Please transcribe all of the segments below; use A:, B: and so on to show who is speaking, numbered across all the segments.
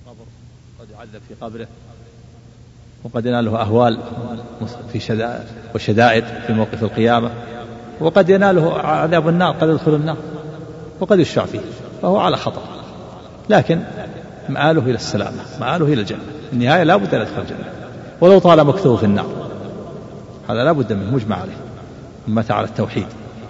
A: قد يعذب في قبره، وقد يناله أهوال وشدائد في موقف القيامة، وقد يناله عذاب النار، قد يدخل النار وقد يشفع فيه، فهو على خطر، لكن مآله إلى السلامة، مآله إلى الجنة، النهاية لا بد أن يدخل الجنة ولو طال مكثه في النار، هذا لا بد منه مجمع عليه مات على التوحيد.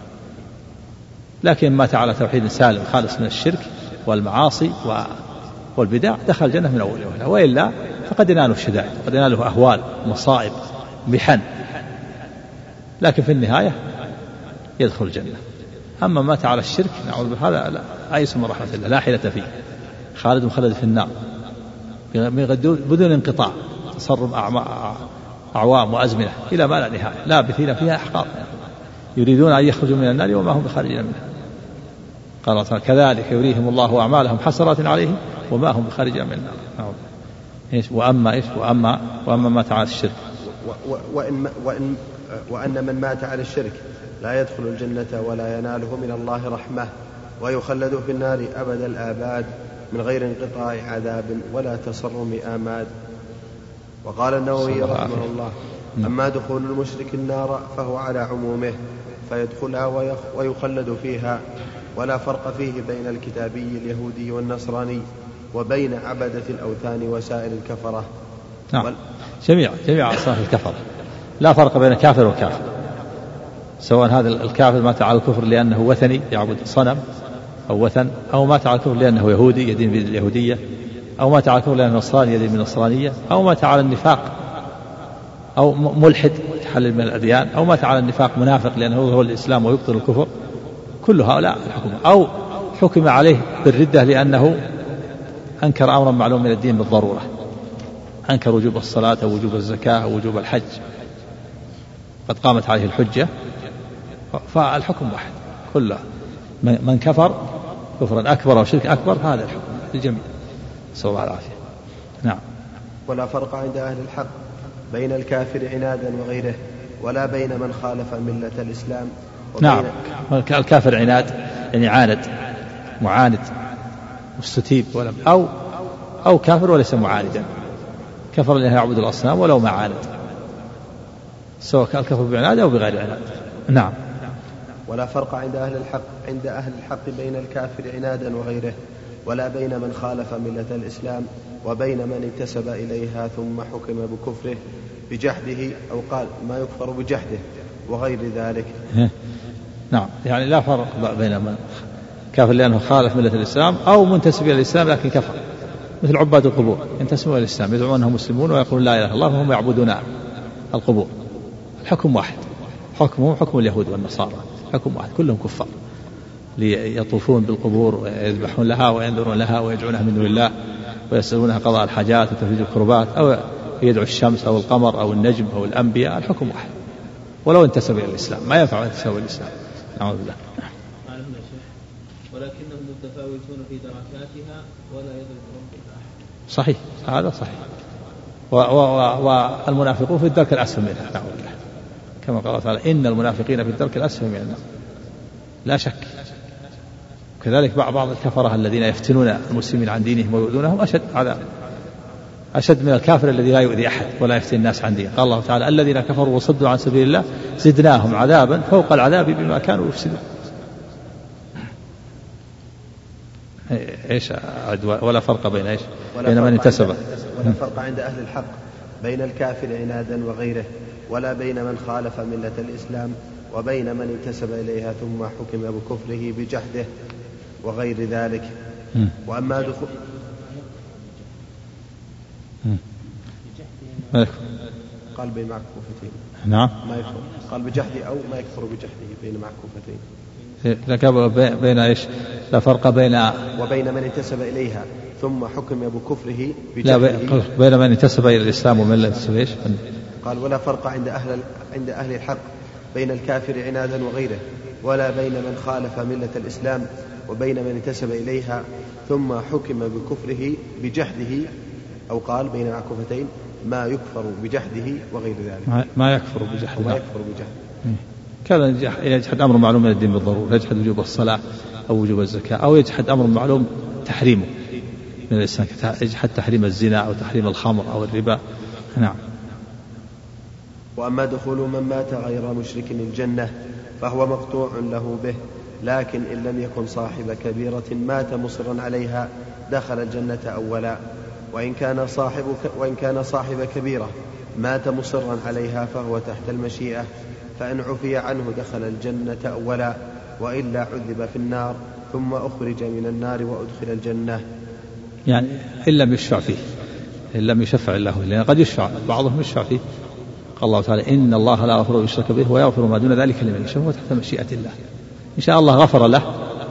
A: لكن مات على توحيد سالم خالص من الشرك والمعاصي والبدع دخل الجنة من أول وهلة، وإلا فقد يناله الشدائد، قد يناله أهوال مصائب محن، لكن في النهاية يدخل الجنة. أما مات على الشرك نعوذ بالله هذا لا أيس من رحمة الله، لا حيلة فيه، خالد مخلد في النار بدون انقطاع، تصرف أعوام وأزمنة إلى ما لا نهاية، لابثين فيها أحقاب، يريدون أن يخرجوا من النار وما هم بخارجين منها. قال تعالى كذلك يريهم الله أعمالهم حسرات عليهم وما هم بخارجين من النار. وأما مات على الشرك
B: وأن من مات على الشرك لا يدخل الجنة ولا يناله من الله رحمة، ويخلد في النار أبد الآباد من غير انقطاع عذاب ولا تصرم آماد. وقال النووي رحمه الله أما دخول المشرك النار فهو على عمومه، فيدخلها ويخلد فيها، ولا فرق فيه بين الكتابي اليهودي والنصراني وبين عبدة الأوثان وسائر الكفرة.
A: نعم، جميع أصناف الكفرة لا فرق بين كافر وكافر، سواء هذا الكافر مات على الكفر لأنه وثني يعبد صنم أو وثن، أو مات على الكفر لأنه يهودي يدين باليهودية، أو مات على الكفر لأنه نصراني يدين بالنصرانية، أو مات على النفاق أو ملحد يتحلل من الأديان، أو مات على النفاق منافق لأنه هو الإسلام ويبطل الكفر، كل هؤلاء الحكم، أو حكم عليه بالردة لأنه أنكر أمرا معلوم من الدين بالضرورة، أنكر وجوب الصلاة أو وجوب الزكاة أو وجوب الحج قد قامت عليه الحجة، فالحكم واحد، كل من كفر كفرا أكبر أو شرك أكبر هذا الحكم للجميع، نسأل الله العافية. نعم.
B: ولا فرق عند أهل الحق بين الكافر عنادا وغيره، ولا بين من خالف ملة الإسلام.
A: نعم، الكافر عناد يعني عاند، معاند مستتيب، أو كافر وليس معاندا، كفر لأنه يعبد الأصنام ولو ما عاند، سواء كان الكفر بعناد أو بغير عناد. نعم.
B: ولا فرق عند أهل الحق بين الكافر عنادا وغيره، ولا بين من خالف ملة الإسلام وبين من انتسب إليها ثم حكم بكفره بجحده، أو قال ما يكفر بجحده وغير ذلك.
A: نعم، يعني لا فرق بين من كافر لأنه خالف ملة الإسلام أو منتسب إلى الإسلام لكن كفر، مثل عباد القبور ينتسبون إلى الإسلام يدعون أنهم مسلمون ويقولون لا إله إلا الله وهم يعبدون القبور، الحكم واحد، حكمهم حكم اليهود والنصارى، حكم واحد، كلهم كفار، ليطوفون بالقبور ويذبحون لها وينذرون لها ويدعونها من دون الله ويسألونها قضاء الحاجات وتفريج الكربات، أو يدعو الشمس أو القمر أو النجم أو الأنبياء، الحكم واحد ولو انتسب إلى الإسلام، ما ينفع انتساب إلى الإسلام. نعوذ بالله.
C: ولكنهم متفاوتون في دركاتها ولا يضرب ربك أحد.
A: صحيح، هذا صحيح. والمنافقون في الدرك الأسفل منها، نعوذ بالله، كما قال تعالى إن المنافقين في الدرك الأسفل من النار، لا شك. كذلك بعض الكفرة الذين يفتنون المسلمين عن دينهم ويؤذونهم أشد عذاب، أشد من الكافر الذي لا يؤذي أحد ولا يفتن الناس عن دينه. قال الله تعالى الذين كفروا وصدوا عن سبيل الله زدناهم عذابا فوق العذاب بما كانوا يفسدون. إيش ولا فرق بين إيش بين من انتسب.
B: ولا فرق عند أهل الحق بين الكافر عنادا وغيره، ولا بين من خالف ملة الإسلام وبين من انتسب إليها ثم حكم بكفره بجحده وغير ذلك. وأما دخول قال بين معكوفتين.
A: نعم،
B: ما يكفر، قال بجحده أو ما يكفر بجحده بين معكوفتين.
A: بين إيش؟ لا فرق بين
B: وبين من انتسب إليها ثم حكم بكفره
A: بجحده. لا، بين من انتسب إلى الإسلام ومن لا ينتسب إيش؟
B: قال ولا فرق عند أهل الحق بين الكافر عنادا وغيره، ولا بين من خالف ملة الإسلام وبين من انتسب إليها ثم حكم بكفره بجحده، أو قال بين معكوفتين ما يكفر بجحده وغير ذلك.
A: ما يكفر بجحده. كان يجحد أمر معلوم من الدين بالضرورة، يجحد وجوب الصلاة أو وجوب الزكاة، أو يجحد أمر معلوم تحريمه من الإسلام حتى تحريم الزنا أو تحريم الخمر أو الربا. نعم.
B: وأما دخول من مات غير مشرك الجنة فهو مقطوع له به، لكن إن لم يكن صاحب كبيرة مات مصرا عليها دخل الجنة أولا، وإن كان صاحب كبيرة مات مصرا عليها فهو تحت المشيئة، فإن عفي عنه دخل الجنة أولا، وإلا عذب في النار ثم أخرج من النار وأدخل الجنة.
A: يعني إن لم يشفع فيه، إن لم يشفع الله، لأن قد يشفع بعضهم يشفع فيه. قال الله تعالى إن الله لا يغفر يشرك به ويغفر ما دون ذلك لمن يشاء وهو تحت مشيئة الله. إن شاء الله غفر له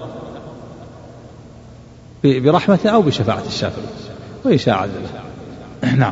A: برحمته أو بشفاعة الشافعين، وإن شاء عذبه. نعم.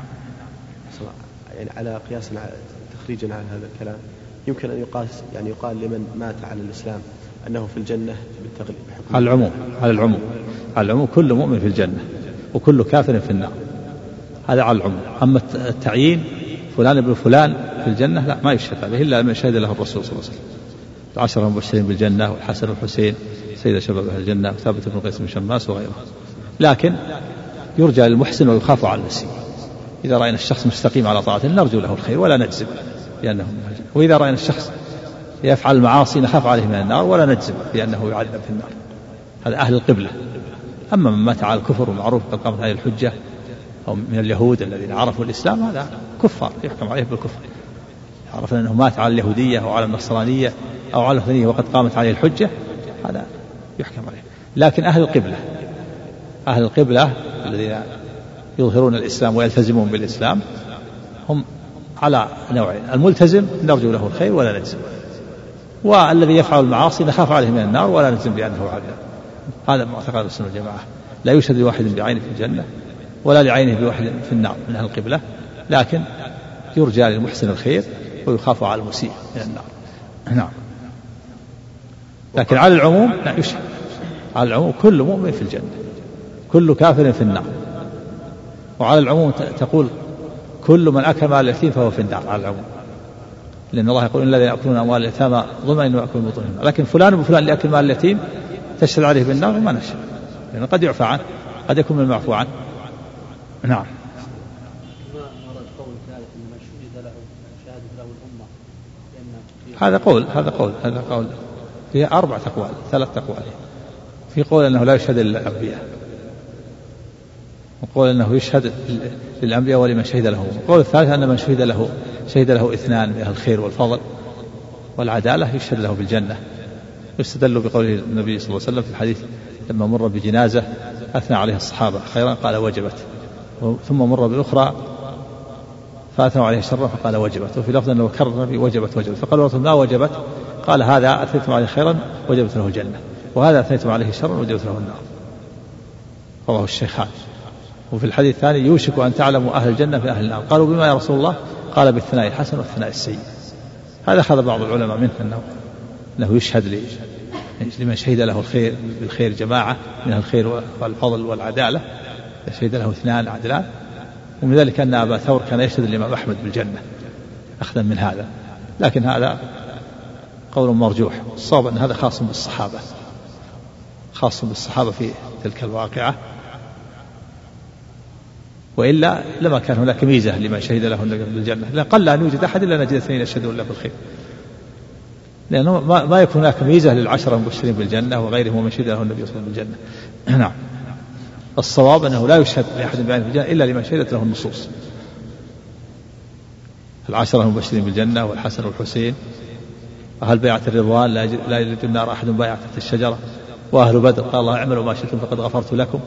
B: يعني على قياس تخريجا عن هذا الكلام يمكن أن يقاس، يعني يقال لمن مات على الإسلام أنه في الجنة بالتغليب.
A: على العموم كل مؤمن في الجنة وكل كافر في النار، هذا على العموم. أما التعيين فلان ابن فلان في الجنة لا، ما يشهد عليه إلا من شهد له الرسول صلى الله عليه وسلم. 10 المبشرين بالجنة والحسن والحسين سيد شباب أهل الجنة وثابت بن قيس بن شماس وغيره. لكن يرجى للمحسن ويخاف على المسيء. إذا رأينا الشخص مستقيم على طاعته نرجو له الخير ولا نجزم بأنه من الجنة، وإذا رأينا الشخص يفعل المعاصي نخاف عليه من النار ولا نجزم بأنه يعذب في النار. هذا أهل القبلة. أما من مات على الكفر ومعروف قد قامت عليه الحجة أو من اليهود الذين عرفوا الإسلام هذا كفار يحكم عليه بالكفر. عرفنا أنه مات على اليهودية أو على النصرانية أو على الوثنية وقد قامت عليه الحجة هذا يحكم عليه. لكن أهل القبلة الذين يظهرون الإسلام ويلتزمون بالإسلام هم على نوعين: الملتزم نرجو له الخير ولا نجزم، والذي يفعل المعاصي نخاف عليه من النار ولا نجزم بأنه عذاب. هذا معتقد السنة والجماعة. لا يشهد لواحد بعينه في الجنة ولا لعينه بواحد في النار من أهل القبلة، لكن يرجى للمحسن الخير ويخاف على المسيء من النار. نعم. لكن على العموم لا يشهد، على العموم كل مؤمن في الجنة كل كافر في النار. وعلى العموم تقول كل من أكل مال اليتيم فهو في النار على العموم، لأن الله يقول إن الذين يأكلون أموال اليتامى ظلما إنما يأكلون بطونهم. لكن فلان وفلان اللي يأكل مال اليتيم تشهد عليه بالنار وما نشهد، لأنه قد يعفى عنه، قد يكون من المعفو عنه. نعم. هذا قول فيه 4 أقوال 3 أقوال. في قول أنه لا يشهد للأنبياء، وقول أنه يشهد للأنبياء ولمن شهد له. القول الثالث أن من شهد له 2 من الخير والفضل والعدالة يشهد له بالجنة. يستدل بقول النبي صلى الله عليه وسلم في الحديث لما مر بجنازة أثنى عليها الصحابة خيرا قال وجبت، ثم مر بالأخرى فأثنوا عليه شرا فقال وجبت، وفي لفظ أنه كرر النبي وجبت فقال رسول ما وجبت، قال هذا أثنيتم عليه خيرا وجبت له الجنة، وهذا أثنيتم عليه شرا وجبت له النار. رواه الشيخان. وفي الحديث الثاني يوشك أن تعلموا أهل الجنة في أهل النار، قالوا بما يا رسول الله؟ قال بالثناء الحسن والثناء السيء. هذا أخذ بعض العلماء منه أنه يشهد لمن شهد له الخير بالخير جماعة من الخير والفضل والعدالة، شهد له 2 عدلان. ومن ذلك أن أبا ثور كان يشهد الإمام أحمد بالجنة أخذا من هذا، لكن هذا قول مرجوح. الصواب أن هذا خاص بالصحابة في تلك الواقعة، وإلا لما كان هناك ميزة لمن شهد له بالجنة، لأن قل أن يوجد أحد إلا نجد 2 يشهدون له بالخير، لأنه ما يكون هناك ميزة لل10 المبشرين بالجنة وغيرهم من شهد له النبي صلى الله عليه وسلم بالجنة. نعم. الصواب أنه لا يشهد لأحد بعينه بالجنة إلا لمن شهدت له النصوص. 10 المبشرين بالجنة والحسن والحسين، أهل بيعة الرضوان لا يجد النار أحد بايع تحت الشجرة، وأهل بدر قال الله اعملوا ما شئتم فقد غفرت لكم،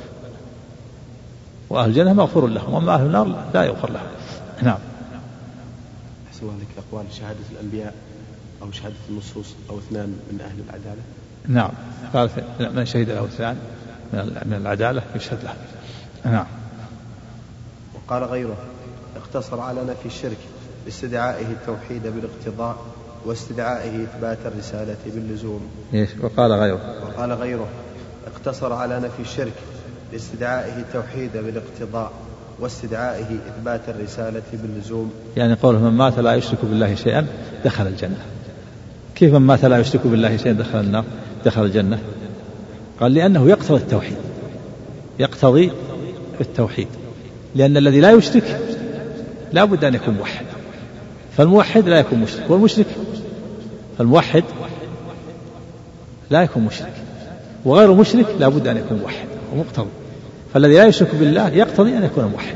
A: وأهل الجنة مغفور لهم، وأما أهل النار لا يغفر لهم. نعم.
B: أحسن الله لك أقوال شهادة الأنبياء أو شهادة النصوص أو 2 من أهل العدالة.
A: نعم. قال من شهد له 2 من العدالة يشهد له. نعم.
B: وقال غيره اقتصر على نفي الشرك باستدعائه التوحيد بالاقتضاء واستدعائه إثبات الرسالة باللزوم.
A: وقال غيره
B: اقتصر على نفي الشرك باستدعائه التوحيد بالاقتضاء واستدعائه إثبات الرسالة باللزوم.
A: يعني قوله من مات لا يشرك بالله شيئا دخل الجنة. كيف من مات لا يشرك بالله شيئا دخل النار دخل الجنة؟ قال لأنه يقتضي التوحيد، يقتضي التوحيد، لأن الذي لا يشرك لا بد أن يكون موحد، فالموحد لا يكون مشرك، والمشرك فالموحد لا يكون مشرك، وغير مشرك لا بد أن يكون موحد ومقتضي. فالذي لا يشرك بالله يقتضي أن يكون موحد،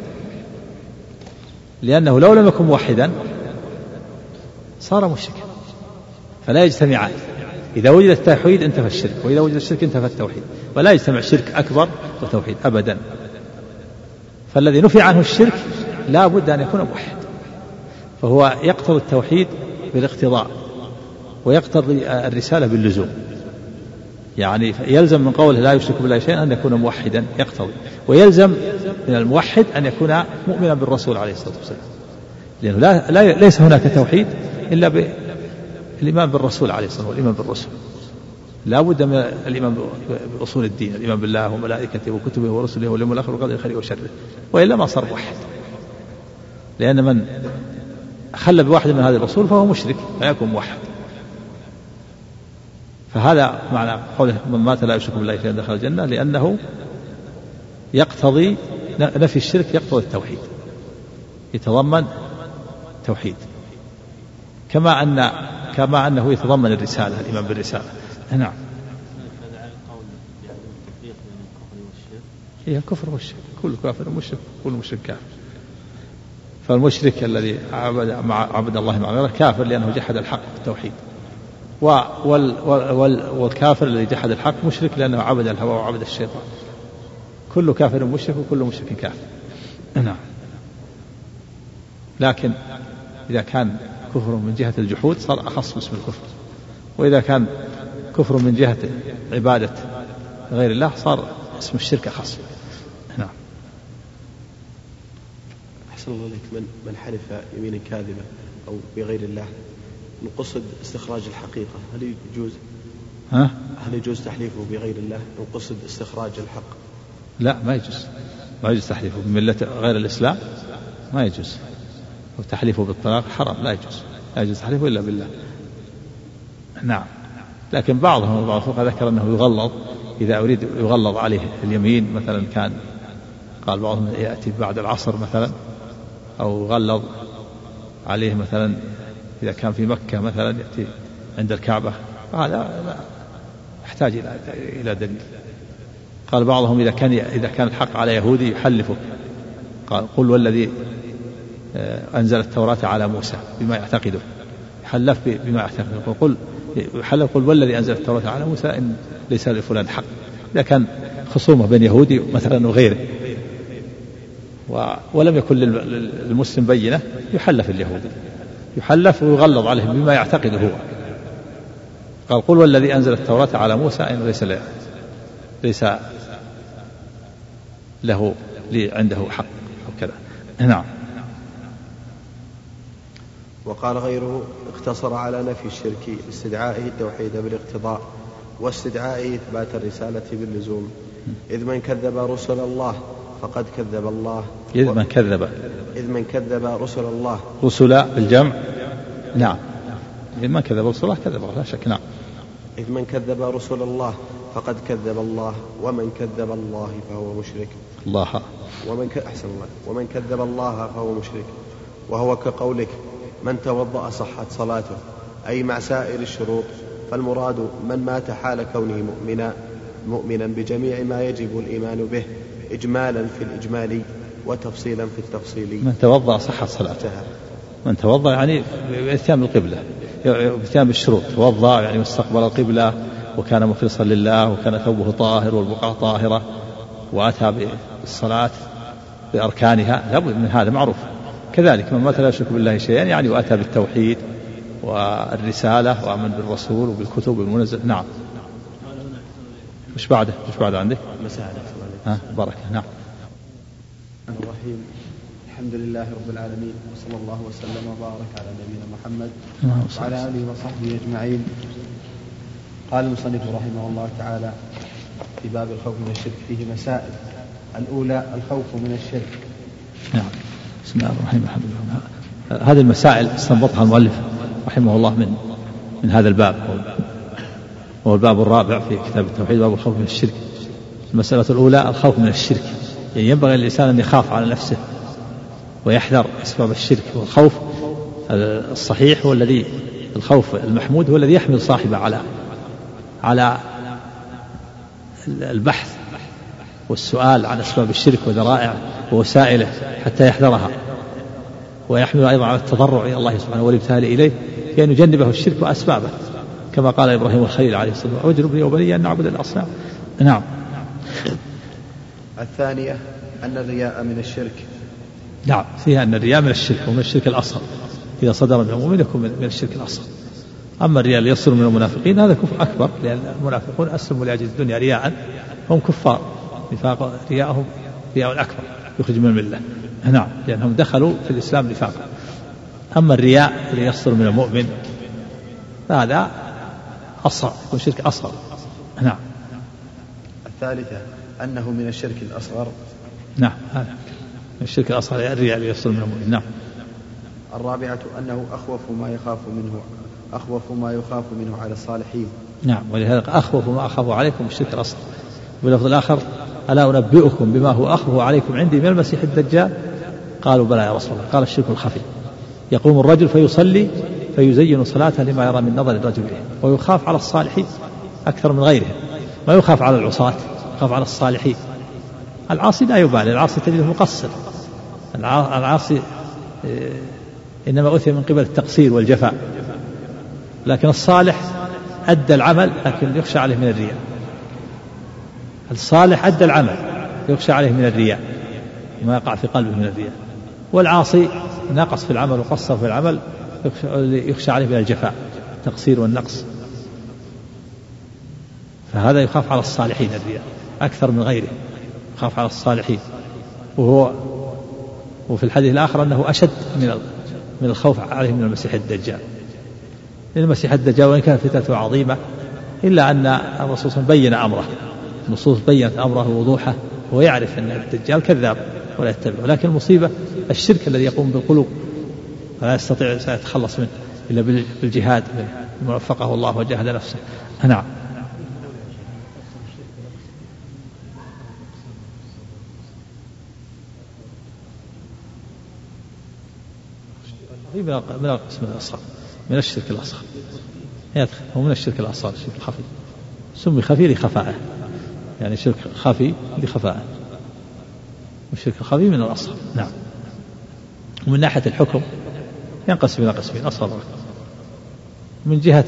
A: لأنه لو لم يكن موحدا صار مشركا، فلا يجتمعان. إذا وجد التوحيد انتفى الشرك، وإذا وجد الشرك انتفى التوحيد، ولا يجتمع شرك أكبر وتوحيد أبدا. فالذي نفي عنه الشرك لا بد أن يكون موحد، فهو يقتضي التوحيد بالاقتضاء، ويقتضي الرسالة باللزوم. يعني يلزم من قوله لا يشرك بالله شيئا أن يكون موحدا يقتضي، ويلزم من الموحد أن يكون مؤمنا بالرسول عليه الصلاة والسلام، لأنه ليس هناك توحيد إلا بالإيمان بالرسول عليه الصلاة والإيمان بالرسل. لا بد من الإيمان بأصول الدين، الإيمان بالله وملائكته وكتبه ورسله واليوم الآخر وقدر خيره وشره، وإلا ما صار موحد. لأن من خل بواحد من هذه الرسول فهو مشرك فيكون موحد. فهذا معنى قوله من مات لا يشرك بالله شيئا دخل الجنة، لأنه يقتضي نفي الشرك، يقتضي التوحيد، يتضمن توحيد، كما أنه يتضمن الرسالة، الإيمان بالرسالة. نعم. هي الكفر والشرك، كل كافر مشرك، كل مشرك كافر. فالمشرك الذي عبد الله مع غيره كافر لأنه جحد الحق بالتوحيد، والكافر الذي جحد الحق مشرك لأنه عبد الهوى وعبد الشيطان. كل كافر مشرك وكل مشرك كافر. نعم. لكن إذا كان كفر من جهة الجحود صار أخص باسم الكفر، وإذا كان كفر من جهة عبادة غير الله صار اسم الشرك أخص. نعم.
B: أحسن الله عليك. من حلف يمينا كاذبة أو بغير الله نقصد استخراج الحقيقة، هل يجوز؟ هل يجوز تحليفه بغير الله نقصد استخراج الحق؟
A: لا، ما يجوز، ما يجوز تحليفه بملة غير الإسلام، ما يجوز. وتحليفه بالطلاق حرام، لا يجوز، لا يجوز تحليفه إلا بالله. نعم. لكن بعض الفقهاء ذكر أنه يغلظ إذا أريد يغلظ عليه اليمين، مثلا كان قال بعضهم يأتي بعد العصر مثلا، أو يغلظ عليه مثلا إذا كان في مكة مثلا يأتي عند الكعبة، هذا لا يحتاج إلى دليل. قال بعضهم إذا كان الحق على يهودي يحلفه، قال قل والذي أنزل التوراة على موسى بما يعتقده، حلف بما يعتقده، قل والذي أنزل التوراة على موسى إن ليس لفلان حق. إذا كان خصومة بين يهودي مثلا وغيره ولم يكن للمسلم بينة يحلف اليهودي، يحلف ويغلظ عليه بما يعتقده هو. قال قل والذي أنزل التوراة على موسى إن ليس له عنده حق أو كذا. نعم.
B: وقال غيره اقتصر على نفي الشرك استدعائه التوحيد بالاقتضاء، واستدعائه إثبات الرسالة باللزوم. إذ من كذب رسل الله فقد كذب الله.
A: إذ من كذب رسل الله، رسل بالجمع. نعم. إذ من كذب رسل الله كذب الله، لا شك. نعم.
B: إذ من كذب رسل الله فقد كذب الله، ومن كذب الله فهو مشرك.
A: الله.
B: أحسن الله. ومن كذب الله فهو مشرك، وهو كقولك من توضأ صحت صلاته، أي مع سائر الشروط. فالمراد من مات حال كونه مؤمنا بجميع ما يجب الإيمان به، إجمالا في الإجمالي وتفصيلا في التفصيلي.
A: من توضأ صحت صلاته، من توضأ يعني بإتيان القبلة، بإتيان بالشروط. توضأ يعني واستقبل القبلة وكان مخلصا لله وكان ثوبه طاهر والبقعة طاهرة وأتى بالصلاة بأركانها، لابد من هذا معروف. كذلك من مات لا يشرك بالله شيئا يعني وأتى بالتوحيد والرسالة وآمن بالرسول وبالكتب والمنزل. نعم. مش بعده عندك
B: مساعدة.
A: بركة. نعم.
B: الرحيم. الحمد لله رب العالمين، وصلى الله وسلم وبارك على نبينا محمد وعلى آله وصحبه أجمعين. قال المصنف رحمه الله تعالى في باب الخوف من الشرك فيه مسائل. الأولى الخوف من الشرك.
A: نعم. بسم الله الرحمن الرحيم. هذه المسائل استنبطها المؤلف رحمه الله من هذا الباب، وهو الباب الرابع في كتاب التوحيد، باب الخوف من الشرك. المسألة الأولى الخوف من الشرك، يعني ينبغي الإنسان أن يخاف على نفسه ويحذر أسباب الشرك. والخوف الصحيح هو الذي، الخوف المحمود هو الذي يحمل صاحبه على البحث والسؤال عن أسباب الشرك وذرائعه ووسائله حتى يحذرها، ويحمل أيضا على التضرع إلى الله سبحانه والابتهال إليه كأن يجنبه الشرك وأسبابه، كما قال إبراهيم الخليل عليه الصلاة والسلام: واجنبني وبني أن نعبد الأصنام. نعم.
B: الثانية أن الرياء من الشرك.
A: نعم، فيها أن الرياء من الشرك ومن الشرك الأصغر، إذا صدر من المؤمن يكون من الشرك الأصغر. أما الرياء اللي يصدر من المنافقين هذا كفر أكبر، لأن المنافقون أسلموا لأجل الدنيا رياء، هم كفار، نفاق رياءهم رياء أكبر يخرج من الملة. نعم، لأنهم دخلوا في الإسلام نفاقا. أما الرياء اللي يصدر من المؤمن فهذا أصغر، يكون شرك أصغر. نعم.
B: الثالثة أنه من الشرك الأصغر.
A: نعم، هذا من الشرك الأصغر الرياء اللي يصدر من المؤمن. نعم.
B: الرابعة أنه أخوف ما يخاف منه على الصالحين.
A: نعم، ولهذا أخوف ما أخاف عليكم الشرك الأصغر. باللفظ الآخر: ألا أنبئكم بما هو أخوف عليكم عندي من المسيح الدجال؟ قالوا: بلى يا رسول الله. قال: الشرك الخفي، يقوم الرجل فيصلي فيزين صلاته لما يرى من نظر الرجل إليه. ويخاف على الصالحين أكثر من غيرهم، ما يخاف على العصاة، يخاف على الصالحين. العاصي لا يبالي، العاصي تجده مقصر، العاصي إنما أثر من قبل التقصير والجفاء، لكن الصالح أدى العمل لكن يخشى عليه من الرياء. الصالح أدى العمل يخشى عليه من الرياء، ما يقع في قلبه من الرياء. والعاصي نقص في العمل وقصر في العمل يخشى عليه من الجفاء، التقصير والنقص. فهذا يخاف على الصالحين الرياء أكثر من غيره، يخاف على الصالحين. وفي الحديث الآخر أنه أشد من الخوف عليه من المسيح الدجال. المسيح الدجال وإن كانت فتنته عظيمة إلا أن الرسول صلى الله عليه وسلم بين أمره، النصوص بينت أمره ووضوحه، ويعرف أن الدجال كذاب ولا يتبعه. لكن المصيبة الشرك الذي يقوم بالقلوب، فلا يستطيع يتخلص منه إلا بالجهاد من وفقه الله وجاهد نفسه. نعم. من القسم الأصغر، من الشرك الأصغر يدخل، هو من الشرك الأصغر، الشرك الخفي. سمي خفي لخفاءه، يعني شرك خفي لخفاءه، والشرك الخفي من الأصغر. نعم. ومن ناحية الحكم ينقسم إلى قسمين: أصغر وأكبر. من جهة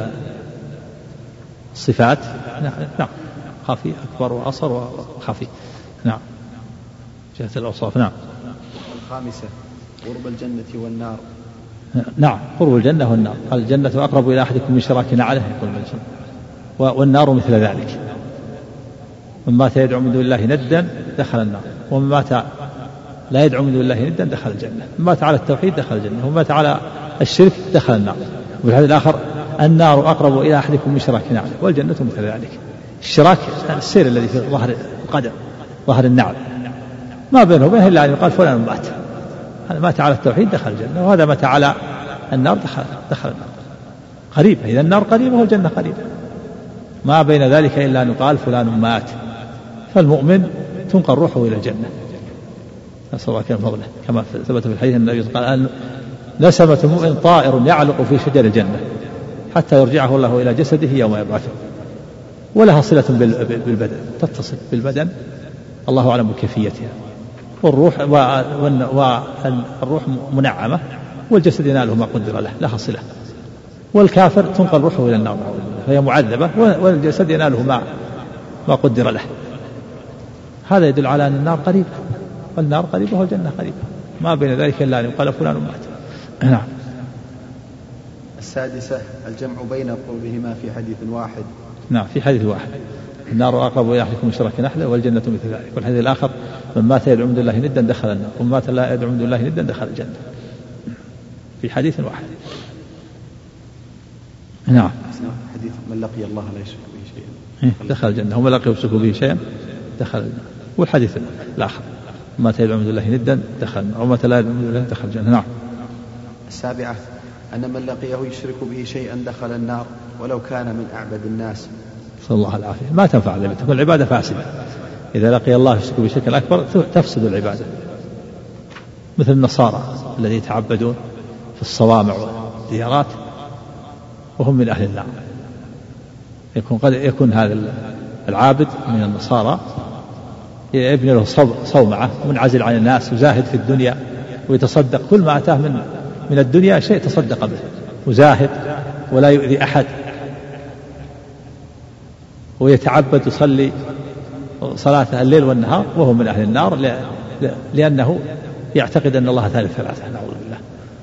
A: الصفات نعم، خفي أكبر وأصغر وخفي. نعم، جهة الأوصاف. نعم.
B: الخامسة قرب الجنة والنار.
A: نعم، قرب الجنة والنار. الجنة أقرب إلى أحدكم من شراك نعله، والنار مثل ذلك. من مات يدعو من دون الله ندا دخل النار، ومن مات لا يدعو من دون الله ندا دخل الجنة. من مات على التوحيد دخل الجنة، ومن مات على الشرك دخل النار. وفي الحديث الآخر: النار أقرب إلى أحدكم من شراك نعله، والجنة مثل ذلك. الشراك السير الذي في ظهر القدم، ظهر النعل، ما بينه وبينه إلا أن يقال فلان مات، هذا مات على التوحيد دخل الجنة، وهذا مات على النار دخل النار. قريبة، إذا النار قريبة والجنة قريبة، ما بين ذلك إلا أن يقال فلان مات. فالمؤمن تنقل روحه إلى الجنة، نسأل الله كان فضله، كما ثبت في الحديث النبي قال: نسمة المؤمن طائر يعلق في شجر الجنة حتى يرجعه الله إلى جسده يوم يبعثه. ولها صلة بالبدن، تتصل بالبدن، الله أعلم بكيفيتها. والروح والروح منعمة، والجسد يناله ما قدر له، لها صلة. والكافر تنقل روحه إلى النار فهي معذبة، والجسد يناله ما قدر له. هذا يدل على أن النار قريبة، والنار قريبة والجنة قريبة، ما بين ذلك إلا أن يقال فلان مات. نعم.
B: السادسة الجمع بين قربهما في حديث واحد.
A: نعم، في حديث واحد: النار أقرب إلى أحدكم من شراك نحله، والجنة مثل ذلك. والحديث الآخر: من مات يدعو من دون الله ندا دخل النار، ومن مات لا يدعو من دون الله ندا دخل الجنة، في حديث واحد. نعم.
B: حديث من لقي الله لا يشرك به شيئا
A: دخل الجنة، ومن لقي يشرك به شيئا دخل الجنة. والحديث الآخر: من مات يدعو من دون الله ندا دخل النار، ومن مات لا يدعو من دون الله دخل الجنة. نعم.
B: السابعة أن من لقيه يشرك به شيئا دخل النار ولو كان من أعبد الناس.
A: صلى الله العافية. ما تنفع العبادة، تكون العبادة فاسدة. إذا لقي الله يشرك بشرك أكبر تفسد العبادة، مثل النصارى الذين يتعبدون في الصوامع والديارات وهم من أهل النار. يكون هذا العابد من النصارى يبني له صومعة منعزل عن الناس وزاهد في الدنيا ويتصدق كل ما أتاه من الدنيا شيء تصدق به، وزاهد ولا يؤذي أحد، ويتعبد يصلي صلاة الليل والنهار وهو من أهل النار لأنه يعتقد أن الله ثالث ثلاثة، نعوذ بالله.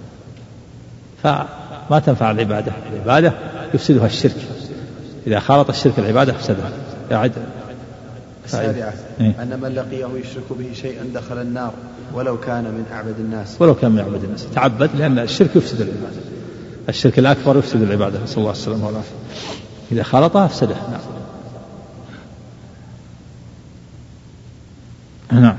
A: فما تنفع العبادة يفسدها الشرك، إذا خالط الشرك العبادة فسدها.
B: السابعة أن من لقيه يشرك به شيئا دخل النار ولو كان من أعبد الناس.
A: تعبد، لأن الشرك يفسد العبادة، الشرك الأكبر يفسد العبادة، نسأل الله السلامة والعافية. إذا خالطها أفسدها. نعم.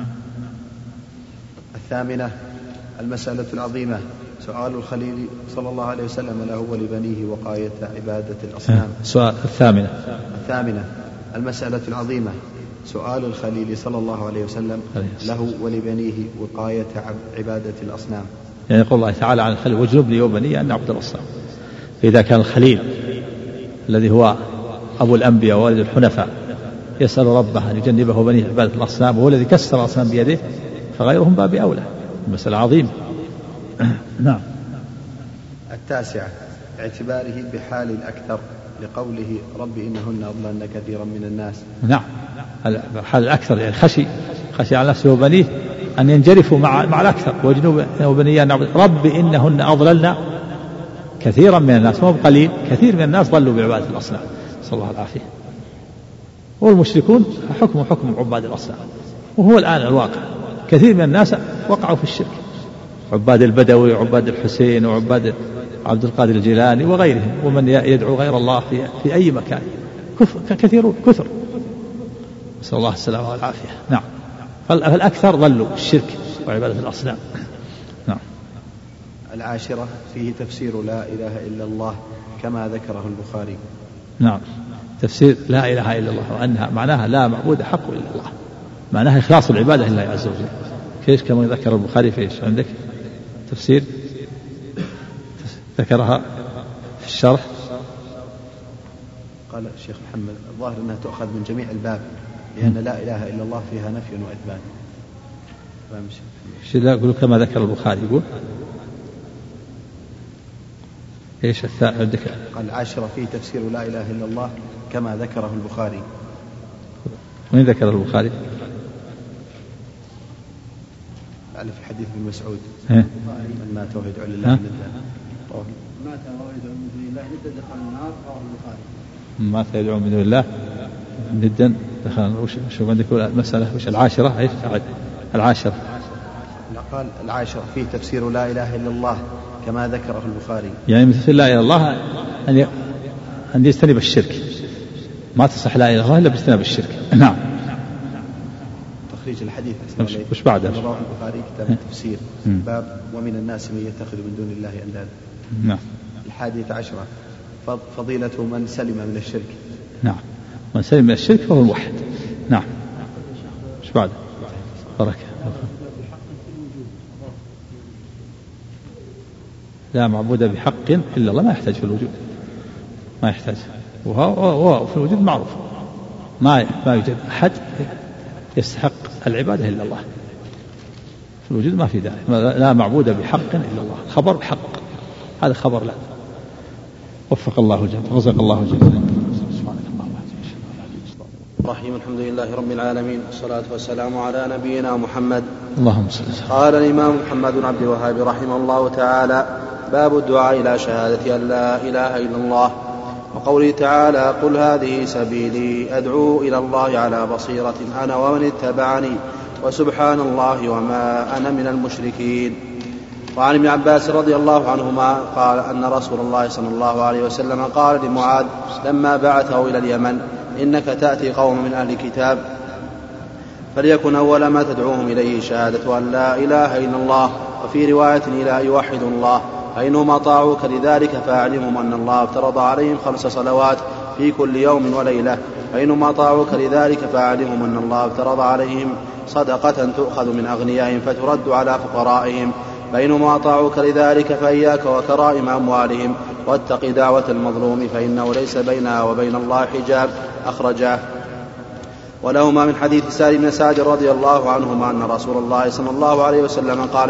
B: الثامنة المسألة العظيمة سؤال الخليل صلى الله عليه وسلم له ولبنيه وقاية عبادة الأصنام.
A: سؤال
B: الثامنة المسألة العظيمة سؤال الخليل صلى الله عليه وسلم له ولبنيه وقاية عبادة الأصنام.
A: يعني يقول الله تعالى عن الخليل واجنبني وبني أن نعبد الأصنام. فإذا كان الخليل الذي هو أبو الأنبياء ووالد الحنفاء يسأل ربه أن يجنبه وبنيه عبادة الأصنام وهو الذي كسر الأصنام بيده، فغيرهم باب أولى. المسألة عظيمة. نعم.
B: التاسعة اعتباره بحال الأكثر لقوله رب إنهن أضللن كثيرا من الناس.
A: نعم، حال الأكثر يعني خشي على نفسه وبنيه أن ينجرفوا مع الأكثر. واجنب وبني أن نعبد رب إنهن أضللن كثيرا من الناس، مو قليل، كثير من الناس ضلوا بعبادة الأصنام، صلى الله العافية. والمشركون حكم عباد الأصنام، وهو الآن الواقع، كثير من الناس وقعوا في الشرك، عباد البدوي وعباد الحسين وعباد عبد القادر الجيلاني وغيرهم، ومن يدعو غير الله في أي مكان كثيرون كثر، نسأل الله السلامة والعافية. نعم. فالأكثر ضلوا الشرك وعبادة الأصنام. نعم.
B: العاشرة فيه تفسير لا إله إلا الله كما ذكره البخاري.
A: نعم، تفسير لا إله إلا الله وأنها معناها لا معبود حق إلا الله، معناها إخلاص العبادة لله عز وجل. كيف كما ذكر البخاري؟ فيش عندك تفسير ذكرها في الشرح؟
B: قال الشيخ محمد الظاهر أنها تؤخذ من جميع الباب، لأن لا إله إلا الله فيها نفي وإثبات.
A: لا يقول كما ذكر البخاري، يقول ايش عندك؟
B: قال العاشرة فيه تفسير لا إله إلا الله كما ذكره البخاري.
A: وين ذكر البخاري؟
B: في حديث ابن مسعود من مات وهو يدعو لله ندا.
D: مات وهو يدعو من دون الله ندا دخل النار، رواه البخاري.
A: مات يدعو من دون الله ندا دخل. شوف عندك المسألة وش العاشرة؟ ايش العاشرة؟
B: قال العاشرة فيه تفسير لا إله إلا الله كما ذكره البخاري.
A: يعني مثل لا إله إلا الله أن يجتنب الشرك، ما تصح لا إله إلا الله إلا باجتناب الشرك. نعم.
B: تخريج الحديث
A: وش بعده؟
B: رواه البخاري كتاب التفسير باب ومن الناس من يتخذ من دون الله أندادا.
A: نعم.
B: 11 فضيلة من سلم من الشرك.
A: نعم، من سلم من الشرك فهو الموحد. نعم. وش بعده؟ بركة. لا معبود بحق إلا الله، ما يحتاج في الوجود، ما يحتاج. وهو في الوجود معروف، ما يوجد أحد يستحق العبادة إلا الله في الوجود، ما في ذلك. لا معبود بحق إلا الله، خبر حق، هذا خبر لا. وفق الله الجميع، رزق الله الجميع.
B: رحيم. الحمد لله رب العالمين، والصلاة والسلام على نبينا محمد.
A: اللهم صل.
B: قال الإمام محمد بن عبد الوهاب رحمه الله تعالى: باب الدعاء إلى شهادة أن لا إله إلا الله، وقوله تعالى: قل هذه سبيلي أدعو إلى الله على بصيرة أنا ومن اتبعني وسبحان الله وما أنا من المشركين. وعن ابن عباس رضي الله عنهما قال أن رسول الله صلى الله عليه وسلم قال لمعاذ لما بعثه إلى اليمن: إنك تأتي قوم من أهل الكتاب فليكن أول ما تدعوهم إليه شهادة أن لا إله إلا الله، وفي رواية إلى أن يوحدوا الله، فإنهم أطاعوك لذلك فأعلمهم أن الله افترض عليهم 5 صلوات
E: في كل يوم وليلة، فإنما أطاعوك لذلك فأعلمهم أن الله افترض عليهم صدقة تؤخذ من أغنيائهم فترد على فقرائهم، فإنما أطاعوك لذلك فإياك وكرائم أموالهم، واتق دعوة المظلوم فإنه ليس بينها وبين الله حجاب. أخرجاه. ولهما من حديث سالم بن سعد رضي الله عنهما أن رسول الله صلى الله عليه وسلم قال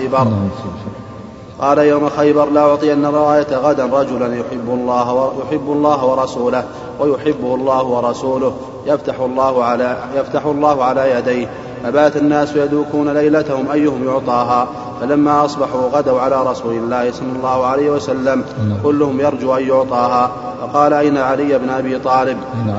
E: يوم خيبر لا أعطين الراية غدا رجلا يحب الله ورسوله ويحبه الله ورسوله يفتح الله على يديه، فبات الناس يدوكون ليلتهم أيهم يعطاها، فلما أصبحوا غدوا على رسول الله صلى الله عليه وسلم كلهم يرجو أن يعطاها، فقال أين علي بن أبي طالب؟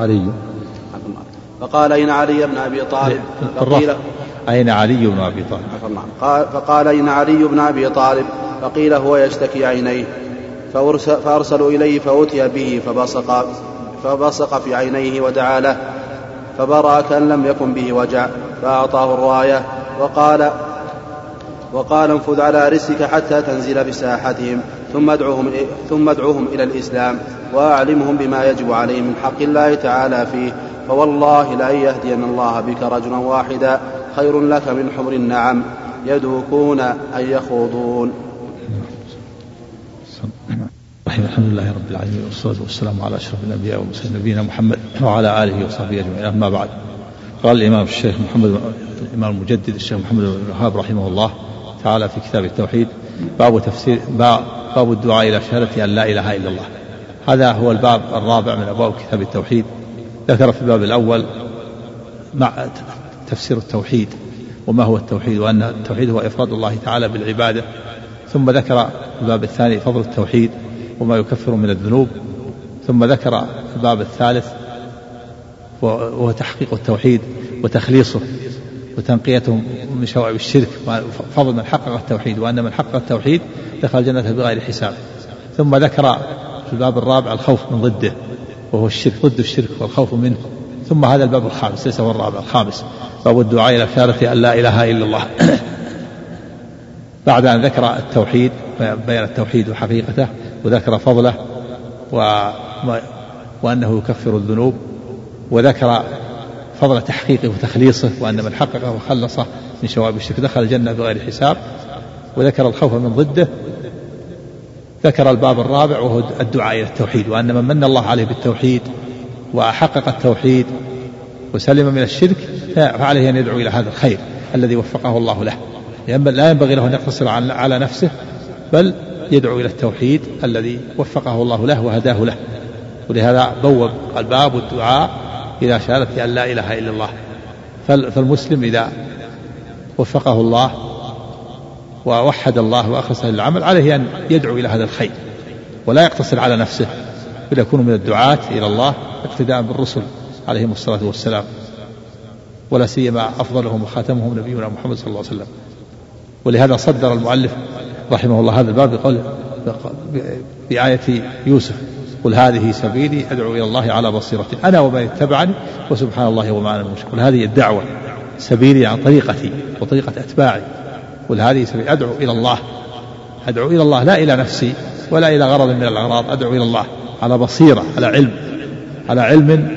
E: فقال أين علي بن أبي طالب؟
A: أين علي بن أبي طالب؟
E: فقال أين علي بن أبي طالب؟ فقيل هو يشتكي عينيه، فأرسلوا إليه فأتي به فبصق في عينيه ودعا له فبرأ كأن لم يكن به وجع، فأعطاه الراية وقال انفذ على رسلك حتى تنزل بساحتهم ثم ادعوهم إلى الإسلام وأعلمهم بما يجب عليهم من حق الله تعالى فيه، فوالله لأن يهدين الله بك رجلا واحدا خير لك من حمر النعم يدوكون أن يخوضون.
A: الحمد لله رب العالمين والصلاة والسلام على أشرف الأنبياء والمرسلين نبينا محمد وعلى آله وصحبه أجمعين. أما بعد، قال الإمام الشيخ محمد الإمام المجدد الشيخ محمد بن الوهاب رحمه الله تعالى في كتاب التوحيد باب الدعاء إلى شهادة أن لا إله إلا الله. هذا هو الباب الرابع من أبواب كتاب التوحيد. ذكر في الباب الأول مع تفسير التوحيد وما هو التوحيد، وأن التوحيد هو إفراد الله تعالى بالعبادة، ثم ذكر الباب الثاني فضل التوحيد وما يكفر من الذنوب، ثم ذكر الباب الثالث وهو تحقيق التوحيد وتخليصه وتنقيته من شوائب الشرك، فضل من حقق التوحيد وأن من حقق التوحيد دخل الجنة بغير حساب. ثم ذكر في الباب الرابع الخوف من ضده وهو الشرك، ضد الشرك والخوف منه. ثم هذا الباب الخامس ليس هو الرابع، الخامس باب الدعاء إلى شهادة أن لا إله إلا الله. بعد أن ذكر التوحيد بيان التوحيد وحقيقته وذكر فضله وأنه يكفر الذنوب، وذكر فضل تحقيقه وتخليصه وأن من حققه وخلصه من شوائب الشرك دخل الجنة بغير حساب، وذكر الخوف من ضده. ذكر الباب الرابع وهو الدعاء إلى التوحيد، وأن من من الله عليه بالتوحيد وحقق التوحيد وسلم من الشرك فعليه أن يدعو إلى هذا الخير الذي وفقه الله له. لا ينبغي له أن يقتصر على نفسه، بل يدعو إلى التوحيد الذي وفقه الله له وهداه له. ولهذا بوب الباب الدعاء إلى شهادة أن لا إله إلا الله. فالمسلم إذا وفقه الله ووحد الله وأخلص للعمل عليه أن يدعو إلى هذا الخير ولا يقتصر على نفسه، بل يكون من الدعاة إلى الله اقتداء بالرسل عليهم الصلاة والسلام، ولا سيما أفضلهم وخاتمهم نبينا محمد صلى الله عليه وسلم. ولهذا صدر المؤلف رحمه الله هذا الباب بقول بآية يوسف قل هذه سبيلي أدعو إلى الله على بصيرة أنا ومن اتبعني وسبحان الله وما أنا بمشرك. هذه الدعوة سبيلي عن طريقتي وطريقة أتباعي، قل هذه سبيلي أدعو إلى الله، أدعو إلى الله لا إلى نفسي ولا إلى غرض من الأغراض، أدعو إلى الله على بصيرة، على علم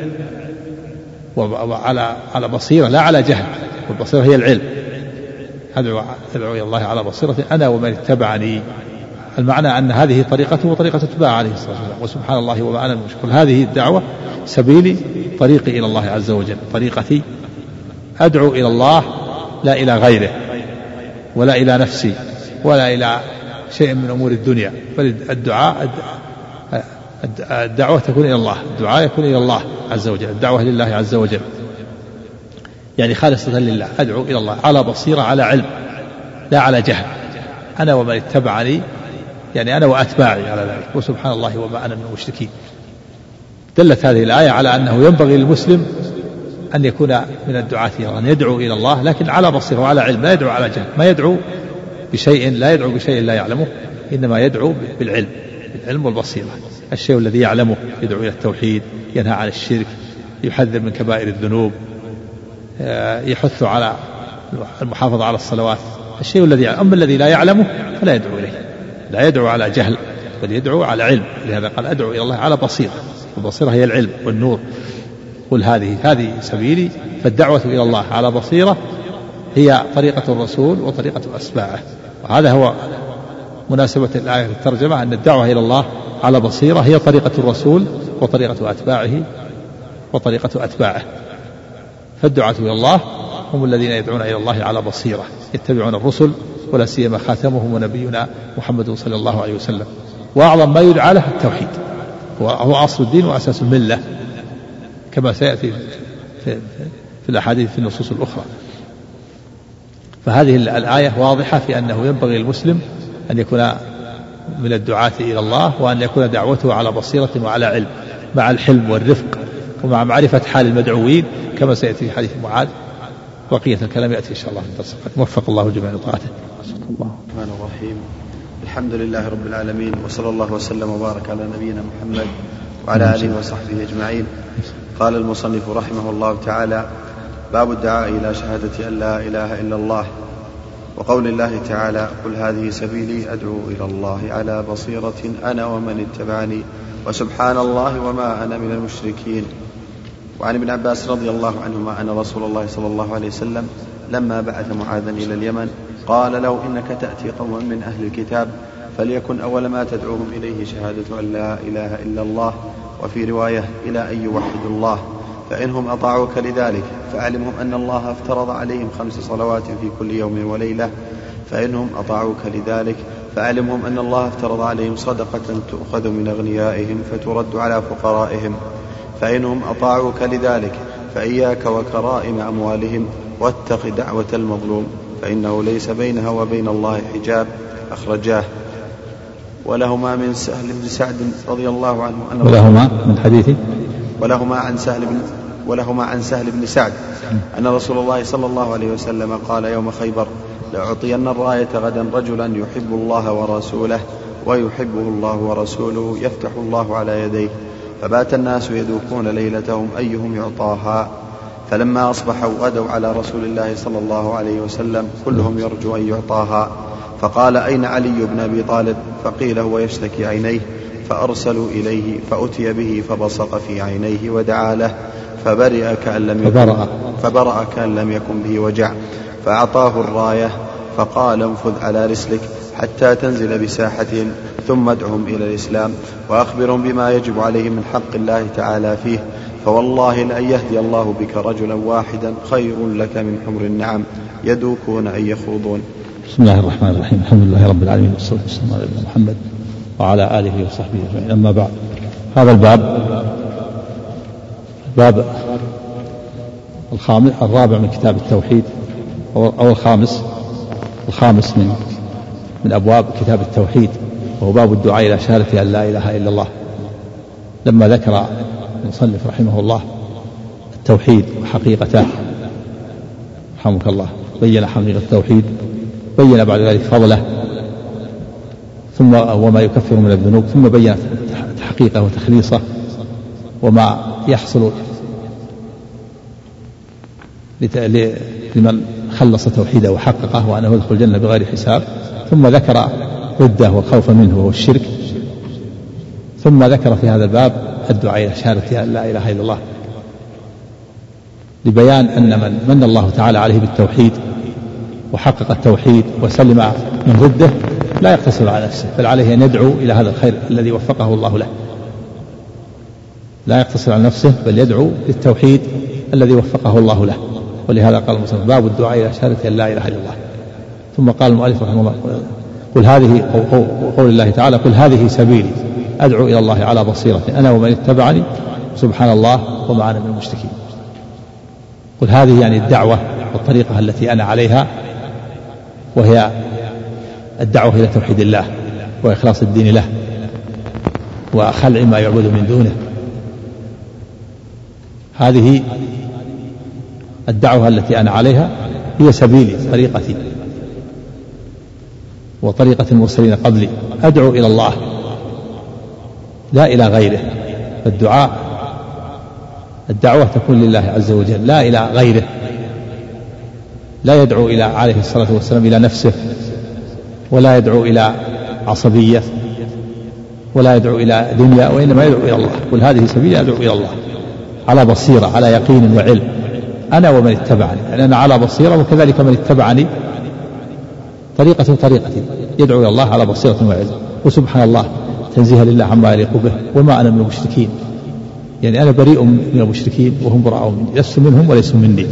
A: وعلى بصيرة لا على جهل، والبصيرة هي العلم. أدعو إلى الله على بصيرة أنا ومن اتبعني. المعنى أن هذه طريقته وطريقة اتباع عليه الصلاة والسلام، وسبحان الله وما أنا بمشرك. هذه الدعوة سبيلي، طريقي إلى الله عز وجل، طريقتي أدعو إلى الله لا إلى غيره ولا إلى نفسي ولا إلى شيء من أمور الدنيا، بل الدعوة تكون إلى الله، الدعاء يكون إلى الله عز وجل، الدعوة لله عز وجل، يعني خالصة لله. أدعو إلى الله على بصيرة، على علم لا على جهل. أنا ومن اتبعني يعني أنا وأتباعي على ذلك، وسبحان الله وما أنا من المشركين. دلت هذه الآية على أنه ينبغي للمسلم أن يكون من الدعاة أن يدعو إلى الله لكن على بصيرة وعلى علم، لا يدعو على جهل، ما يدعو بشيء لا يعلمه، إنما يدعو بالعلم والبصيرة. الشيء الذي يعلمه يدعو إلى التوحيد، ينهى عن الشرك، يحذر من كبائر الذنوب، يحث على المحافظة على الصلوات. الشيء الذي أما الذي لا يعلمه فلا يدعو إليه، لا يدعو على جهل بل يدعو على علم. لهذا قال أدعو إلى الله على بصيرة، البصيرة هي العلم والنور. قل هذه سبيلي، فالدعوة إلى الله على بصيرة هي طريقة الرسول وطريقة أتباعه. وهذا هو مناسبة الآية في الترجمة، أن الدعوة إلى الله على بصيرة هي طريقة الرسول وطريقة أتباعه. فالدعاة إلى الله هم الذين يدعون إلى الله على بصيرة، يتبعون الرسل ولا سيما خاتمهم ونبينا محمد صلى الله عليه وسلم. وأعظم ما يدعى له التوحيد، هو أصل الدين وأساس الملة، كما سيأتي في الأحاديث في النصوص الأخرى. فهذه الآية واضحة في أنه ينبغي للمسلم أن يكون من الدعاة إلى الله، وأن يكون دعوته على بصيرة وعلى علم، مع الحلم والرفق ومع معرفة حال المدعوين، كما سيأتي في حديث معاذ. بقية الكلام يأتي إن شاء الله في الدرس القادم. وفق الله جميع لطاعته.
B: الرحمن الرحيم. الحمد لله رب العالمين، وصلى الله وسلم وبارك على نبينا محمد وعلى آله وصحبه أجمعين. قال المصنف رحمه الله تعالى: باب الدعاء إلى شهادة أن لا إله إلا الله، وقول الله تعالى: قل هذه سبيلي أدعو إلى الله على بصيرة أنا ومن اتبعني وسبحان الله وما أنا من المشركين. وعن ابن عباس رضي الله عنهما أن رسول الله صلى الله عليه وسلم لما بعث معاذا إلى اليمن قال له: إنك تأتي قوما من أهل الكتاب، فليكن أول ما تدعوهم إليه شهادة أن لا إله إلا الله، وفي رواية إلى أن يوحدوا الله، فإنهم أطاعوك لذلك فأعلمهم أن الله افترض عليهم 5 صلوات في كل يوم وليلة، فإنهم أطاعوك لذلك فأعلمهم أن الله افترض عليهم صدقة تؤخذ من أغنيائهم فترد على فقرائهم، فإنهم أطاعوك لذلك فإياك وكرائم أموالهم، واتق دعوة المظلوم فإنه ليس بينها وبين الله حجاب. أخرجاه. ولهما من سهل بن سعد رضي الله عنه أن ولهما عن سهل بن سعد أن رسول الله صلى الله عليه وسلم قال يوم خيبر: لأعطين الراية غدا رجلا يحب الله ورسوله ويحبه الله ورسوله يفتح الله على يديه. فبات الناس يذوقون ليلتهم أيهم يعطاها، فلما أصبحوا غدوا على رسول الله صلى الله عليه وسلم كلهم يرجو أن يعطاها، فقال: أين علي بن أبي طالب؟ فقيل: هو يشتكي عينيه، فأرسلوا إليه فأتي به فبصق في عينيه ودعا له فبرأ كأن لم يكن به وجع، فأعطاه الراية فقال: انفذ على رسلك حتى تنزل بساحتهم، ثم ادعهم إلى الإسلام وأخبرهم بما يجب عليهم من حق الله تعالى فيه، فوالله لأن يهدي الله بك رجلا واحدا خير لك من حمر النعم يدوكون أن يخوضون.
A: بسم الله الرحمن الرحيم. الحمد لله رب العالمين، والصلاة والسلام على نبينا محمد وعلى آله وصحبه أجمعين. أما بعد، هذا الباب الرابع من كتاب التوحيد، أو الخامس من أبواب كتاب التوحيد، وهو باب الدعاء إلى شهادة أن لا إله إلا الله. لما ذكر المصنف رحمه الله التوحيد وحقيقته رحمك الله، بين حقيقة التوحيد، بين بعد ذلك فضله ثم وما يكفر من الذنوب، ثم بين تحقيقه وتخليصه وما يحصل لمن خلص توحيده وحققه وأنه يدخل الجنة بغير حساب، ثم ذكر ضده والخوف منه وهو الشرك، ثم ذكر في هذا الباب الدعاء إلى شهادة أن لا إله إلا الله، لبيان أن من الله تعالى عليه بالتوحيد وحقق التوحيد وسلم من ضده لا يقتصر على نفسه، بل عليه أن يدعو إلى هذا الخير الذي وفقه الله له. لا يقتصر على نفسه بل يدعو للتوحيد الذي وفقه الله له. ولهذا قال المصنف: باب الدعاء إلى شهادة أن لا إله إلا الله. ثم قال المؤلف رحمه الله: قل هذه، قول الله تعالى: قل هذه سبيلي أدعو إلى الله على بصيرة أنا ومن اتبعني سبحان الله وما أنا من المشركين. قل هذه يعني الدعوة والطريقة التي أنا عليها، وهي الدعوة إلى توحيد الله وإخلاص الدين له وخلع ما يعبد من دونه. هذه الدعوة التي أنا عليها هي سبيلي، طريقتي وطريقة المرسلين قبلي. أدعو إلى الله لا إلى غيره. الدعوة تكون لله عز وجل لا إلى غيره. لا يدعو إلى عليه الصلاة والسلام إلى نفسه، ولا يدعو إلى عصبية، ولا يدعو إلى دنيا وإنما يدعو إلى الله. قل هذه سبيلي أدعو إلى الله على بصيرة على يقين وعلم أنا ومن اتبعني، يعني أنا على بصيرة وكذلك من اتبعني طريقتي يدعو إلى الله على بصيرة وعلم. وسبحان الله تنزيها لله عما يليق به وما أنا من المشركين، يعني أنا بريء من المشركين وهم براء مني، لست منهم وليسوا مني.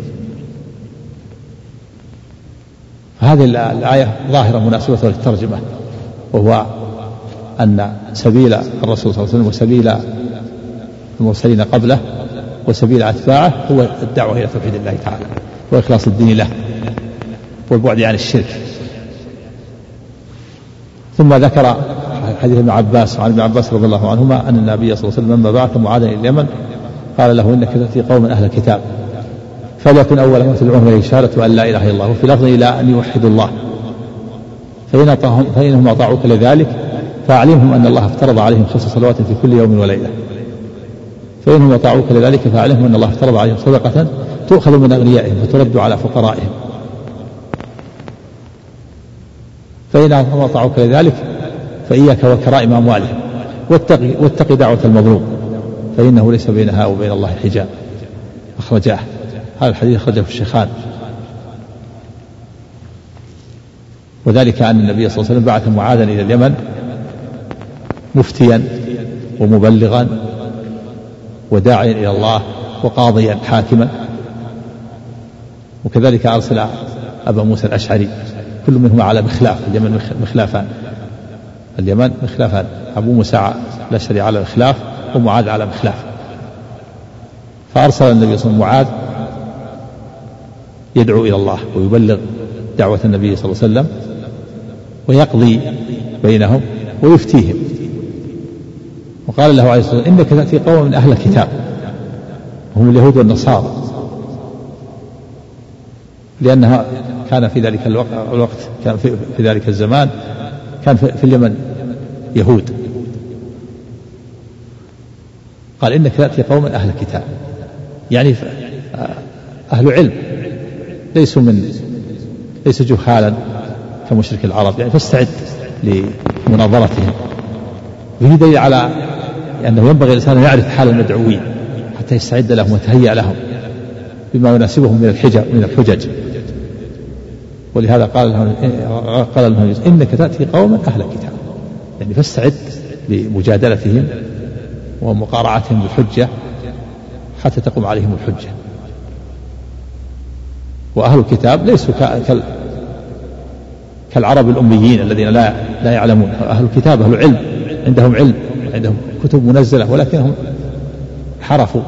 A: هذه الآية ظاهرة مناسبة للترجمة، وهو أن سبيل الرسول صلى الله عليه وسلم وسبيل المرسلين قبله وسبيل أتباعه هو الدعوة إلى توحيد الله تعالى وإخلاص الدين له والبعد عن الشرك. ثم ذكر حديث ابن عباس وعن ابن عباس رضي الله عنهما أن النبي صلى الله عليه وسلم لما بعث معاذا إلى اليمن قال له إنك تأتي قوم أهل الكتاب فليكن أول ما تدعوهم إليه شهادة أن لا إله إلا الله، وفي لفظ إلى أن يوحدوا الله، فإنهم أطاعوك لذلك فأعلمهم أن الله افترض عليهم 5 صلوات في كل يوم وليلة. فإنهم أطاعوك لذلك فأعلمهم أن الله افترض عليهم صدقة تؤخذ من أغنيائهم وترد على فقرائهم. فإنهم أطاعوك لذلك فإياك وكرائم أموالهم واتق دعوة المظلوم فإنه ليس بينها وبين الله حجاب. أخرجاه، هذا الحديث أخرجه الشيخان. وذلك أن النبي صلى الله عليه وسلم بعث معاذا إلى اليمن مفتيا ومبلغا وداعيا إلى الله وقاضيا حاكما، وكذلك أرسل أبا موسى الأشعري، كل منهما على مخلاف. اليمن مخلافان، أبو موسى الأشعري على مخلاف ومعاذ على مخلاف. فأرسل النبي صلى الله عليه وسلم معاذ يدعو إلى الله ويبلغ دعوة النبي صلى الله عليه وسلم ويقضي بينهم ويفتيهم. وقال له عليه الصلاة والسلام إنك تأتي قوم من أهل الكتاب هم اليهود والنصارى، لأنها كان في ذلك الوقت كان في ذلك الزمان كان في اليمن يهود. قال إنك تأتي قوم من أهل الكتاب، يعني أهل علم ليسوا جهالا كمشرك العرب، يعني فاستعد لمناظرتهم. وفي دليل على أنه ينبغي الإنسان أن يعرف حال المدعوين حتى يستعد لهم ويتهيأ لهم بما يناسبهم من الحجج. ولهذا قال لهم إنك تأتي قوما أهل الكتاب، يعني فاستعد لمجادلتهم ومقارعتهم بالحجة حتى تقوم عليهم الحجة. وأهل الكتاب ليسوا كالعرب الأميين الذين لا يعلمون. أهل الكتاب أهل علم، عندهم علم، عندهم كتب منزلة، ولكنهم حرفوا.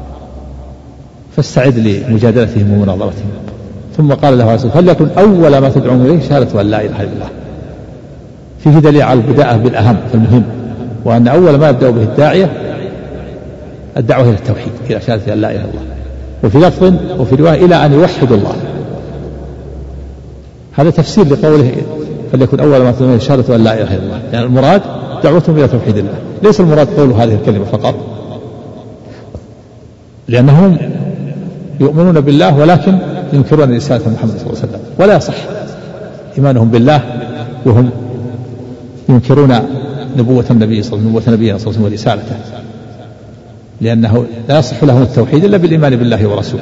A: فاستعد لمجادلتهم ومناظرتهم. ثم قال له عليه الصلاة والسلام فليكن أول ما تدعون إليه شهادة أن لا إله إلا الله. فيه دليل على البداءة بالأهم فالمهم، وأن أول ما يبدأ به الداعية الدعوة إلى التوحيد، إلى شهادة أن لا إله إلا الله. وفي لفظ وفي رواية إلى أن يوحدوا الله. هذا تفسير لقوله فليكن أول ما تدعون إليه شهادة أن لا إله إلا الله، يعني المراد دعوتهم إلى توحيد الله، ليس المراد قول هذه الكلمة فقط، لأنهم يؤمنون بالله ولكن ينكرون رسالة محمد صلى الله عليه وسلم، ولا يصح إيمانهم بالله وهم ينكرون نبوة النبي صلى الله عليه وسلم ورسالته، لأنه لا يصح لهم التوحيد إلا بالإيمان بالله ورسوله.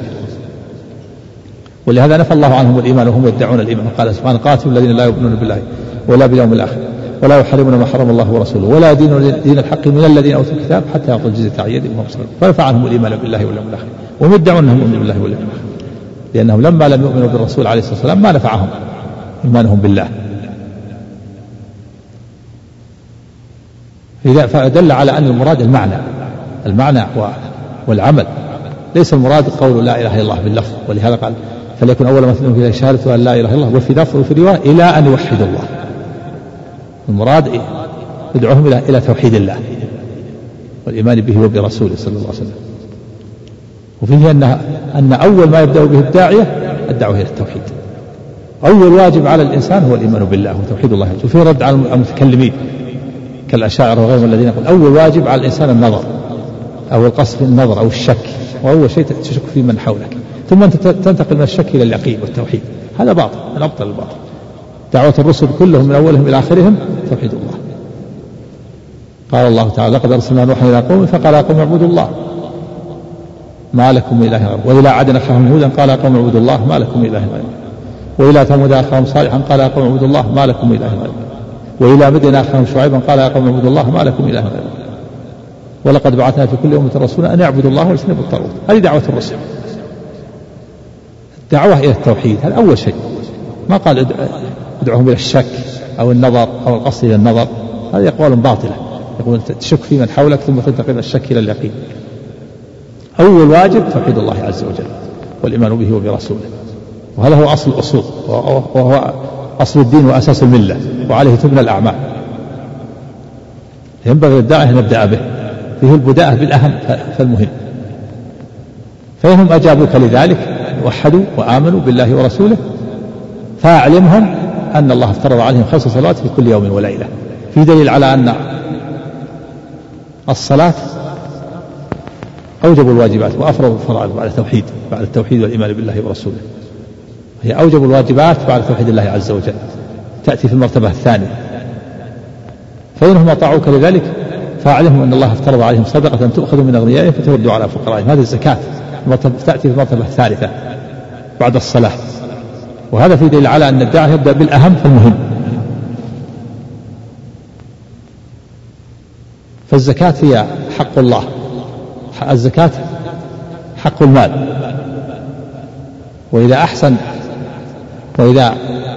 A: ولهذا نفى الله عنهم الإيمان وهم يدعون الإيمان. قال سبحانه قاتلوا الذين لا يؤمنون بالله ولا باليوم الآخر ولا يحرمون ما حرم الله ورسوله ولا دين الحق من الذين أوتوا الكتاب حتى يعطوا الجزية عن يد وهم صغيرون. فنفى عنهم الإيمان بالله واليوم الآخر، وهم يدعون أنهم يؤمنون بالله واليوم الآخر، لأنهم لما لم يؤمنوا بالرسول عليه الصلاة والسلام ما نفعهم إيمانهم بالله. فدل على أن المراد المعنى والعمل، ليس المراد قول لا إله إلا الله باللفظ. ولهذا قال فليكن أول ما تدعون إليه شهادة أن لا إله إلا الله، وفي لفظ وفي رواية إلى أن يوحدوا الله. المراد يدعوهم إلى توحيد الله والإيمان به وبرسوله صلى الله عليه وسلم. وفيه أن أول ما يبدأ به الداعية الدعوة إلى التوحيد. أول واجب على الإنسان هو الإيمان بالله وتوحيد الله. وفيه رد على المتكلمين كالأشاعرة وغيرهم الذين يقول أول واجب على الإنسان النظر أو القصد في النظر أو الشك، وأول شيء تشك في من حولك، ثم أنت تنتقل من الشك إلى اليقين والتوحيد. هذا باطل من أبطل الباطل. دعوة الرسل كلهم من أولهم إلى آخرهم توحيد الله. قال الله تعالى لقد أرسلنا نوحا إلى قومه فقال يا قوم اعبدوا الله ما لكم من إله غيره وإلى عاد أخاهم هودا قال يا قوم اعبدوا الله ما لكم من إله غيره وإلى ثمود أخاهم صالحا قال يا قوم اعبدوا الله ما لكم من إله غيره وإلى مدين أخاهم شعيبا قال يا قوم اعبدوا الله ما لكم من إله غيره ولقد بعثنا في كل أمة رسولا أن يعبدوا الله واجتنبوا الطاغوت. هذه دعوة الرسل، الدعوة إلى التوحيد، هذا أول شيء. ما قال ادعوهم إلى الشك أو النظر أو القصد إلى النظر، هذه أقوال باطلة. يقول تشك في من حولك ثم تنتقل من الشك إلى اليقين. أول واجب توحيد الله عز وجل والإيمان به وبرسوله، وهذا هو أصل الأصول وهو أصل الدين وأساس الملة وعليه تبنى الأعمال. ينبغي للداعية أن نبدأ به، فيه البداءة بالأهم فالمهم. فإنهم أجابوك لذلك وحدوا وآمنوا بالله ورسوله فأعلمهم أن الله افترض عليهم 5 صلوات في كل يوم وليلة. في دليل على أن الصلاة أوجب الواجبات وأفرض الفرائض بعد التوحيد والإيمان بالله ورسوله. هي أوجب الواجبات بعد توحيد الله عز وجل، تأتي في المرتبة الثانية. فإنهم أطاعوك لذلك فأعلمهم أن الله افترض عليهم صدقة تؤخذ من أغنيائهم فترد على فقرائهم. هذه الزكاة تأتي في المرتبة الثالثة بعد الصلاة. وهذا في دليل على أن الداعي يبدأ بالأهم فالمهم. فالزكاة هي حق الله، الزكاة حق المال. وإذا أحسن وإذا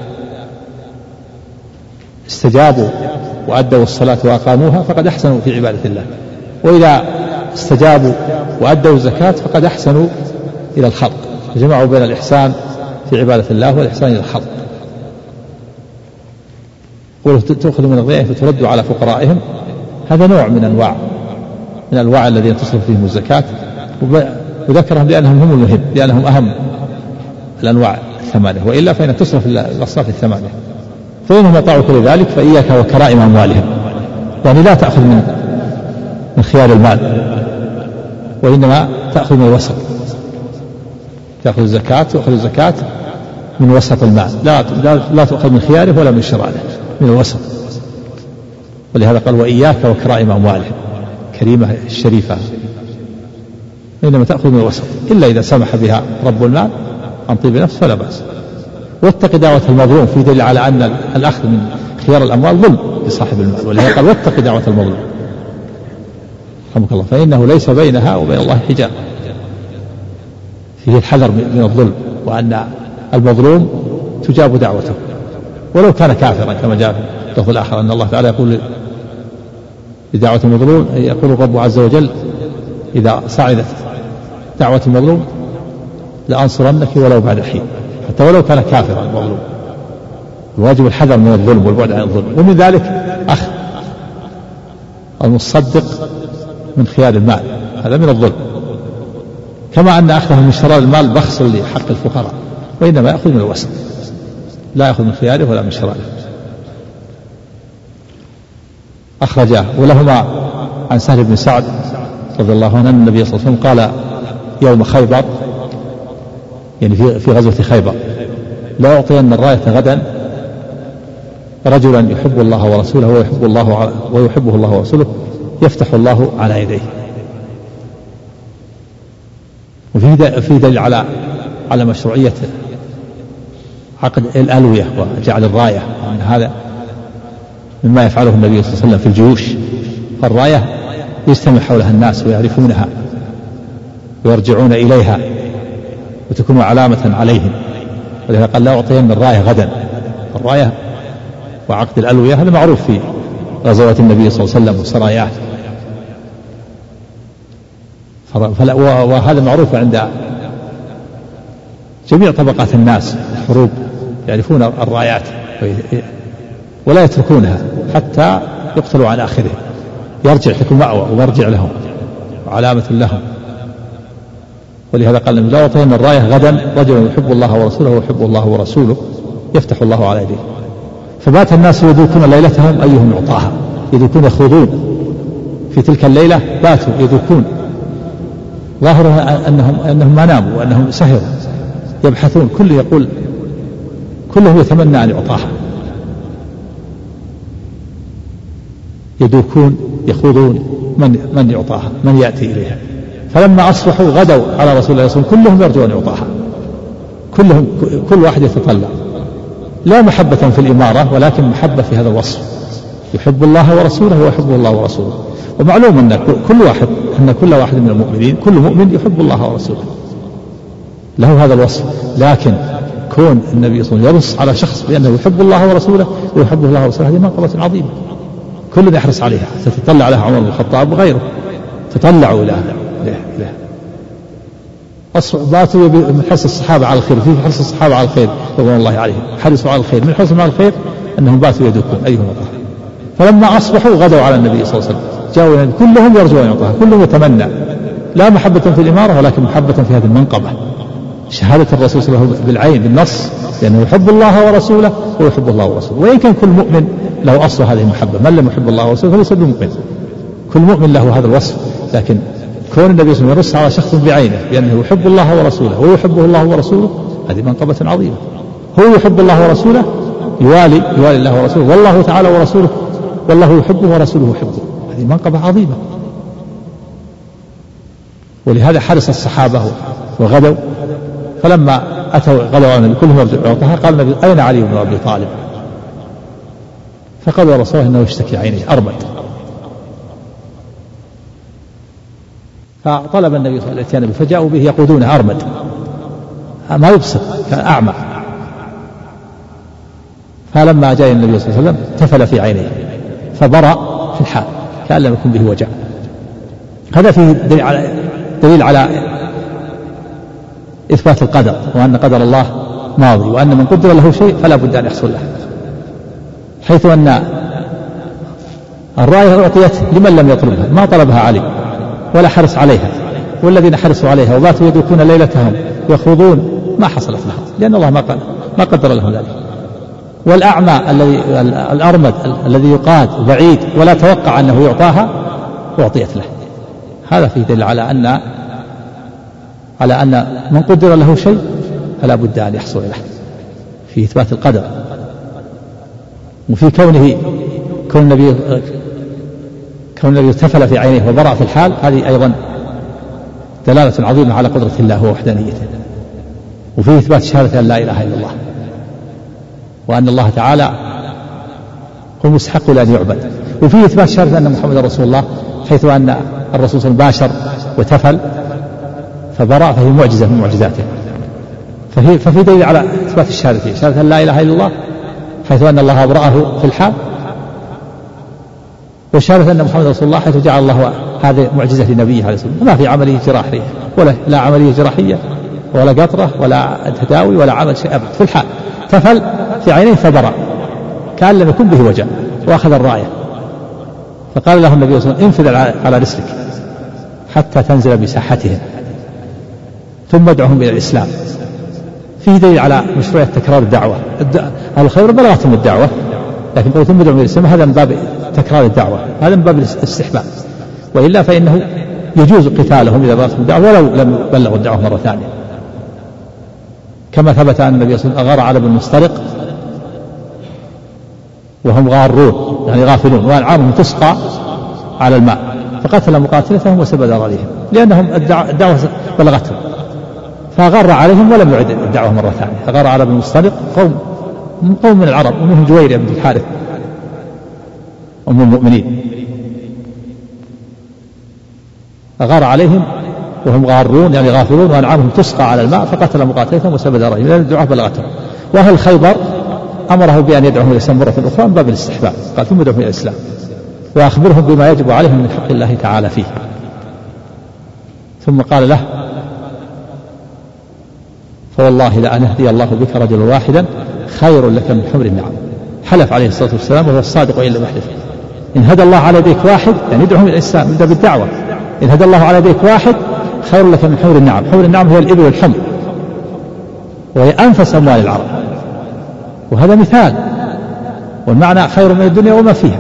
A: استجابوا وأدوا الصلاة وأقاموها فقد أحسنوا في عبادة الله، وإذا استجابوا وأدوا الزكاة فقد أحسنوا إلى الخلق، جمعوا بين الإحسان في عبادة الله والإحسان إلى الخلق. تأخذ من أغنيائهم فتردوا على فقرائهم، هذا نوع من أنواع الذين تصرف فيهم الزكاة، وذكرهم لأنهم هم المهم، لأنهم أهم الأنواع 8، وإلا فإن تصرف الأصناف 8. فإنهم أطاعوك لذلك فإياك وكرائم أموالهم، يعني لا تأخذ من خيار المال، وإنما تأخذ من الوسط. تأخذ الزكاة من وسط المال، لا تأخذ من خياره ولا من شراره، من الوسط. ولهذا قال وإياك وكرائم أموالهم، كريمة الشريفة، إنما تأخذ من الوسط، إلا إذا سمح بها رب المال عن طيب نفس فلا بأس. واتق دعوة المظلوم، في دليل على أن الأخذ من خيار الأموال ظلم لصاحب المال، ولهذا قال واتق دعوة المظلوم رحمك الله، فإنه ليس بينها وبين الله حجاب. فيه الحذر من الظلم، وأن المظلوم تجاب دعوته ولو كان كافرا، كما جاء في اللفظ الآخر أن الله تعالى يقول لدعوة المظلوم، يقول الرب عز وجل إذا صعدت دعوة المظلوم لأنصرنك ولو بعد حين، حتى ولو كان كافرا المظلوم. الواجب الحذر من الظلم والبعد عن الظلم. ومن ذلك أخذ المصدق من خيار المال، هذا من الظلم، كما أن أخذه من شرار المال بخس لحق الفقراء، وإنما يأخذ من الوسط، لا يأخذ من خياره ولا من شراره. أخرجاه ولهما عن سهل بن سعد رضي الله عنه أن النبي صلى الله عليه وسلم قال يوم خيبر، يعني في غزوة خيبر: لا أعطين الراية غدا رجلا يحب الله ورسوله ويحبه الله ورسوله يفتح الله على يديه. وفي دليل على مشروعية عقد الألوية وجعل الراية، أن هذا مما يفعله النبي صلى الله عليه وسلم في الجيوش. فالراية يجتمع حولها الناس ويعرفونها ويرجعون إليها وتكون علامة عليهم، ولهذا قال لا أعطين الراية غدا. الراية وعقد الألوية هذا معروف في غزوات النبي صلى الله عليه وسلم وسراياه، وهذا معروف عند جميع طبقات الناس. الحروب يعرفون الرايات ولا يتركونها حتى يقتلوا عن آخره، يرجع تكون مأوى ومرجع لهم وعلامة لهم. ولهذا قال لا أعطين الراية غدا رجل يحب الله ورسوله ويحب الله ورسوله يفتح الله على يديه. فبات الناس يذوقون ليلتهم أيهم يعطاها، يذوقون يخوضون في تلك الليلة، باتوا يذوقون، ظاهرها أنهم ما ناموا وأنهم سهروا يبحثون، كله يتمنى أن يعطاها. يدوكون يخوضون من يعطاها، من يأتي إليها. فلما أصبحوا غدوا على رسول الله صلى الله عليه وسلم كلهم يرجون يعطاها، كل واحد يتطلع، لا محبة في الإمارة ولكن محبة في هذا الوصف، يحب الله ورسوله ويحبه الله ورسوله. ومعلوم أن كل واحد من المؤمنين، كل مؤمن يحب الله ورسوله، له هذا الوصف. لكن كون النبي صلى الله عليه وسلم يرص على شخص بأنه يحب الله ورسوله ويحبه الله ورسوله، هذه منقبة عظيمة كل يحرص عليها. ستطلع عليها عمر بن الخطاب وغيره، تطلعوا إلى باتوا من حرص الصحابة على الخير، في حرص الصحابة على الخير رضوان الله عليهم، حرصوا على الخير، من حرصهم على الخير أنهم باتوا يدوكون أيهم الله. فلما أصبحوا غدوا على النبي صلى الله عليه وسلم، جاءوا كلهم يرجون يعطاها، كلهم يتمنى، لا محبة في الإمارة ولكن محبة في هذه المنقبة، شهادة الرسول صلى الله عليه وسلم بالعين بالنص لأنه يحب الله ورسوله ويحب الله ورسوله. وإن كان كل مؤمن له أصل هذه المحبة، من لم يحب الله ورسوله فليس بمؤمن، كل مؤمن له هذا الوصف. لكن كون النبي صلى الله عليه وسلم يرص على شخص بعينه بأنه يحب الله ورسوله ويحبه الله ورسوله، هذه منقبة عظيمة. هو يحب الله ورسوله، يوالي الله ورسوله، والله تعالى ورسوله، والله يحبه ورسوله يحبه، هذه منقبة عظيمة. ولهذا حرص الصحابة وغدوا، فلما أتوا غدوا على النبي كلهم يعطاها، قال النبي أين علي بن أبي طالب؟ فقال يا رسول الله إنه يشتكي عينيه أرمد. فطلب النبي صلى الله عليه وسلم فجاءوا به يقودونه أرمد، ما يبصر، كان أعمى. فلما جاء النبي صلى الله عليه وسلم تفل في عينيه فبرأ في الحال كأن لم يكن به وجع. هذا فيه دليل على إثبات القدر، وأن قدر الله ماضي، وأن من قدر له شيء فلا بد أن يحصل له، حيث أن الراية أعطيت لمن لم يطلبها، ما طلبها علي ولا حرص عليها، والذين حرصوا عليها وباتوا يدوكون ليلتهم يخوضون ما حصلت لهم، لأن الله ما قدر لهم ذلك. والأعمى الأرمد الذي يقاد بعيد ولا توقع أنه يعطاها أعطيت له. هذا فيه دليل على أن من قدر له شيء فلا بد أن يحصل له، في إثبات القدر. وفي كون النبي ارتفل في عينيه وبرأ في الحال، هذه أيضا دلالة عظيمة على قدرة الله ووحدانيته. وفيه إثبات شهادة أن لا إله إلا الله، وأن الله تعالى هو مستحق لأن يعبد. وفيه إثبات شهادة أن محمد رسول الله، حيث أن الرسول صلى الله عليه وسلم باشر وتفل فبرأ، فهي معجزة من معجزاته. ففي دليل على إثبات الشهادة، شهادة أن لا إله إلا الله، حيث أن الله أبرأه في الحال، وشهادة أن محمد رسول الله حيث جعل الله هذه معجزة لنبيه عليه الصلاة والسلام، ما في عملية جراحية لا عملية جراحية ولا قطرة ولا تداوي ولا عمل شيء أبدا، في الحال تفل في عينيه فبرأ كأن لم يكن به وجع، وأخذ الراية. فقال له النبي صلى الله عليه وسلم انفذ على رسلك حتى تنزل بساحتهم ثم ادعهم إلى الإسلام. فيه دليل على مشروعية تكرار الدعوة. أهل الخير بلغتهم الدعوة، لكن قول ثم ادعهم إلى الإسلام هذا من باب تكرار الدعوة، هذا من باب الاستحباب، وإلا فإنه يجوز قتالهم إذا بلغتهم الدعوة ولو لم يبلغوا الدعوة مرة ثانية، كما ثبت أن النبي صلى الله عليه وسلم أغار على بن المسترق وهم غارون يعني غافلون، وأنعامهم تسقى على الماء، فقتل مقاتلتهم وسبى ذراريهم لأنهم الدعوة بلغتهم، فغار عليهم ولم يعد الدعوة مرة ثانية. أغار على بن المسترق قوم من العرب، ومنهم جويرية بن الحارث أم المؤمنين، أغار عليهم وهم غارون يعني غافلون، وأنعامهم تسقى على الماء، فقتل مقاتلتهم وسبى ذراريهم لأن الدعوة بلغتهم. وأهل خيبر أمره بأن يدعوهم إلى الإسلام مرة أخرى من باب الاستحباب، قال ثم ادعوهم إلى الإسلام وأخبرهم بما يجب عليهم من حق الله تعالى فيه. ثم قال له فوالله لأن يهدي الله بك رجلا واحدا خير لك من حمر النعم. حلف عليه الصلاة والسلام وهو الصادق وإن لم يحلف، إن هدى الله على يديك واحد يعني يدعوهم إلى الإسلام يبدأ بالدعوة، إن هدى الله على يديك واحد خير لك من حمر النعم. حمر النعم هي الإبل والحمر، وهي أنفس أموال العرب، وهذا مثال، والمعنى خير من الدنيا وما فيها.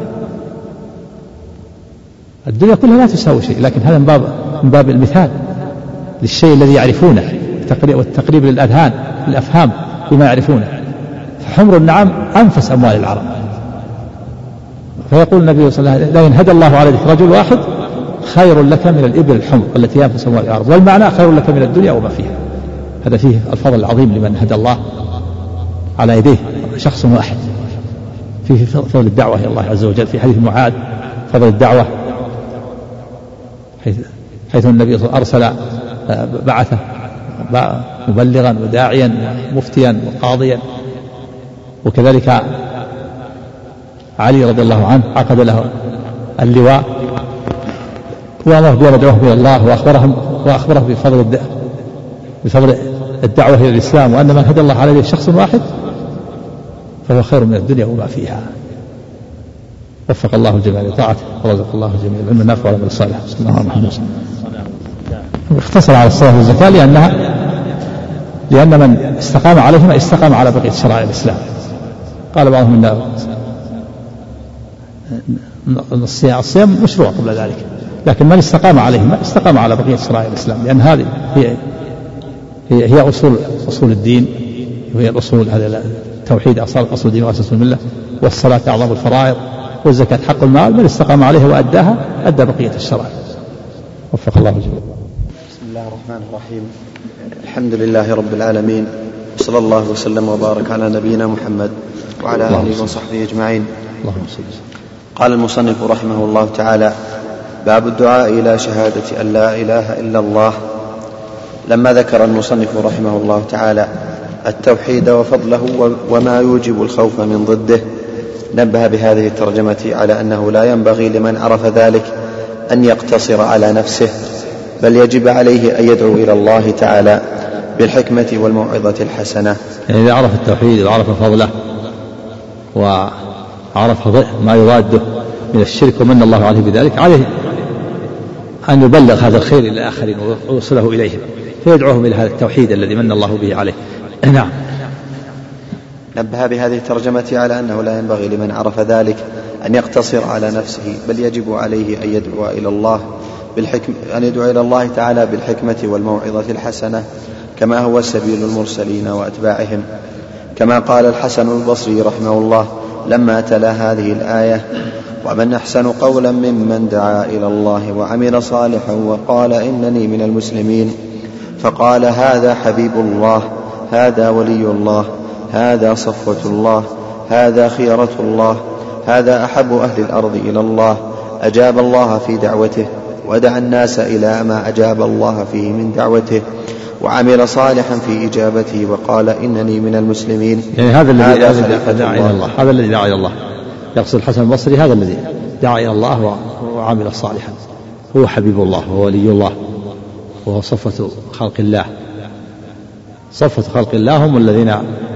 A: الدنيا كلها لا تساوي شيء، لكن هذا من باب المثال للشيء الذي يعرفونه والتقريب للأذهان للأفهام بما يعرفونه. فحمر النعم أنفس أموال العرب، فيقول النبي صلى الله عليه وسلم: لئن هدى الله عليك رجل واحد خير لك من الإبل الحمر التي هي في سماء الأرض. والمعنى خير لك من الدنيا وما فيها. هذا فيه الفضل العظيم لمن هدى الله على يديه شخص واحد. فيه فضل الدعوة إلى الله عز وجل. في حديث معاذ فضل الدعوة، حيث النبي صلى الله عليه وسلم أرسل بعثه مبلغا وداعيا ومفتيا وقاضيا. وكذلك علي رضي الله عنه عقد له اللواء وأمره بأن يدعوهم إلى الله، وأخبره بفضل الدعوة إلى الإسلام، وأن من هدى الله عليه شخص واحد فهو خير من الدنيا وما فيها. وفق الله الجميع لطاعته ورزق الله الجميع العلم النافع والعمل الصالح. بسم الله الرحمن الرحيم. اختصر على الصلاة والزكاة لأن من استقام عليهما استقام على بقية شرائع الإسلام. قال بعضهم أن الصيام مشروع قبل ذلك، لكن من استقام عليهما استقام على بقية شرائع الإسلام، لأن هذه هي أصول الدين، وهي الأصول. هذا التوحيد أصل الدين وأساس الملة، والصلاة أعظم الفرائض، والزكاة حق المال. من استقام عليها وأداها أدى بقية الشرائع. وفق الله الجميع.
E: بسم الله الرحمن الرحيم. الحمد لله رب العالمين، صلى الله وسلم وبارك على نبينا محمد وعلى آله وصحبه أجمعين. قال المصنف رحمه الله تعالى: باب الدعاء إلى شهادة أن لا إله إلا الله. لما ذكر المصنف رحمه الله تعالى التوحيد وفضله وما يوجب الخوف من ضده، نبه بهذه الترجمة على أنه لا ينبغي لمن عرف ذلك أن يقتصر على نفسه، بل يجب عليه أن يدعو إلى الله تعالى بالحكمة والموعظة الحسنة.
A: يعني إذا عرف التوحيد وعرف فضله وعرف ما يضاده من الشرك ومن الله عليه بذلك، عليه أن يبلغ هذا الخير إلى الآخرين ويوصله إليهم، فيدعوهم إلى هذا التوحيد الذي من الله به عليه. نعم.
E: نبه بهذه الترجمة على أنه لا ينبغي لمن عرف ذلك أن يقتصر على نفسه، بل يجب عليه أن يدعو إلى الله تعالى بالحكمة والموعظة الحسنة، كما هو سبيل المرسلين وأتباعهم. كما قال الحسن البصري رحمه الله لما تلا هذه الآية: ومن أحسن قولا ممن دعا إلى الله وعمل صالحا وقال إنني من المسلمين. فقال: هذا حبيب الله، هذا ولي الله، هذا صفوة الله، هذا خيرة الله، هذا أحب أهل الأرض إلى الله، أجاب الله في دعوته ودعا الناس إلى ما أجاب الله فيه من دعوته، وعمل صالحا في إجابته وقال إنني من المسلمين.
A: يعني هذا الذي دعا إلى الله، هذا الذي دعا إلى الله. يقصد الحسن البصري هذا الذي دعا إلى الله وعمل صالحا، هو حبيب الله وهو ولي الله وهو صفوة خلق الله. صفوة خلق الله هم الذين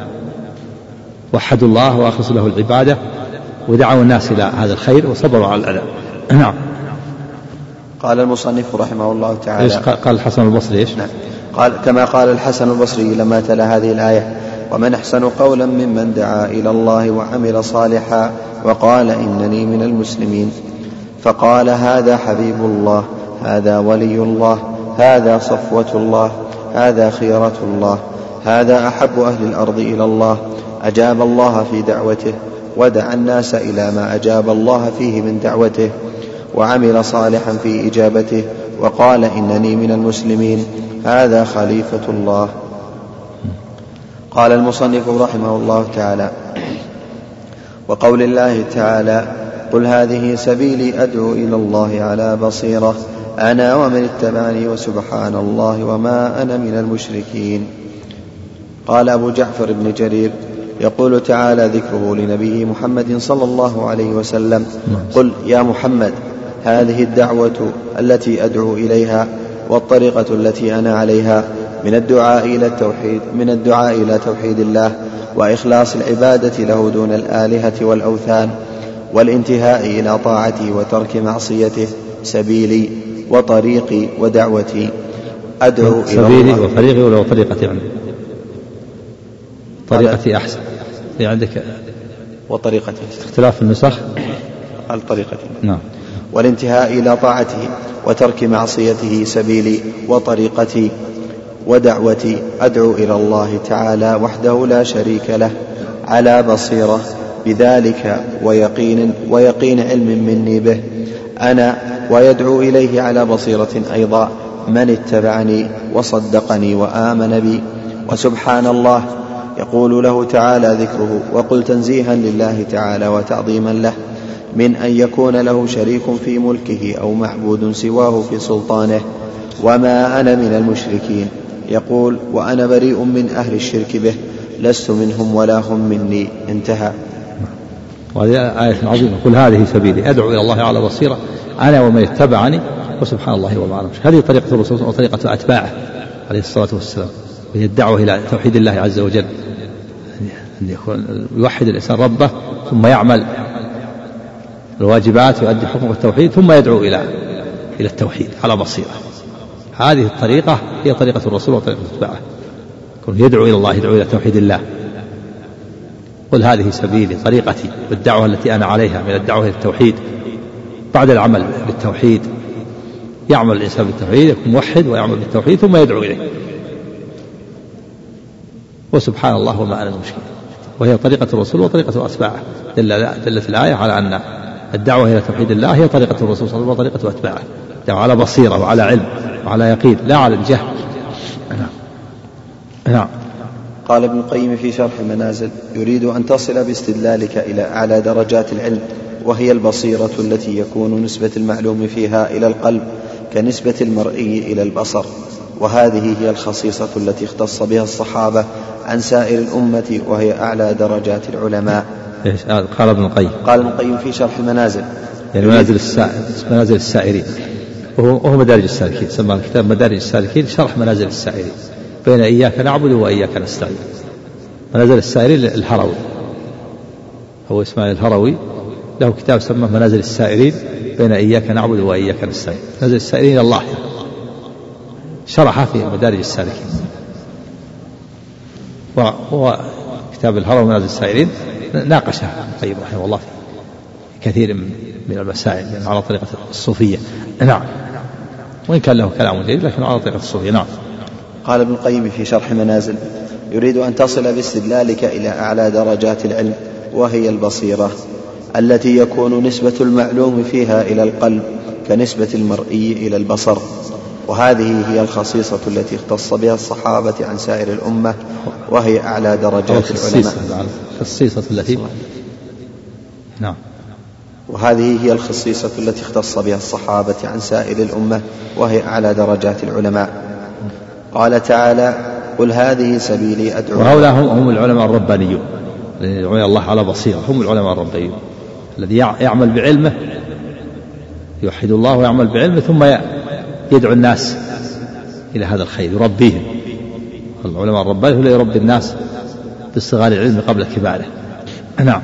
A: وحدوا الله وأخلصوا له العبادة ودعوا الناس إلى هذا الخير وصبروا على الأذى. نعم.
E: قال المصنف رحمه الله تعالى:
A: قال الحسن البصري إيش؟
E: نعم. قال كما قال الحسن البصري لما تلا هذه الآية: ومن أحسن قولا ممن دعا إلى الله وعمل صالحا وقال إنني من المسلمين. فقال: هذا حبيب الله، هذا ولي الله، هذا صفوة الله، هذا خيرة الله، هذا أحب أهل الأرض إلى الله، أجاب الله في دعوته ودعا الناس إلى ما أجاب الله فيه من دعوته، وعمل صالحا في إجابته وقال إنني من المسلمين، هذا خليفة الله. قال المصنف رحمه الله تعالى: وقول الله تعالى: قل هذه سبيلي أدعو إلى الله على بصيرة أنا ومن اتبعني وسبحان الله وما أنا من المشركين. قال أبو جعفر بن جرير: يقول تعالى ذكره لنبيه محمد صلى الله عليه وسلم: قل يا محمد هذه الدعوة التي أدعو إليها والطريقة التي أنا عليها من الدعاء إلى توحيد الله وإخلاص العبادة له دون الآلهة والأوثان، والانتهاء إلى طاعته وترك معصيته، سبيلي وطريقي ودعوتي أدعو إلى الله.
A: سبيلي وطريقي ولا طريقتي يعني؟ طريقتي أحسن في عندك
E: وطريقتي
A: اختلاف في النسخ.
E: قال طريقتي.
A: نعم.
E: والانتهاء إلى طاعته وترك معصيته، سبيلي وطريقتي ودعوتي أدعو إلى الله تعالى وحده لا شريك له على بصيرة بذلك ويقين علم مني به أنا ويدعو إليه على بصيرة أيضا من اتبعني وصدقني وآمن بي. وسبحان الله يقول له تعالى ذكره وقل تنزيها لله تعالى وتعظيما له من أن يكون له شريك في ملكه أو معبود سواه في سلطانه وما أنا من المشركين. يقول وأنا بريء من أهل الشرك به لست منهم ولا هم مني. انتهى.
A: وهذه آية عظيمة قل هذه سبيلي أدعو إلى الله على بصيرة أنا ومن اتبعني وسبحان الله وما أنا. هذه طريقة الرسول وطريقة أتباعه عليه الصلاة والسلام وهي الدعوة إلى توحيد الله عز وجل أن يوحد الإنسان ربه ثم يعمل الواجبات ويؤدي حكم التوحيد ثم يدعو إلى التوحيد على بصيرة. هذه الطريقة هي طريقة الرسول وطريقة أتباعه يدعو إلى الله يدعو إلى توحيد الله. قل هذه سبيلي طريقتي والدعوة التي أنا عليها من الدعوة إلى التوحيد. بعد العمل بالتوحيد يعمل الإنسان بالتوحيد يكون موحد ويعمل بالتوحيد ثم يدعو إليه وسبحان الله وما أنا المشكلة. وهي طريقة الرسول وطريقة أتباعه. دلت الآية على أن الدعوة إلى توحيد الله هي طريقة الرسول صلى الله عليه وسلم وطريقة أتباعه دعوة على بصيرة وعلى علم وعلى يقين لا على الجهل. نعم.
E: قال ابن القيم في شرح المنازل يريد أن تصل باستدلالك إلى أعلى درجات العلم وهي البصيرة التي يكون نسبة المعلوم فيها إلى القلب كنسبة المرئي إلى البصر. وهذه هي الخصيصة التي اختص بها الصحابة عن سائر الأمة وهي أعلى درجات العلماء.
A: قال ابن القيم
E: في شرح المنازل
A: يعني منازل السائرين وهو مدارج السالكين سمى الكتاب مدارج السالكين شرح منازل السائرين بين إياك نعبد وإياك نستعين. منازل السائرين الهروي هو إسماعيل الهروي له كتاب سماه منازل السائرين بين إياك نعبد وإياك نستعين. منازل السائرين إلى الله شرح في مدارج السالكين. وهو كتاب الهروي منازل السائرين ناقشها القيم رحمه الله في كثير من المسائل على طريقة الصوفية. نعم. وإن كان له كلام جيد لكن على طريقة الصوفية. نعم.
E: قال ابن القيم في شرح منازل يريد أن تصل باستدلالك إلى أعلى درجات العلم وهي البصيرة التي يكون نسبة المعلوم فيها إلى القلب كنسبة المرئي إلى البصر. وهذه هي الخصيصة التي اختص بها الصحابة عن سائر الأمة وهي أعلى درجات العلماء.
A: الخصيصة التي نعم.
E: وهذه هي الخصيصة التي اختص بها الصحابة عن سائر الأمة وهي أعلى درجات العلماء. قال تعالى قل هذه سبيلي أدعو.
A: وهؤلاء هم العلماء الربانيون يدعون الله على بصيرة. هم العلماء الربانيون الذي يعمل بعلمه يوحد الله ويعمل بعلمه ثم يدعو الناس إلى هذا الخير يربيهم. العلماء الربانيون هو يربي الناس باصغار العلم قبل كباره. نعم.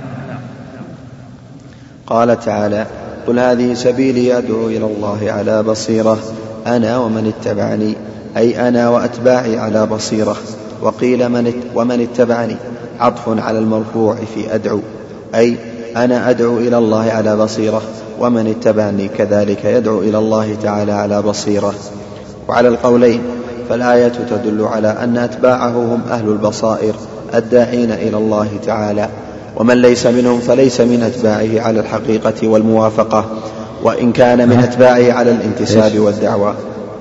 E: قال تعالى قل هذه سبيلي أدعو إلى الله على بصيرة أنا ومن اتبعني أي أنا وأتباعي على بصيرة. وقيل ومن اتبعني عطف على المرفوع في أدعو أي أنا أدعو إلى الله على بصيرة ومن اتبعني كذلك يدعو إلى الله تعالى على بصيرة. وعلى القولين فالآية تدل على أن أتباعه هم أهل البصائر الداعين إلى الله تعالى ومن ليس منهم فليس من أتباعه على الحقيقة والموافقة وإن كان من أتباعه على الانتساب والدعوة.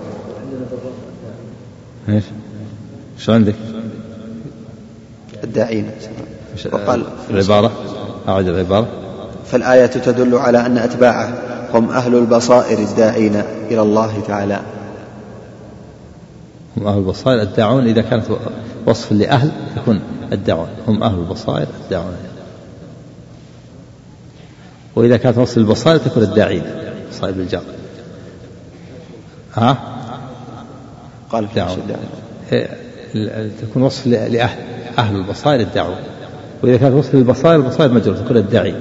A: شو عندك
E: الداعين وقال
A: العبارة أعد العبارة
E: فالآية تدل على أن أتباعه هم أهل البصائر الداعين إلى الله تعالى.
A: هم أهل البصائر الداعون إذا كانت وصف لأهل يكون الداعون هم أهل البصائر الداعون وإذا كانت وصف للبصائر تكون الداعين صاحب الجار.
E: قال
A: تكون وصف لأهل أهل البصائر الداعون وإذا كانت وصف للبصائر البصائر مجرور تكون الداعي.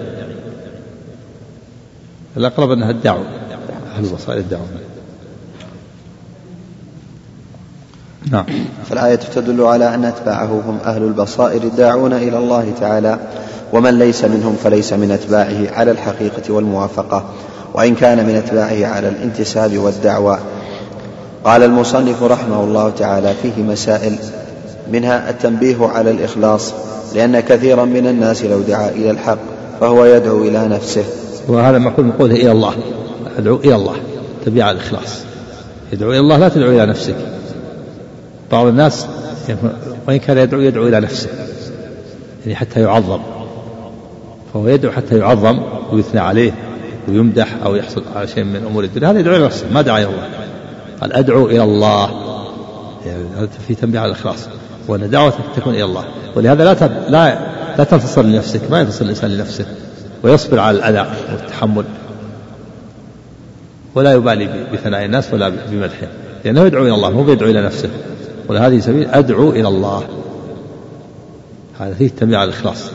A: الأقرب أنها الداعون أهل البصائر الداعون. نعم.
E: فالآية تدل على أن أتباعه هم أهل البصائر الداعون إلى الله تعالى ومن ليس منهم فليس من أتباعه على الحقيقة والموافقة وإن كان من أتباعه على الانتساب والدعوة. قال المصنف رحمه الله تعالى فيه مسائل منها التنبيه على الإخلاص، لأن كثيرا من الناس لو دعا إلى الحق فهو يدعو إلى نفسه.
A: وهذا معقول من قوله إلى الله، أدعو إلى الله، تبيع على الإخلاص، يدعو إلى الله لا تدعو إلى نفسك. بعض الناس وإن كان يدعو إلى نفسه يعني حتى يعظم، فهو يدعو حتى يعظم ويثنى عليه ويمدح أو يحصل على شيء من أمور الدنيا، هذا يدعو إلى نفسه ما دعا إلى الله. قال أدعو إلى الله، يعني هذا في تنبيه على الإخلاص، وأن دعوتك تكون إلى الله. ولهذا لا تنتصر لنفسك، ما ينتصر الإنسان لنفسه، ويصبر على الأذى والتحمل، ولا يبالي بثناء الناس ولا بمدحهم، لأنه يدعو إلى الله مو بيدعو إلى نفسه. ولهذه سبيل أدعو إلى الله، هذا فيه التنبيه على الإخلاص.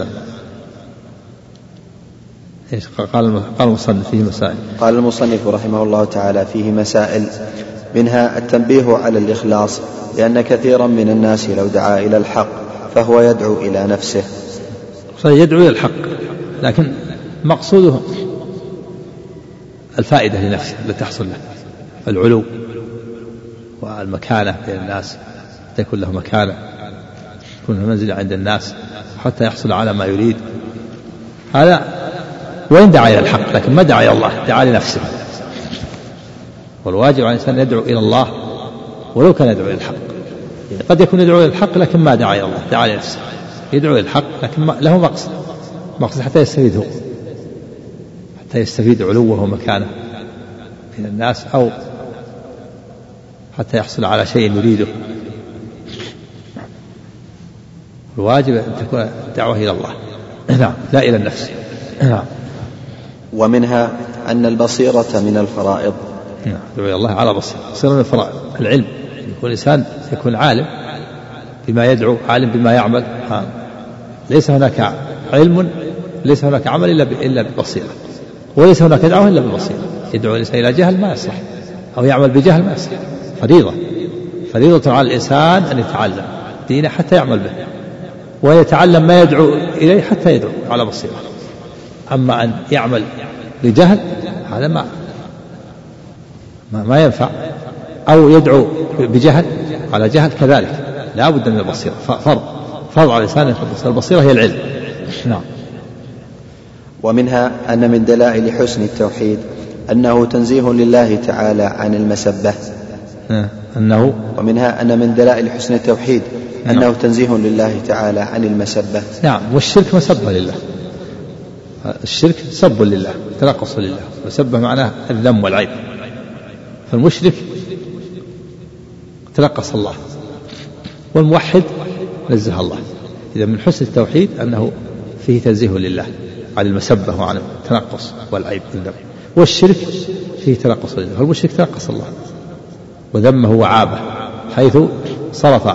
A: قال المصنف فيه مسائل.
E: قال المصنف رحمه الله تعالى فيه مسائل، منها التنبيه على الإخلاص، لأن كثيرا من الناس لو دعا إلى الحق فهو يدعو إلى نفسه.
A: يدعو إلى الحق لكن مقصوده الفائدة لنفسه التي تحصل له، العلو والمكانة بين الناس، حتى يكون له مكانة، يكون له منزل عند الناس، حتى يحصل على ما يريد. هذا وإن دعا إلى الحق، لكن ما دعا إلى الله، دعا لنفسه. والواجب على الإنسان يدعو إلى الله ولو كان يدعو إلى الحق. يعني قد يكون يدعو إلى الحق لكن ما دعا إلى الله، دعا لنفسه. يدعو إلى الحق لكن له مقصد حتى يستفيد هو، حتى يستفيد علوه ومكانه من الناس، أو حتى يحصل على شيء يريده. الواجب أن تكون الدعوة إلى الله نعم، لا إلى النفس نعم.
E: ومنها أن البصيرة من الفرائض.
A: نعم، يدعو إلى الله على بصيرة من الفرائض. العلم، يكون الإنسان يكون عالم بما يدعو، عالم بما يعمل. ليس هناك علم، ليس هناك عمل إلا ببصيرة، وليس هناك دعوة إلا ببصيرة. يدعو الإنسان إلى جهل ما يصح، أو يعمل بجهل ما يصح. فريضة على الإنسان أن يتعلم دينه حتى يعمل به، ويتعلم ما يدعو إليه حتى يدعو على بصيرة. أما أن يعمل بجهل هذا ما ينفع، أو يدعو بجهل على جهل كذلك، لا بد من البصيرة. فرض على الإنسان البصيرة هي العلم نعم.
E: ومنها أن من دلائل حسن التوحيد أنه تنزيه لله تعالى عن المسبة. ومنها أن من دلائل حسن التوحيد أنه تنزيه لله تعالى عن المسبة.
A: نعم، والشرك مسبة لله، الشرك سب لله، تنقص لله. مسبة معناه الذم والعيب، فالمشرك تنقص الله، والموحد نزه الله. إذا من حسن التوحيد أنه فيه تنزيه لله عن المسبة وعن التنقص والعيب والذم. والشرك فيه تنقص لله، فالمشرك تنقص الله وذمه وعابه، حيث صرف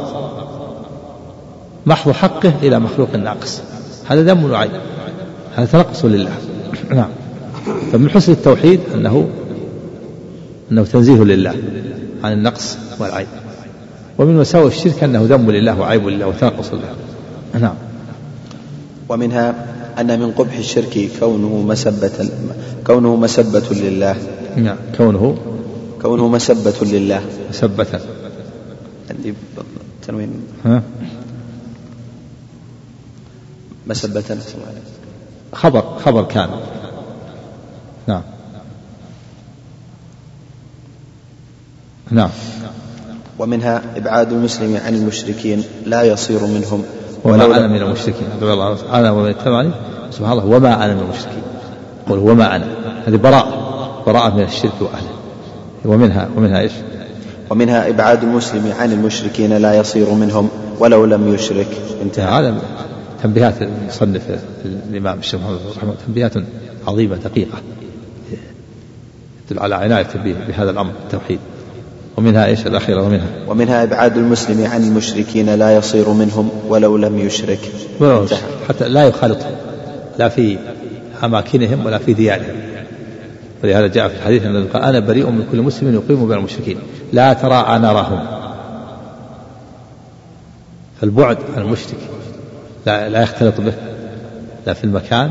A: محض حقه إلى مخلوق ناقص، هذا ذم وعيب، هذا تنقص لله نعم. فمن حسن التوحيد أنه تنزيه لله عن النقص والعيب. ومن مساوئ الشرك أنه ذم لله وعيب لله وتنقص لله نعم.
E: ومنها أن من قبح الشرك كونه مسبة لله.
A: نعم، كونه
E: مسبة لله.
A: مسبة
E: عندي تنوين مسبة
A: خبر كان نعم.
E: ومنها إبعاد المسلم عن المشركين لا يصير منهم.
A: وما أنا من المشركين، أنا ومن اتبعني سبحان الله، وما أنا من المشركين، قل وما أنا، هذه براءة من الشرك وأهله. ومنها إيش؟
E: ومنها إبعاد المسلم عن المشركين لا يصير منهم ولو لم يشرك. انتهى.
A: هذا تنبيهات المصنف الإمام الشيخ محمد رحمه الله، تنبيهات عظيمة دقيقة تدل على عناية بهذا الأمر التوحيد. ومنها إيش الأخيرة؟
E: ومنها إبعاد المسلم عن المشركين لا يصير منهم ولو لم يشرك.
A: حتى لا يخالطهم لا في أماكنهم ولا في ديارهم. ولهذا جاء في الحديث أن أنا بريء من كل مسلم يقيم بين المشركين لا تراءى نارهم. فالبعد عن المشرك لا يختلط به لا في المكان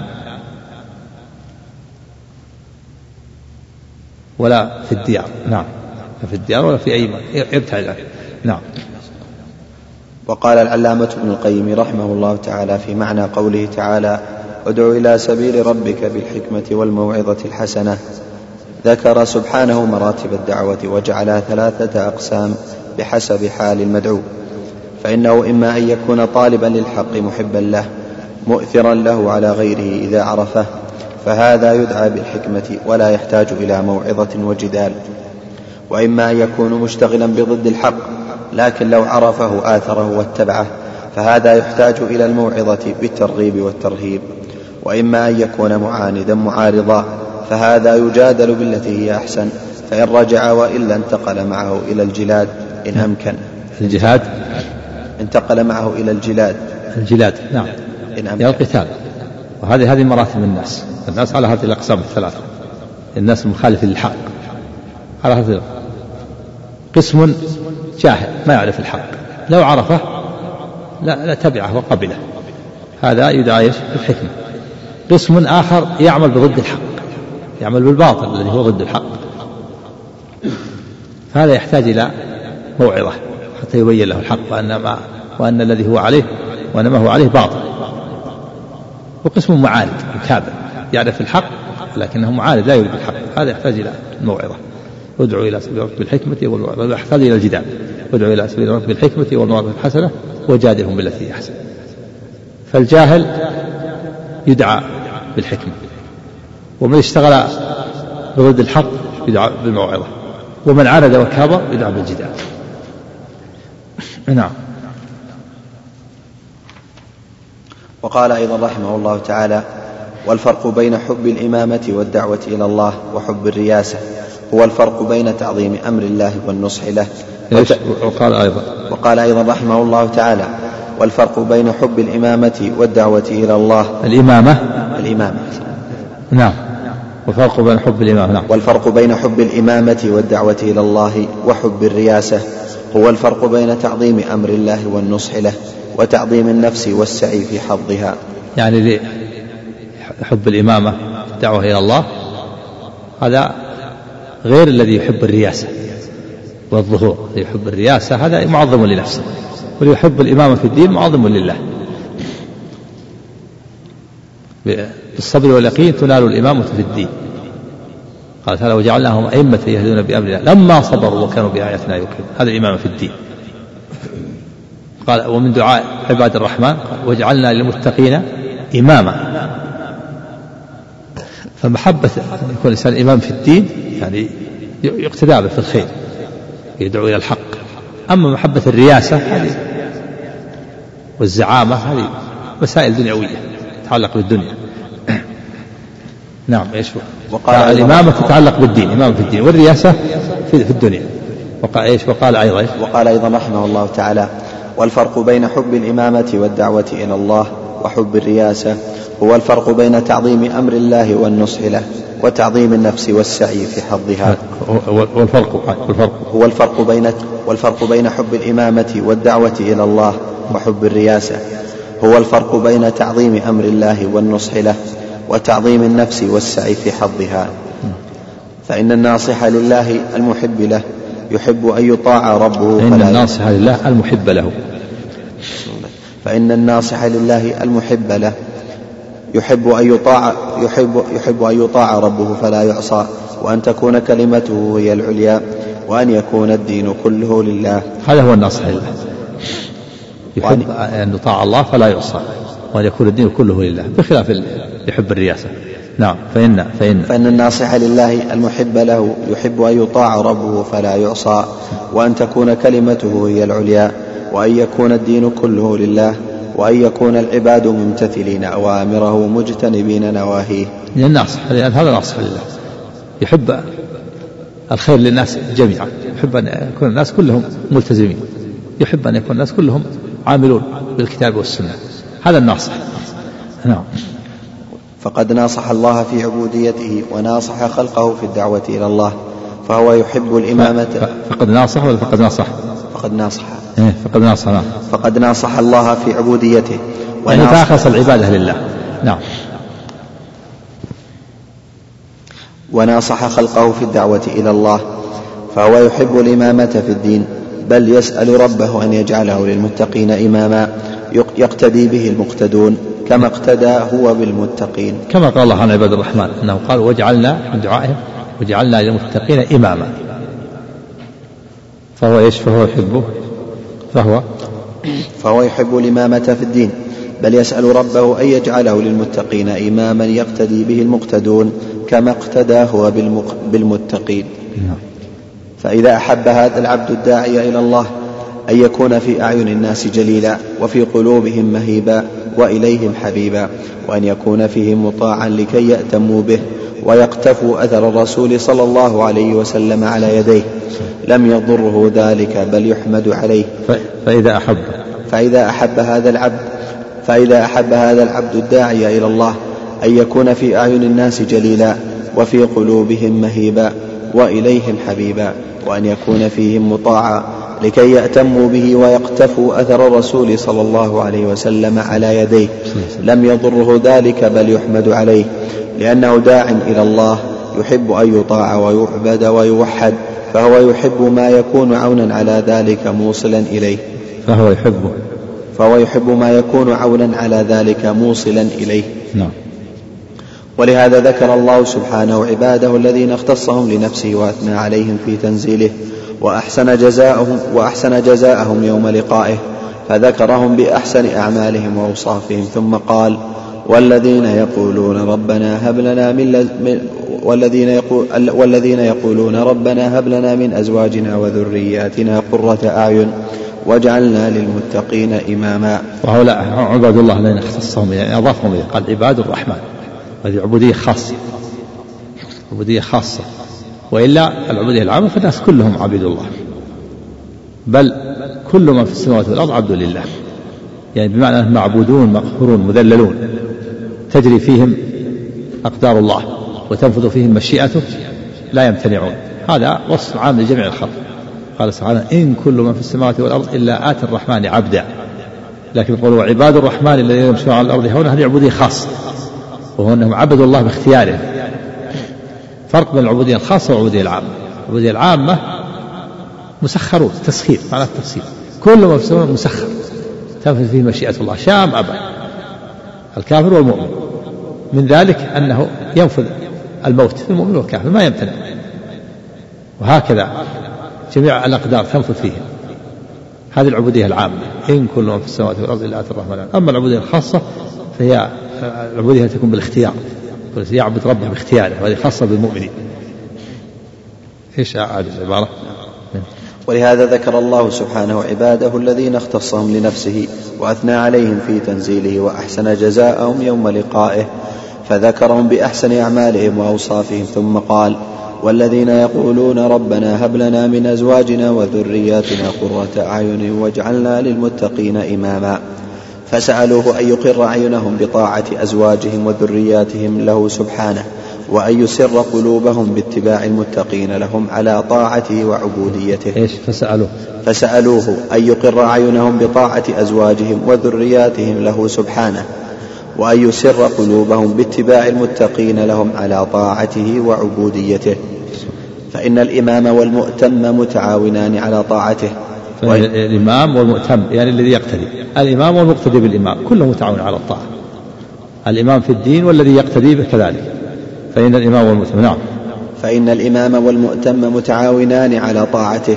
A: ولا في الديار. نعم، في الديار ولا في أي مكان، يبتعد عنه. نعم.
E: وقال العلامة ابن القيم رحمه الله تعالى في معنى قوله تعالى ادع إلى سبيل ربك بالحكمة والموعظة الحسنة، ذكر سبحانه مراتب الدعوة وجعلها 3 أقسام بحسب حال المدعو، فإنه إما أن يكون طالبا للحق محبا له مؤثرا له على غيره إذا عرفه، فهذا يدعى بالحكمة ولا يحتاج إلى موعظة وجدال، وإما أن يكون مشتغلا بضد الحق لكن لو عرفه آثره واتبعه، فهذا يحتاج إلى الموعظة بالترغيب والترهيب، وإما أن يكون معاندا معارضا، فهذا يجادل بالتي هي أحسن، فإن رجع وإلا انتقل معه إلى الجلاد إن أمكن.
A: الجهاد
E: انتقل معه إلى
A: الجلاد نعم
E: إن أمكن.
A: إلى القتال. وهذه مراتب الناس على هذه الأقسام 3. الناس المخالف للحق على هذه قسم جاهل ما يعرف الحق، لو عرفه لا تبعه وقبله، هذا يدعى بالحكمة. قسم آخر يعمل بضد الحق، يعمل بالباطل الذي هو ضد الحق، هذا يحتاج إلى موعظة حتى يبين له الحق وأن الذي هو عليه وأن ما هو عليه باطل. وقسم معاند مكابر يعرف الحق لكنه معاند لا يريد الحق، هذا يحتاج إلى موعظة. ادعو إلى سبيل ربك بالحكمة والموعظة، يحتاج إلى الجدال. ادعو إلى سبيل ربك بالحكمة والموعظة الحسنة وجادلهم بالتي هي أحسن. فالجاهل يدعى بالحكمة، ومن اشتغل بضد الحق يدعى بالموعظة، ومن عاند وكابر يدعى بالجدال. نعم.
E: وقال أيضا رحمه الله تعالى والفرق بين حب الإمامة والدعوة إلى الله وحب الرياسة هو الفرق بين تعظيم أمر الله والنصح له. وقال أيضا رحمه الله تعالى والفرق بين حب الإمامة والدعوة إلى الله
A: الإمامة
E: نعم
A: والفرق بين حب الإمامة نعم.
E: والفرق بين حب الإمامة والدعوة إلى الله وحب الرياسة هو الفرق بين تعظيم أمر الله والنصح له وتعظيم النفس والسعي في حظها.
A: يعني حب الإمامة الدعوة إلى الله هذا غير الذي يحب الرياسة والظهور. الذي يحب الرياسة هذا معظم لنفسه، والذي يحب الإمامة في الدين معظم لله. بالصبر واليقين تنال الإمامة في الدين. قال تعالى وجعلناهم أئمة يهدون بأمرنا لما صبروا وكانوا بآياتنا يوقنون. هذا الإمامة في الدين. قال ومن دعاء عباد الرحمن وجعلنا للمتقين إماما. فمحبة أن يكون الإنسان إمام في الدين يعني يقتدى به في الخير، يدعو إلى الحق. أما محبة الرياسة هذه والزعامة هذه مسائل دنيوية تتعلق بالدنيا. نعم. إيش الإمامة تتعلق بالدين، إمام في الدين، والرياسة في الدنيا. وقال أيضا
E: رحمه الله تعالى والفرق بين حب الإمامة والدعوة إلى الله وحب الرياسة هو الفرق بين تعظيم أمر الله والنصح له وتعظيم النفس والسعي في حظها. والفرق بين حب الإمامة والدعوة إلى الله وحب الرياسة هو الفرق بين تعظيم أمر الله والنصح له وتعظيم النفس والسعي في حظها. فإن الناصح لله المحب له يحب أن يطاع ربه
A: فإن الناصح لله المحب له
E: فإن الناصح لله المحب له يحب أن يطاع ربه فلا يعصى، وأن تكون كلمته هي العليا، وأن يكون الدين كله لله.
A: هذا هو الناصح لله، يحب أن يطاع الله فلا يعصى، وأن يكون الدين كله لله، بخلاف يحب الرياسة. نعم.
E: فإن الناصح لله المحب له يحب أن يطاع ربه فلا يعصى، وأن تكون كلمته هي العليا، وأن يكون الدين كله لله، وأن يكون العباد ممتثلين أوامره مجتنبين نواهيه.
A: لأن هذا ناصح لله، يحب الخير للناس جميعا، يحب أن يكون الناس كلهم ملتزمين، يحب أن يكون الناس كلهم عاملون بالكتاب والسنة، هذا الناصح. نعم.
E: فقد ناصح الله في عبوديته وناصح خلقه في الدعوة إلى الله، فهو يحب الإمامة.
A: فقد ناصح ولا فقد ناصح؟
E: فقد ناصح الله في عبوديته
A: يعني فأخلص العبادة لله. نعم.
E: وناصح خلقه في الدعوة إلى الله، فهو يحب الإمامة في الدين بل يسأل ربه أن يجعله للمتقين إماما يقتدي به المقتدون كما اقتدى هو بالمتقين،
A: كما قال الله عن عباد الرحمن أنه قال وجعلنا من دعائهم وجعلنا للمتقين إماما، فهو يحبه
E: فهو يحب الإمامة في الدين، بل يسأل ربه أن يجعله للمتقين إماما يقتدي به المقتدون كما اقتدى هو بالمتقين. فإذا أحب هذا العبد الداعي إلى الله أن يكون في أعين الناس جليلا وفي قلوبهم مهيبا وإليهم حبيبا، وأن يكون فيهم مطاعا لكي يأتموا به ويقتفوا أثر الرسول صلى الله عليه وسلم على يديه، لم يضره ذلك بل يحمد عليه. فإذا أحب هذا العبد الداعي إلى الله أن يكون في أعين الناس جليلا وفي قلوبهم مهيبا وإليهم حبيبا، وأن يكون فيهم مطاعا لكي يأتموا به ويقتفوا أثر الرسول صلى الله عليه وسلم على يديه، لم يضره ذلك بل يحمد عليه، لأنه داع إلى الله يحب أن يطاع ويعبد ويوحد، فهو يحب ما يكون عونا على ذلك موصلا إليه فهو يحب ما يكون عونا على ذلك موصلا إليه. ولهذا ذكر الله سبحانه عباده الذين اختصهم لنفسه وأثنى عليهم في تنزيله وأحسن جزاءهم يوم لقائه، فذكرهم بأحسن أعمالهم وأوصافهم، ثم قال والذين يقولون ربنا هب لنا من أزواجنا وذرياتنا قرة أعين واجعلنا للمتقين إماما.
A: وهؤلاء عباد الله الذين اختصهم يعني أضافهم إليه، قال عباد الرحمن، هذه عبودية خاصة، وإلا العبودية العامة فالناس كلهم عبيد الله، بل كل من في السماوات والأرض عبد لله، يعني بمعنى أنهم معبودون مقهورون مذللون، تجري فيهم أقدار الله وتنفذ فيهم مشيئته لا يمتنعون. هذا وصف عام لجميع الخلق. قال سبحانه إن كل من في السماوات والأرض إلا آتي الرحمن عبدا، لكن قولوا عباد الرحمن الذين يمشون على الأرض هنا، هذه عبودية خاصة، وهو أنهم عبدوا الله باختيارهم. فرق بين العبودية الخاصة والعبودية العامة. العبودية العامة مسخرون، تسخير، معنى التفسير، كل ما في السماء مسخر تنفذ فيه مشيئة الله شاء أم أبى، الكافر والمؤمن. من ذلك أنه ينفذ الموت في المؤمن والكافر ما يمتنع، وهكذا جميع الأقدار تنفذ فيهم. هذه العبودية العامة، إن كل من في السماوات والأرض إلا آتي الرحمن. أما العبودية الخاصة فهي العبودية تكون بالاختيار، يعبد ربه باختياره، وهذه خاصة بالمؤمنين. إيش هذه العبارة؟
E: ولهذا ذكر الله سبحانه عباده الذين اختصهم لنفسه وأثنى عليهم في تنزيله وأحسن جزاءهم يوم لقائه، فذكرهم بأحسن أعمالهم وأوصافهم، ثم قال والذين يقولون ربنا هب لنا من أزواجنا وذرياتنا قرة أعين واجعلنا للمتقين إماما، فسألوه أن يقر أعينهم بطاعة أزواجهم وذرياتهم له سبحانه، وأن يسر قلوبهم باتباع المتقين لهم على طاعته وعبوديته. فسألوه أن يقر أعينهم بطاعة أزواجهم وذرياتهم له سبحانه، وأن يسر قلوبهم باتباع المتقين لهم على طاعته وعبوديته، فإن الإمام والمؤتم متعاونان على طاعته.
A: الإمام والمؤتم يعني الذي يقتدي، الإمام والمقتدي بالإمام كله متعاون على الطاعة، الإمام في الدين والذي يقتدي به كذلك، فإن الإمام والمؤتم نعم،
E: فإن الإمام والمؤتم متعاونان على طاعته،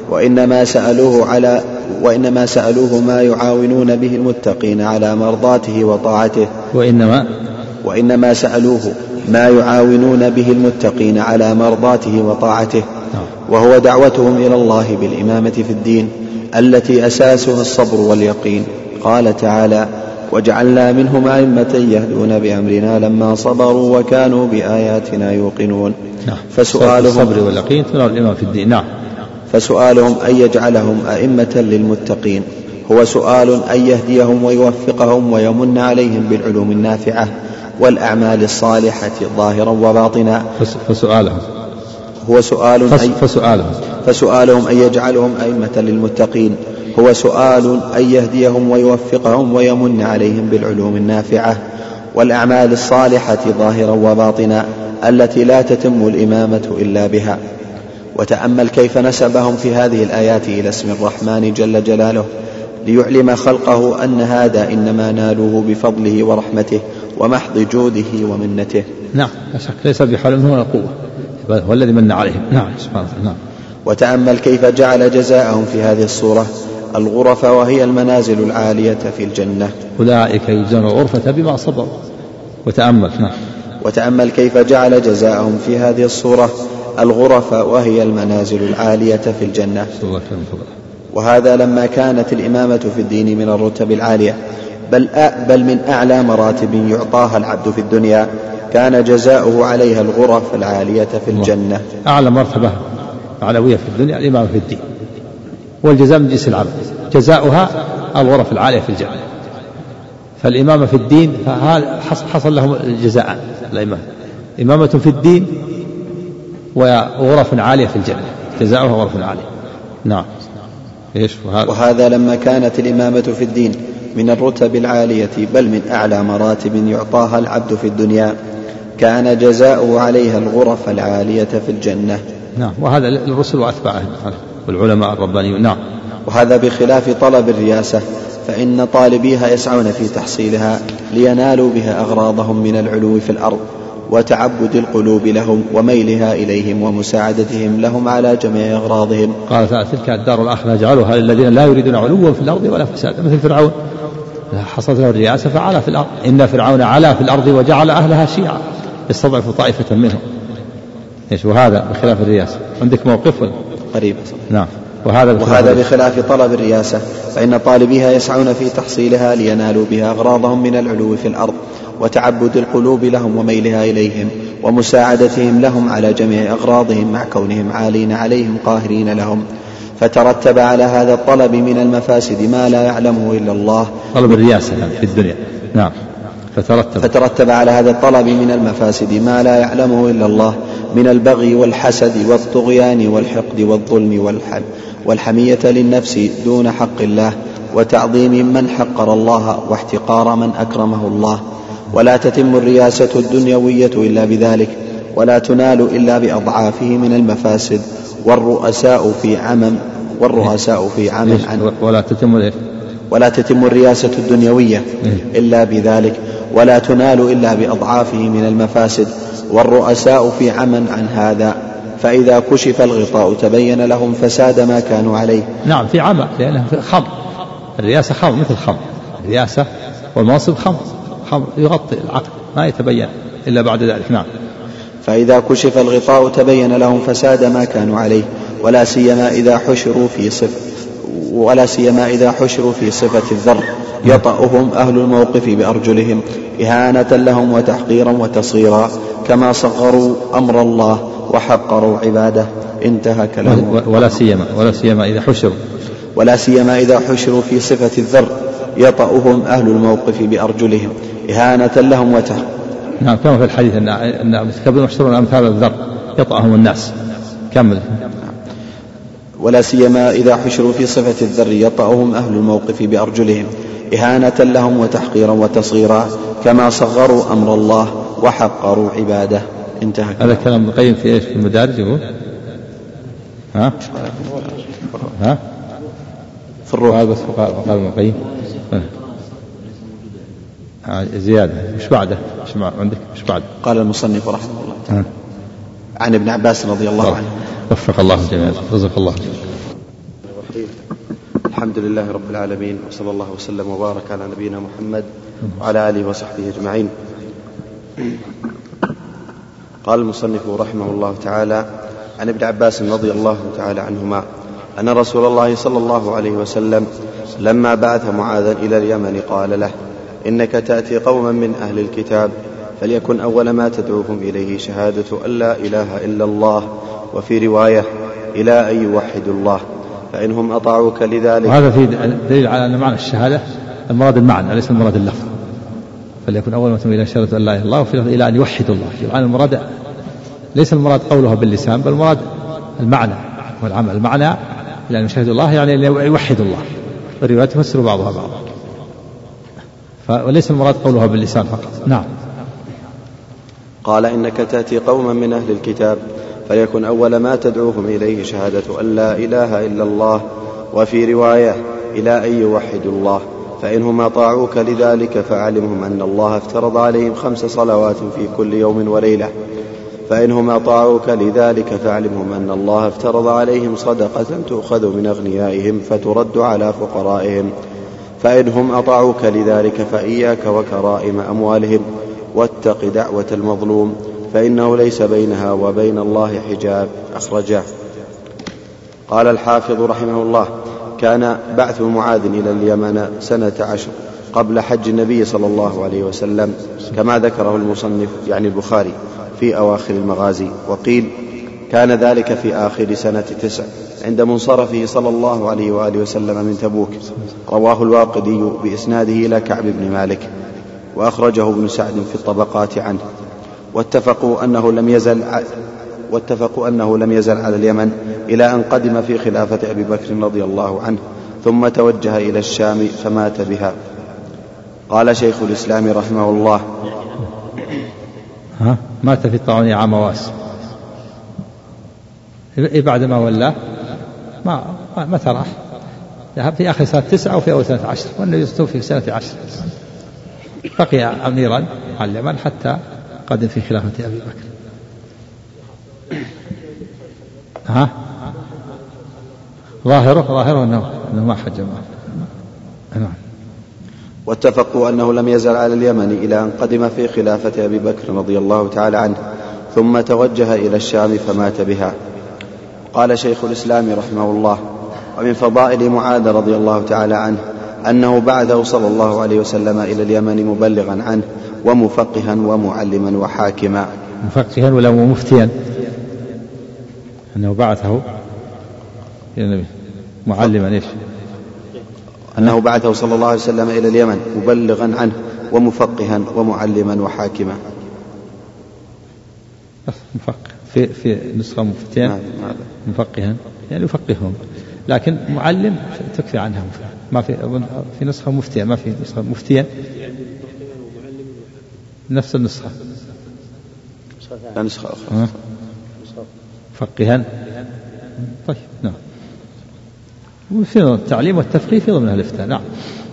E: وإنما سألوه ما يعاونون به المتقين على مرضاته وطاعته، وإنما سألوه ما يعاونون به المتقين على مرضاته وطاعته، وهو دعوتهم إلى الله بالإمامة في الدين التي أساسها الصبر واليقين. قال تعالى وجعلنا منهم أئمة يهدون بأمرنا لما صبروا وكانوا بآياتنا يوقنون.
A: فسؤالهم الصبر واليقين تنال الإمام في الدين.
E: فسؤالهم أن يجعلهم أئمة للمتقين هو سؤال أن يهديهم ويوفقهم ويمن عليهم بالعلوم النافعة والأعمال الصالحة ظاهرا وباطنا. فسؤالهم أن يجعلهم أئمة للمتقين هو سؤال أن يهديهم ويوفقهم ويمن عليهم بالعلوم النافعة والأعمال الصالحة ظاهرا وباطنا التي لا تتم الإمامة إلا بها. وتأمل كيف نسبهم في هذه الآيات إلى اسم الرحمن جل جلاله ليعلم خلقه أن هذا إنما نالوه بفضله ورحمته ومحض جوده ومنته.
A: نعم لا شك ليس بحول منه ولا قوة، هو الذي من عليهم. نعم سبحانه. نعم.
E: وتأمل كيف جعل جزاءهم في هذه الصورة الغرف وهي المنازل العالية في الجنة.
A: أولئك يجزون الغرفة بما صبروا. وتأمل. نعم.
E: وتأمل كيف جعل جزاءهم في هذه الصورة الغرف وهي المنازل العالية في الجنة. وهذا لما كانت الإمامة في الدين من الرتب العالية بل من أعلى مراتب يعطاها العبد في الدنيا، كان جزاؤه عليها الغرف العالية في الجنة.
A: أعلى مرتبة علوية في الدنيا الإمامة في الدين، والجزاء من جنس العمل، جزاؤها الغرف العالية في الجنة. فالإمامة في الدين حصل لهم الجزاء، الإمامة إمامة في الدين وغرف عالية في الجنة، جزاؤها غرف عالية. نعم.
E: وهذا لما كانت الإمامة في الدين من الرتب العالية بل من أعلى مراتب يعطاها العبد في الدنيا، كان جزاؤه عليها الغرف العالية في الجنة.
A: نعم. وهذا الرسل وأتباعهم والعلماء الربانيون. نعم.
E: وهذا بخلاف طلب الرياسة، فإن طالبيها يسعون في تحصيلها لينالوا بها أغراضهم من العلو في الأرض وتعبد القلوب لهم وميلها إليهم ومساعدتهم لهم على جميع أغراضهم.
A: قال تعالى: تلك الدار الآخرة نجعلها للذين لا يريدون علوا في الأرض ولا فسادا، مثل فرعون حصلت له الرياسة فعلى في الأرض، إن فرعون علا في الأرض وجعل أهلها شيعا يستضعف طائفة منهم. وهذا بخلاف الرياسة. عندك موقف
E: قريب.
A: نعم.
E: وهذا بخلاف طلب الرياسة، فإن طالبيها يسعون في تحصيلها لينالوا بها أغراضهم من العلو في الأرض وتعبد القلوب لهم وميلها إليهم ومساعدتهم لهم على جميع أغراضهم مع كونهم عالين عليهم قاهرين لهم. فترتب على هذا الطلب من المفاسد ما لا يعلمه إلا الله.
A: طلب الرياسة في الدنيا. نعم.
E: فترتب على هذا الطلب من المفاسد ما لا يعلمه إلا الله من البغي والحسد والطغيان والحقد والظلم والحمية للنفس دون حق الله، وتعظيم من حقر الله واحتقار من أكرمه الله. ولا تتم الرياسة الدنيوية إلا بذلك، ولا تنال إلا بأضعافه من المفاسد. والرؤساء في عمم ولا تتم الرياسة الدنيوية إلا بذلك، ولا تنال إلا بأضعافه من المفاسد. والرؤساء في عمى عن هذا، فإذا كشف الغطاء تبين لهم فساد ما كانوا عليه.
A: نعم في عمى، لأنها خمر، الرياسة خمر مثل خمر، الرياسة والمنصب خمر يغطي العقل ما يتبين إلا بعد ذلك. نعم.
E: فإذا كشف الغطاء تبين لهم فساد ما كانوا عليه، ولا سيما إذا حشروا في صفة الذر يطأهم أهل الموقف بأرجلهم إهانة لهم وتحقيرا وتصغيرا، كما صغروا أمر الله وحقروا عباده. انتهى كلامه. ولا سيما إذا حشروا في صفة الذر يطأهم أهل الموقف بأرجلهم إهانة لهم وتحقيرا.
A: نعم. كما في الحديث أن كبير محشرون أمثال الذر يطأهم الناس. كمل.
E: ولا سيما إذا حشروا في صفة الذر يطأهم أهل الموقف بأرجلهم إهانة لهم وتحقيرا وتصغيرا، كما صغروا أمر الله وحقروا عباده. انتهى.
A: هذا كلام ابن القيم في في المدارج يقول
E: في الروح.
A: بس قال ابن القيم زيادة. مش بعده عندك مش بعد.
E: قال المصنف رحمه الله عن ابن عباس رضي الله عنه.
A: وفق الله الجميع، رزق الله.
E: الحمد لله رب العالمين، وصلى الله وسلم وبارك على نبينا محمد وعلى آله وصحبه أجمعين. قال المصنف رحمه الله تعالى عن ابن عباس رضي الله تعالى عنهما أن رسول الله صلى الله عليه وسلم لما بعث معاذا إلى اليمن قال له: إنك تأتي قوما من أهل الكتاب، فليكن أول ما تدعوهم إليه شهادة أن لا إله إلا الله، وفي رواية إلى أن يوحدوا الله، فإنهم أطاعوك لذلك.
A: وهذا في دليل على أن معنى الشهادة المراد المعنى ليس المراد اللفظ. فليكن أول ما تدعوهم إلى شهادة أن لا إله إلا الله، وفي رواية إلى أن يوحدوا الله. يعني المراد ليس المراد قولها باللسان، بل المراد المعنى والعمل. المعنى إلى أن يشهدوا الله يعني يوحدوا الله، والروايات تفسر بعضها بعضا، وليس المراد قولها باللسان فقط. نعم.
E: قال: إنك تأتي قوما من أهل الكتاب، فليكن أول ما تدعوهم إليه شهادة أن لا إله إلا الله. وفي رواية إلى أن يوحدوا الله. فإنهم أطاعوك لذلك فاعلمهم أن الله افترض عليهم 5 صلوات في كل يوم وليلة. فإنهم أطاعوك لذلك فاعلمهم أن الله افترض عليهم صدقة تؤخذ من أغنيائهم فترد على فقرائهم. فإنهم أطاعوك لذلك فإياك وكرائم أموالهم، واتق دعوة المظلوم فإنه ليس بينها وبين الله حجاب. أخرجاه. قال الحافظ رحمه الله: كان بعث معاذ إلى اليمن 12 قبل حج النبي صلى الله عليه وسلم، كما ذكره المصنف يعني البخاري في أواخر المغازي. وقيل كان ذلك في آخر سنة 9 عند منصرفه صلى الله عليه وآله وسلم من تبوك. رواه الواقدي بإسناده إلى كعب بن مالك، وأخرجه ابن سعد في الطبقات عنه. واتفقوا أنه لم يزل على اليمن إلى أن قدم في خلافة أبي بكر رضي الله عنه، ثم توجه إلى الشام فمات بها. قال شيخ الإسلام رحمه الله:
A: مات في الطاعون عام واس، بعد ما ولاه ما تراح، ذهب في آخر سنة 9 وفي أول سنة 10، والنبي يستوفي في سنة 10. بقي أميرا على اليمن حتى قدم في خلافة أبي بكر. ظاهره أنه ما حج معه.
E: واتفقوا أنه لم يزل على اليمن إلى أن قدم في خلافة أبي بكر رضي الله تعالى عنه، ثم توجه إلى الشام فمات بها. قال شيخ الإسلام رحمه الله: ومن فضائل معاذ رضي الله تعالى عنه أنه بعثه صلى الله عليه وسلم إلى اليمن مبلغا عنه ومفقها ومعلما وحاكما.
A: مفقها ولا مفتيا؟ أنه بعثه إلى النبي معلما إيش؟
E: أنه بعثه صلى الله عليه وسلم إلى اليمن مبلغا عنه ومفقها ومعلما وحاكما.
A: مفقه في نسخة مفتيا، مفقها يعني يفقههم، لكن معلم تكفي عنها. ما في نسخة مفتيا، ما في نسخة مفتيا نفس النسخة،
E: لا نسخة أخرى
A: فقها. طيب نعم. وفي التعليم والتفقيه في ضمن الإفتاء. نعم.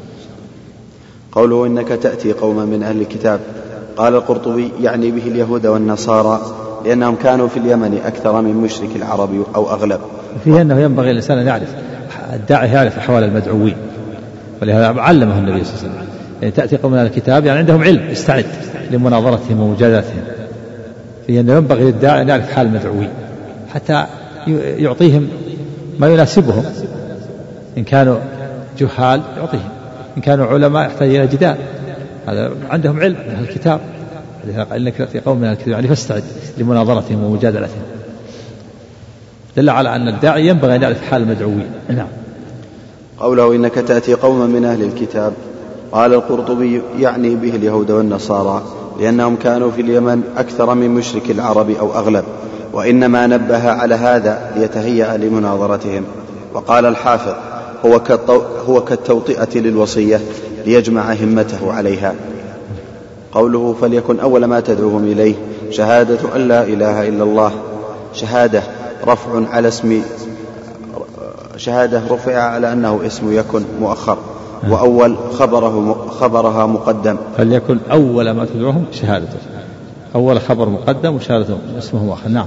E: قوله إنك تأتي قوما من أهل الكتاب، قال القرطبي يعني به اليهود والنصارى، لأنهم كانوا في اليمن أكثر من مشرك العرب أو أغلب.
A: فيه أنه ينبغي الإنسان أن يعرف، الداعي يعرف أحوال المدعوين، ولهذا علمه النبي صلى الله عليه وسلم. يعني تأتي قوم من أهل الكتاب يعني عندهم علم، استعد لمناظرتهم ومجادلتهم. فيه أنه ينبغي للداعي أن يعرف حال المدعوين حتى يعطيهم ما يناسبهم. إن كانوا جهال يعطيهم، إن كانوا علماء يحتاج إلى جدال. هذا عندهم علم من أهل الكتاب، قال إنك تأتي قوم من أهل الكتاب يعني فاستعد لمناظرتهم ومجادلتهم. دل على أن الداعي ينبغي أن يعرف حال المدعوين. نعم.
E: قوله إنك تأتي قوما من أهل الكتاب، قال القرطبي يعني به اليهود والنصارى، لأنهم كانوا في اليمن أكثر من مشرك العرب أو أغلب، وإنما نبه على هذا ليتهيأ لمناظرتهم. وقال الحافظ: هو كالتوطئة للوصية ليجمع همته عليها. قوله فليكن أول ما تدعوهم إليه شهادة أن لا إله إلا الله، شهادة رفع على أنه اسم يكن مؤخر، وأول خبرها مقدم.
A: فليكن أول ما تدعوهم شهادته، أول خبر مقدم وشهادته اسمه مؤخر. نعم.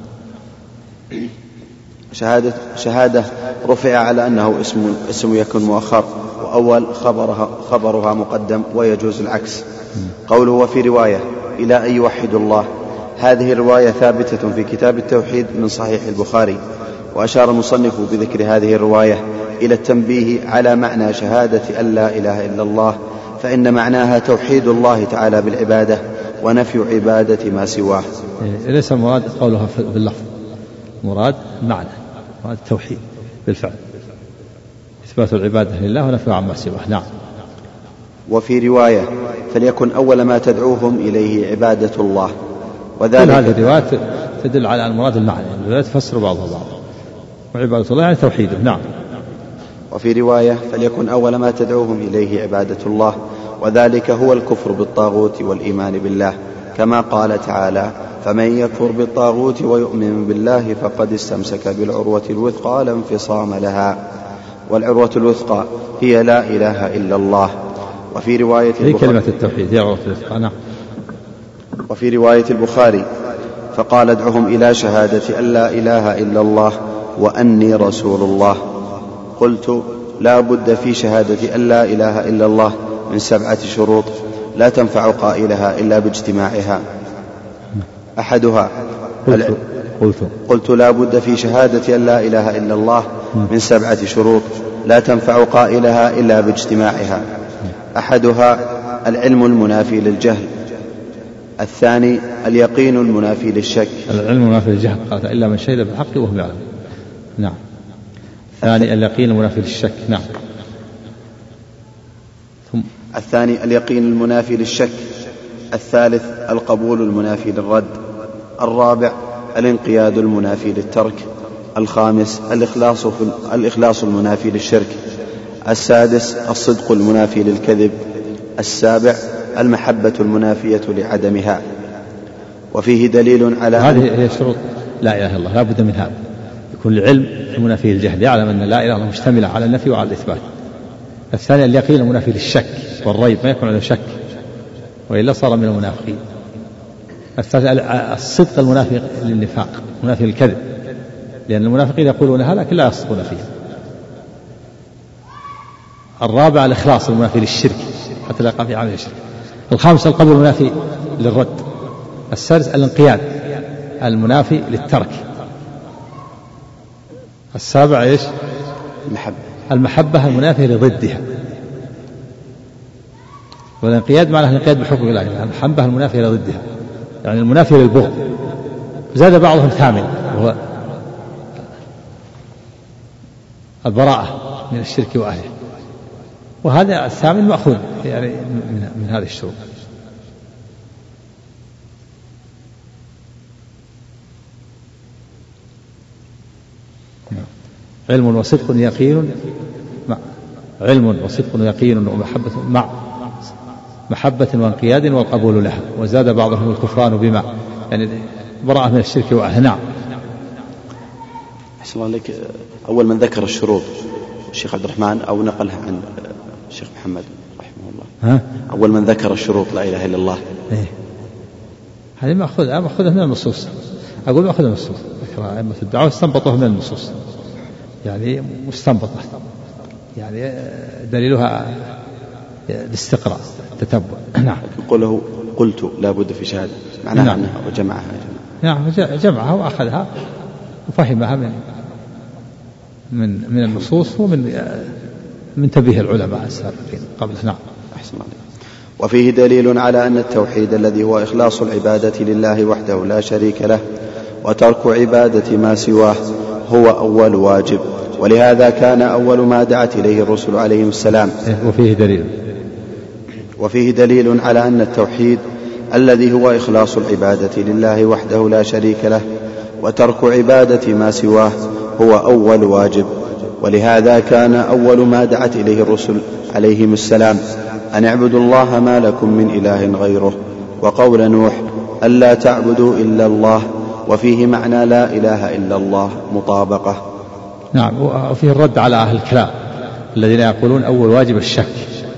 E: شهادة رفع على أنه اسم يكن مؤخر، وأول خبرها مقدم، ويجوز العكس. قوله وفي رواية إلى أن يوحدوا الله، هذه الرواية ثابتة في كتاب التوحيد من صحيح البخاري. وأشار المصنف بذكر هذه الرواية إلى التنبيه على معنى شهادة أن لا إله إلا الله، فإن معناها توحيد الله تعالى بالعبادة ونفي عبادة ما سواه.
A: ليس المراد قولها باللفظ، مراد معنى، مراد التوحيد بالفعل، إثبات العبادة لله ونفي عما سواه. نعم.
E: وفي رواية فليكن أول ما تدعوهم إليه عبادة الله،
A: وذلك هذه الروايات تدل على المراد المعنى، الروايات تفسر بعضها بعضا، وعبادة الله يعني توحيده. نعم.
E: وفي رواية فليكن أول ما تدعوهم إليه عبادة الله، وذلك هو الكفر بالطاغوت والإيمان بالله، كما قال تعالى: فمن يكفر بالطاغوت ويؤمن بالله فقد استمسك بالعروة الوثقى لا انفصام لها. والعروة الوثقى هي لا إله إلا الله. وفي رواية
A: هي كلمة التوحيد هي عروة الوثقى. نعم.
E: وفي رواية البخاري: فقال: ادعهم إلى شهادة أن لا إله إلا الله وأني رسول الله. قلت: لا بد في شهادة أن لا إله إلا الله من 7 شروط لا تنفع قائلها إلا باجتماعها. أحدها
A: قلت
E: لا بد في شهادة أن لا إله إلا الله من 7 شروط لا تنفع قائلها إلا باجتماعها. أحدها العلم المنافي للجهل. الثاني اليقين المنافي للشك.
A: العلم المنافي للجهل قال: إلا من شهد بالحق وهو يعلم. نعم. الثاني اليقين المنافي للشك. نعم.
E: الثاني اليقين المنافي للشك. الثالث القبول المنافي للرد. الرابع الانقياد المنافي للترك. الخامس الإخلاص المنافي للشرك. السادس الصدق المنافي للكذب. السابع المحبة المنافية لعدمها. وفيه دليل على
A: هذه هي شروط لا إله إلا الله، لا بد من هذا. يكون العلم المنافي للجهل، يعلم أن لا إله إلا الله مشتملة على النفي وعلى الإثبات. الثاني اليقين المنافي للشك والريب، ما يكون عنده شك وإلا صار من المنافقين. الثالث الصدق المنافي للنفاق، منافي للكذب، لأن المنافقين يقولونها لكن لا يصدقون فيها. الرابع الإخلاص المنافي للشرك حتى لا يقع في عمل الشرك. الخامس القبول المنافي للرد. السادس الانقياد المنافي للترك. السابع ايش؟ المحبة المنافية لضدها. والانقياد معناه الانقياد بحكم الله، المحبة المنافية لضدها يعني المنافية للبغض. زاد بعضهم ثامن وهو البراءة من الشرك وأهله، وهذا الثامن مأخوذ يعني من هذه الشروط. علم وصدق يقين علم وصدق يقين ومحبة مع محبة وانقياد والقبول لها. وزاد بعضهم الكفران بما يعني براءة من الشرك وأهله. نعم.
E: أحسن الله عليك. أول من ذكر الشروط الشيخ عبد الرحمن أو نقلها عن الشيخ محمد رحمه الله. أول من ذكر الشروط لا إله إلا الله.
A: هذه مأخذة من النصوص. أقول مأخذة من النصوص. أئمة الدعوة استنبطوها من النصوص، يعني مستنبطة، يعني دليلها الاستقراء التتبع. نعم.
E: قلت لا بد في شهادة معناها
A: نعم.
E: وجمعها.
A: نعم جمعها وأخذها وفهمها من النصوص ومن تنبيه العلماء السابقين قبل. نعم.
E: أحسن الله. وفيه دليل على أن التوحيد الذي هو إخلاص العبادة لله وحده لا شريك له وترك عبادة ما سواه هو أول واجب، ولهذا كان أول ما دعت إليه الرسل عليهم السلام. وفيه دليل على أن التوحيد الذي هو إخلاص العبادة لله وحده لا شريك له وترك عبادة ما سواه هو أول واجب، ولهذا كان أول ما دعت إليه الرسل عليهم السلام أن اعبدوا الله ما لكم من إله غيره، وقول نوح ألا تعبدوا إلا الله، وفيه معنى لا إله إلا الله مطابقة.
A: نعم. وفيه الرد على أهل الكلام الذين يقولون أول واجب الشك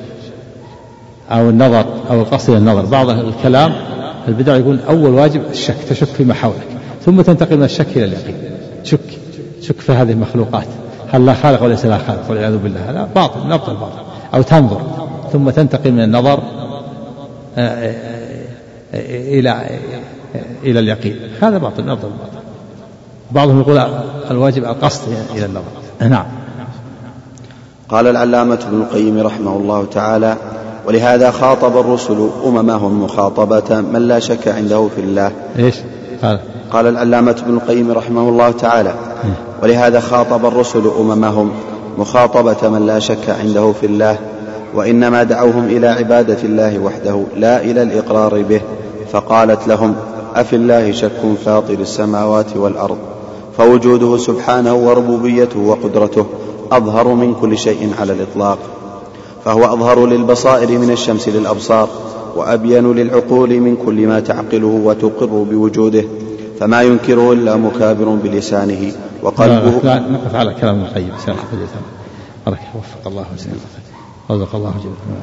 A: أو النظر أو القصد النظر. بعض الكلام البدع يقول أول واجب الشك، تشك فيما حولك ثم تنتقل من الشك إلى اليقين. شك في هذه المخلوقات هل لا خالق وليس لا خالق والعياذ بالله، لا باطل نبطل باطل. أو تنظر ثم تنتقل من النظر إلى اليقين، هذا باطل نبطل باطل. بعضهم يقول الواجب القصد إلى النظر. نعم.
E: قال العلامة ابن القيم رحمه الله تعالى: ولهذا خاطب الرسل أممهم مخاطبة من لا شك عنده في الله.
A: إيش؟
E: قال العلامة ابن القيم رحمه الله تعالى: ولهذا خاطب الرسل أممهم مخاطبة من لا شك عنده في الله، وإنما دعوهم إلى عبادة الله وحده لا إلى الإقرار به، فقالت لهم: أفي الله شك فاطر السماوات والأرض، فوجوده سبحانه وربوبيته وقدرته أظهر من كل شيء على الإطلاق، فهو أظهر للبصائر من الشمس للأبصار، وأبين للعقول من كل ما تعقله وتقر بوجوده، فما ينكره إلا مكابر بلسانه وقلبه.
A: لا نقف على كلام ابن القيم. بارك وفق الله وسلم رزق الله جل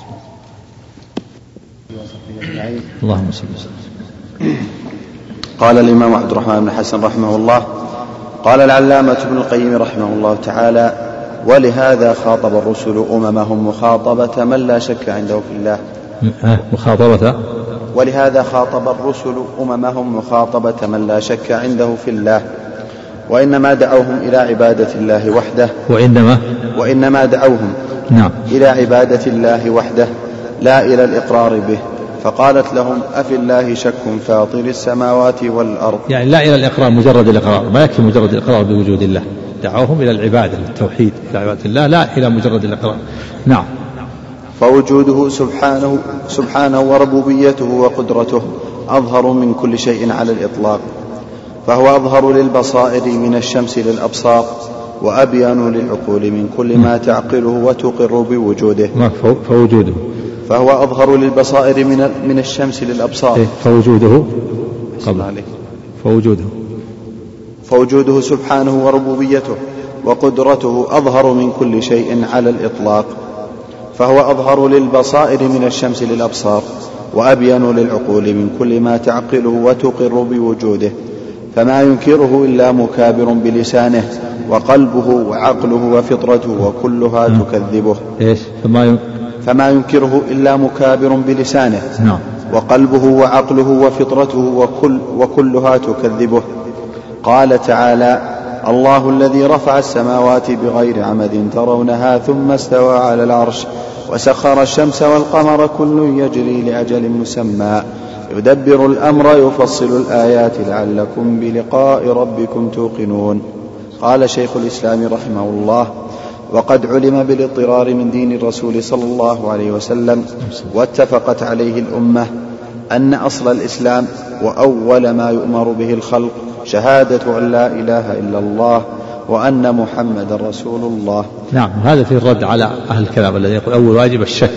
A: اللهم صل وسلم.
E: قال الإمام عبد الرحمن بن حسن رحمه الله: قال العلامة ابن القيم رحمه الله تعالى: ولهذا خاطب الرسل أممهم مخاطبة من لا شك عنده في الله.
A: مخاطبة.
E: ولهذا خاطب الرسل أممهم مخاطبة من لا شك عنده في الله، وإنما دعوهم إلى عبادة الله وحده. وإنما دعوهم إلى عبادة الله وحده لا إلى الإقرار به، فقالت لهم: أفي الله شك فاطر السماوات والأرض.
A: يعني لا إلى الإقرار مجرد الإقرار، ما يكفي مجرد الإقرار بوجود الله، دعوهم إلى العبادة للتوحيد إلى عبادة الله لا إلى مجرد الإقرار. نعم.
E: فوجوده سبحانه وربوبيته وقدرته أظهر من كل شيء على الإطلاق، فهو أظهر للبصائر من الشمس للأبصار، وأبين للعقول من كل ما تعقله وتقر بوجوده.
A: فهو
E: أظهر للبصائر من الشمس للأبصار. فوجوده سبحانه وربوبيته وقدرته أظهر من كل شيء على الإطلاق، فهو أظهر للبصائر من الشمس للأبصار، وأبين للعقول من كل ما تعقله وتقر بوجوده، فما ينكره إلا مكابر بلسانه، وقلبه وعقله وفطرته وكلها تكذبه. فما ينكره إلا مكابر بلسانه وقلبه وعقله وفطرته وكلها تكذبه. قال تعالى: الله الذي رفع السماوات بغير عمد ترونها ثم استوى على العرش وسخر الشمس والقمر كل يجري لأجل مسمى يدبر الأمر يفصل الآيات لعلكم بلقاء ربكم توقنون. قال شيخ الإسلام رحمه الله: وقد علم بالاضطرار من دين الرسول صلى الله عليه وسلم واتفقت عليه الأمة أن أصل الإسلام وأول ما يؤمر به الخلق شهادة أن لا إله إلا الله وأن محمد رسول الله.
A: نعم. هذا في الرد على أهل الكلام الذي يقول أول واجب الشك.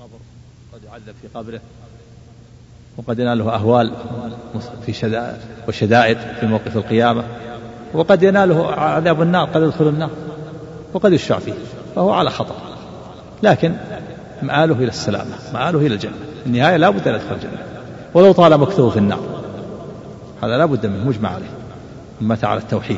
A: القبر، قد يعذب في قبره، وقد يناله أهوال في وشدائد في موقف القيامة، وقد يناله عذاب النار، قد يدخل النار وقد يشفع فيه، فهو على خطر، لكن مآله إلى السلامة، مآله إلى الجنة، النهاية لا بد أن يدخل الجنة ولو طال مكثه في النار، هذا لا بد منه مجمع عليه مات على التوحيد.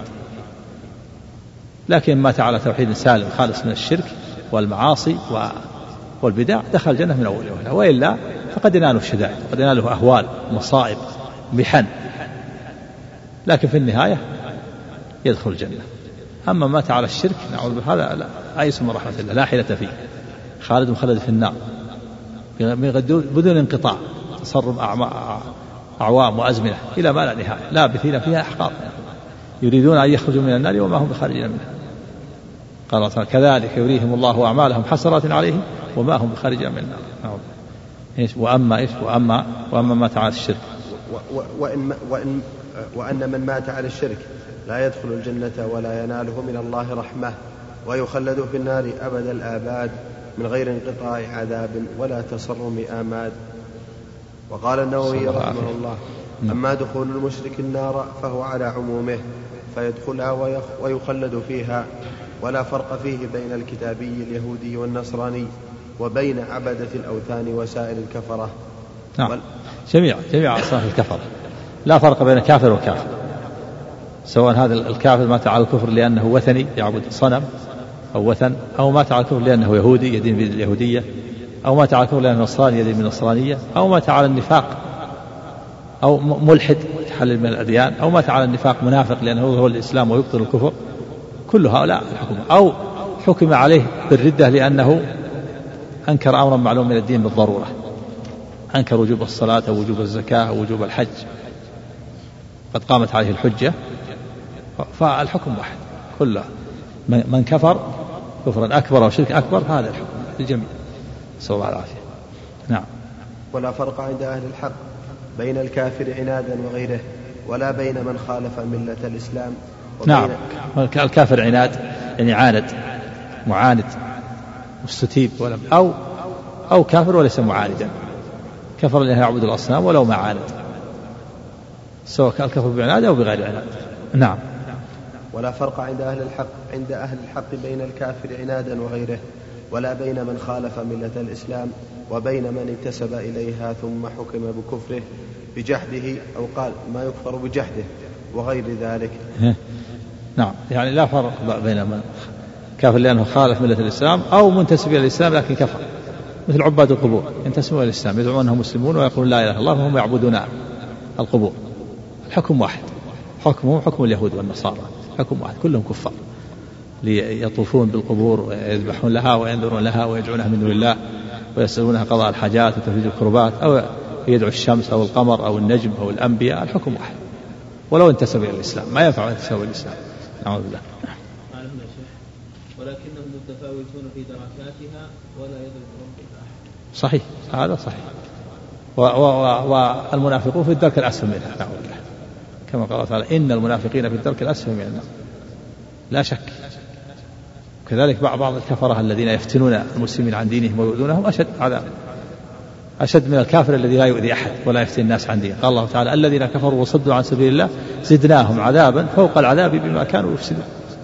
A: لكن مات على توحيد سالم خالص من الشرك والمعاصي والبدع دخل الجنة من أول وهلة، وإلا فقد يناله الشدائد، قد يناله أهوال مصائب محن، لكن في النهاية يدخل الجنة. أما مات على الشرك نعوذ بالله هذا لا أيس من رحمة الله، لا حيلة فيه، خالد مخلد في النار بدون انقطاع، تصرف أعوام وأزمنة إلى ما لا نهاية، لابثين فيها أحقاب، يريدون أن يخرجوا من النار وما هم بخارجين منها. قال الله تعالى كذلك يريهم الله أعمالهم حسرات عليهم وما هم بخارجين من النار. وأما مات على الشرك
B: وأن من مات على الشرك لا يدخل الجنة ولا يناله من الله رحمة، ويخلد في النار أبد الآباد من غير انقطاع عذاب ولا تصرم آماد. وقال النووي رحمه الله أما دخول المشرك النار فهو على عمومه، فيدخلها ويخلد فيها، ولا فرق فيه بين الكتابي اليهودي والنصراني وبين عبدة الأوثان وسائر الكفرة.
A: نعم، جميع أصناف الكفرة لا فرق بين كافر وكافر، سواء هذا الكافر مات على الكفر لأنه وثني يعبد صنم أو وثن، أو مات على الكفر لأنه يهودي يدين باليهودية، أو مات على الكفر لأنه نصراني يدين بالنصرانية، أو مات على النفاق أو ملحد يحلل من الأديان، أو مات على النفاق منافق لأنه هو الإسلام ويبطل الكفر، كل هؤلاء الحكم، أو حكم عليه بالردة لأنه أنكر أمرا معلوم من الدين بالضرورة، أنكر وجوب الصلاة أو وجوب الزكاة أو وجوب الحج، قد قامت عليه الحجة، فالحكم واحد، كل من كفر كفرا أكبر أو شرك أكبر هذا الحكم للجميع، نسأل الله العافية. نعم.
B: ولا فرق عند أهل الحق بين الكافر عنادا وغيره، ولا بين من خالف ملة الإسلام.
A: نعم، الكافر عناد يعني عاند، معاند مستتيب، أو كافر وليس معاندا، كفر لأنه يعبد الأصنام ولو ما عاند، سواء كان الكفر بعناد أو بغير عناد. نعم.
B: ولا فرق عند أهل الحق بين الكافر عنادا وغيره، ولا بين من خالف ملة الإسلام وبين من انتسب إليها ثم حكم بكفره بجحده، أو قال ما يكفر بجحده وغير ذلك.
A: نعم، يعني لا فرق بين من كافر لأنه خالف ملة الإسلام أو منتسب إلى الإسلام لكن كفر، مثل عباد القبور ينتسبون إلى الإسلام يدعون أنهم مسلمون ويقولون لا إله إلا الله وهم يعبدون القبور، الحكم واحد، حكمهم حكم اليهود والنصارى، حكم واحد، كلهم كفار، ليطوفون بالقبور ويذبحون لها وينذرون لها ويدعونها من دون الله ويسألونها قضاء الحاجات وتفريج الكربات، أو يدعو الشمس أو القمر أو النجم أو الأنبياء، الحكم واحد ولو انتسب إلى الإسلام، ما ينفع انتساب إلى الإسلام. نعوذ بالله.
C: ولكنهم متفاوتون في دركاتها ولا يضرب ربك أحد.
A: صحيح، هذا صحيح. والمنافقون في الدرك الأسفل منها، نعوذ بالله، كما قال الله تعالى إن المنافقين في الدرك الأسفل من النار، لا شك. كذلك بعض الكفرة الذين يفتنون المسلمين عن دينهم ويؤذونهم أشد عذاب، أشد من الكافر الذي لا يؤذي أحد ولا يفتن الناس عن دينه. قال الله تعالى الذين كفروا وصدوا عن سبيل الله زدناهم عذابا فوق العذاب بما كانوا يفسدون.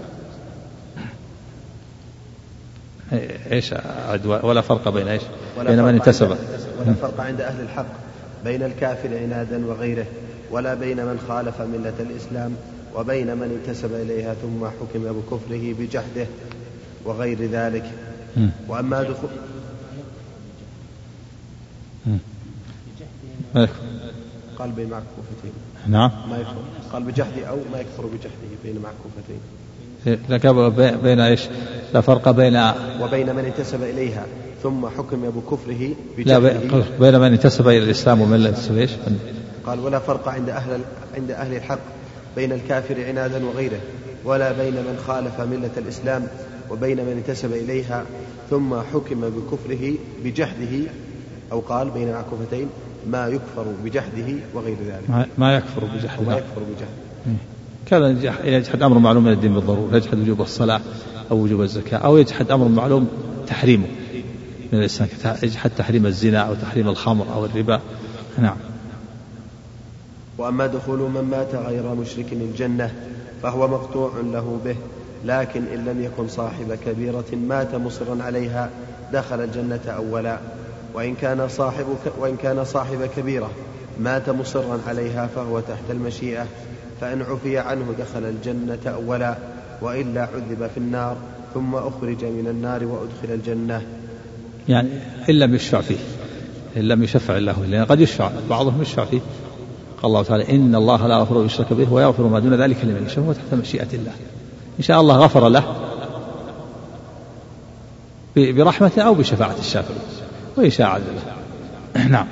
A: إيش ولا فرق بين إيش بين من انتسب.
B: ولا فرق عند أهل الحق بين الكافر عنادا وغيره، ولا بين من خالف ملة الإسلام وبين من انتسب إليها ثم حكم بكفره بجحده وغير ذلك. وأما دخول قال بين معكوفتين.
A: نعم،
B: ما يكفر، قال بجحده أو ما يكفر بجحده بين معكوفتين.
A: بين إيش؟ لا فرق بين
B: وبين من انتسب إليها ثم حكم بكفره
A: لا
B: بجحده.
A: بين من انتسب إلى الإسلام ومن لا ينتسب إيش؟
B: قال ولا فرق عند أهل الحق بين الكافر عنادا وغيره، ولا بين من خالف ملة الإسلام وبين من انتسب إليها ثم حكم بكفره بجحده، أو قال بين معكوفتين ما يكفر بجحده وغير ذلك.
A: ما يكفر بجحده.
B: ما يكفر بجحده.
A: كان يجحد أمر معلوم من الدين بالضرورة، يجحد وجوب الصلاة أو وجوب الزكاة، أو يجحد أمر معلوم تحريمه من الإسلام حتى تحريم الزنا أو تحريم الخمر أو الربا. نعم.
B: وأما دخول من مات غير مشرك الجنة فهو مقطوع له به، لكن إن لم يكن صاحب كبيرة مات مصرا عليها دخل الجنة أولا، وإن كان صاحب كبيرة مات مصرا عليها فهو تحت المشيئة، فإن عفي عنه دخل الجنة أولا، وإلا عذب في النار ثم أخرج من النار وأدخل الجنة.
A: يعني إن لم يشفع فيه، إن لم يشفع الله، لأن قد يشفع بعضهم يشفع فيه. قال الله تعالى إن الله لا يغفر يشرك به ويغفر ما دون ذلك لمن يشاء، وهو تحت مشيئة الله. إن شاء الله غفر له برحمته أو بشفاعة الشافعين، وإن شاء عذب له. نعم.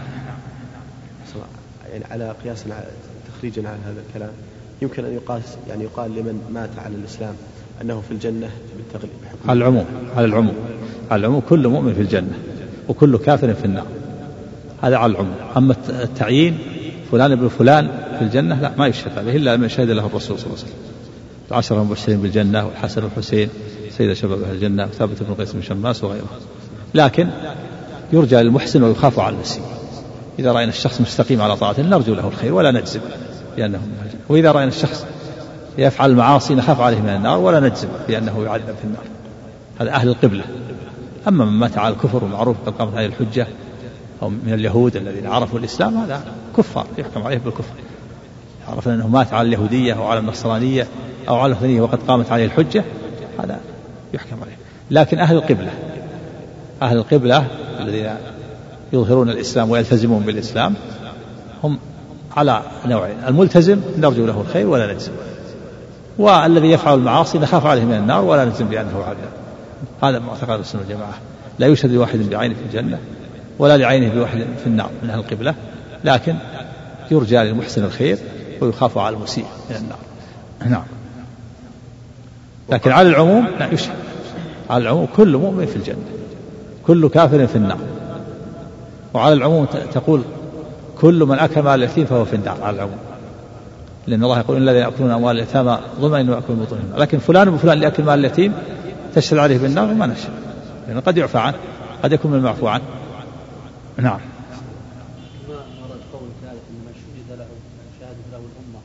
B: يعني على قياس تخريجا على هذا الكلام يمكن أن يقاس، يعني يقال لمن مات على الإسلام أنه في الجنة بالتغليب.
A: على العموم كل مؤمن في الجنة وكل كافر في النار، هذا على العموم. أما التعيين فلان ابن فلان في الجنة لا، ما يشهد عليه إلا من شهد له الرسول صلى الله عليه وسلم. 10 المبشرين بالجنة والحسن والحسين سيد شباب أهل الجنة وثابت بن قيس بن شماس وغيره. لكن يرجى للمحسن ويخاف على المسيء. إذا رأينا الشخص مستقيم على طاعته نرجو له الخير ولا نجزم بأنه، وإذا رأينا الشخص يفعل المعاصي نخاف عليه من النار ولا نجزم بأنه يعذب في النار. هذا أهل القبلة. أما من مات على الكفر ومعروف قد قامت عليه الحجة أو من اليهود الذين عرفوا الإسلام هذا كفار يحكم عليه بالكفر. عرفنا أنه مات على اليهودية أو على النصرانية أو على الوثنية وقد قامت عليه الحجة هذا يحكم عليه. لكن أهل القبلة الذين يظهرون الإسلام ويلتزمون بالإسلام هم على نوعين: الملتزم نرجو له الخير ولا نجزم، والذي يفعل المعاصي نخاف عليه من النار ولا نجزم بأنه عذاب. هذا معتقد السنة والجماعة. لا يشهد لواحد بعينه في الجنة ولا لعينه بواحد في النار من أهل القبلة، لكن يرجى للمحسن الخير ويخاف على المسيء من النار. نعم. لكن على العموم لا يشهد، على العموم كل مؤمن في الجنة كل كافر في النار. وعلى العموم تقول كل من أكل مال اليتيم فهو في النار على العموم، لأن الله يقول إن الذين يأكلون أموال اليتامى ظلما إنما يأكلون بطونهم. لكن فلان وفلان اللي يأكل مال اليتيم تشهد عليه بالنار وما نشهد، لأنه قد يعفى عنه، قد يكون من المعفو عنه. نعم.
D: ما ورد قول ثالث إن من شهد له شهادة له الأمة،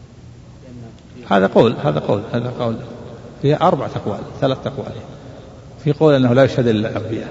A: هذا قول فيه 4 أقوال 3 أقوال. في قول أنه لا يشهد إلا الأنبياء،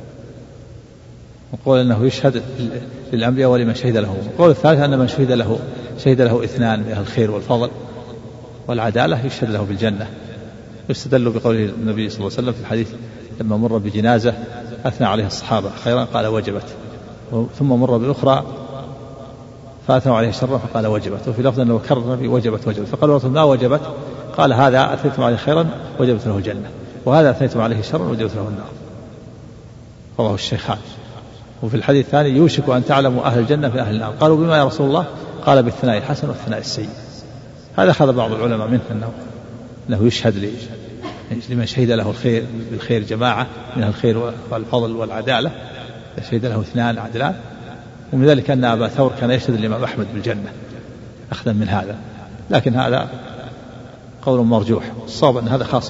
A: وقول أنه يشهد للأنبياء ولمن شهد له. القول الثالث أن من شهد له 2 من الخير والفضل والعدالة يشهد له بالجنة. يستدل بقوله النبي صلى الله عليه وسلم في الحديث لما مر بجنازة أثنى عليها الصحابة خيرا قال وجبت، ثم مر بأخرى فأثنوا عليه شرا فقال وجبت، وفي لفظ أنه كرر النبي وجبت فقالوا ما وجبت؟ قال هذا أثنيتم عليه خيرا وجبت له الجنة، وهذا أثنيتم عليه شرا وجبت له النار. رواه الشيخان. وفي الحديث الثاني يوشك أن تعلموا أهل الجنة في أهل النار، قالوا بما يا رسول الله؟ قال بالثناء الحسن والثناء السيء. هذا أخذ بعض العلماء منه أنه يشهد لمن شهد له الخير بالخير جماعة من الخير والفضل والعدالة، شهد له 2 عدلان. ومن ذلك أن أبا ثور كان يشهد الإمام أحمد بالجنة أخذا من هذا، لكن هذا قول مرجوح. الصواب أن هذا خاص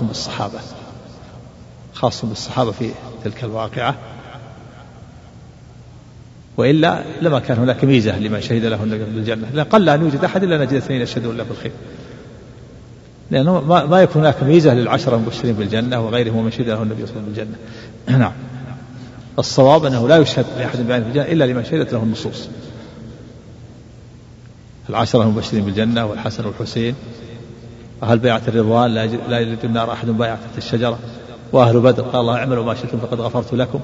A: بالصحابة في تلك الواقعة، وإلا لما كان هناك ميزة لمن شهد له النبي بالجنة، لأن قل أن يوجد أحد إلا نجد 2 يشهدون له بالخير، لأنه ما يكون هناك ميزة لل10 المبشرين بالجنة وغيرهم من شهد له النبي صلى الله عليه وسلم بالجنة. نعم. الصواب أنه لا يشهد لأحد بعينه بالجنة إلا لمن شهدت له النصوص. 10 المبشرين بالجنة والحسن والحسين، أهل بيعة الرضوان لا يجد النار أحد بايع تحت الشجرة، وأهل بدر قال الله اعملوا ما شئتم فقد غفرت لكم،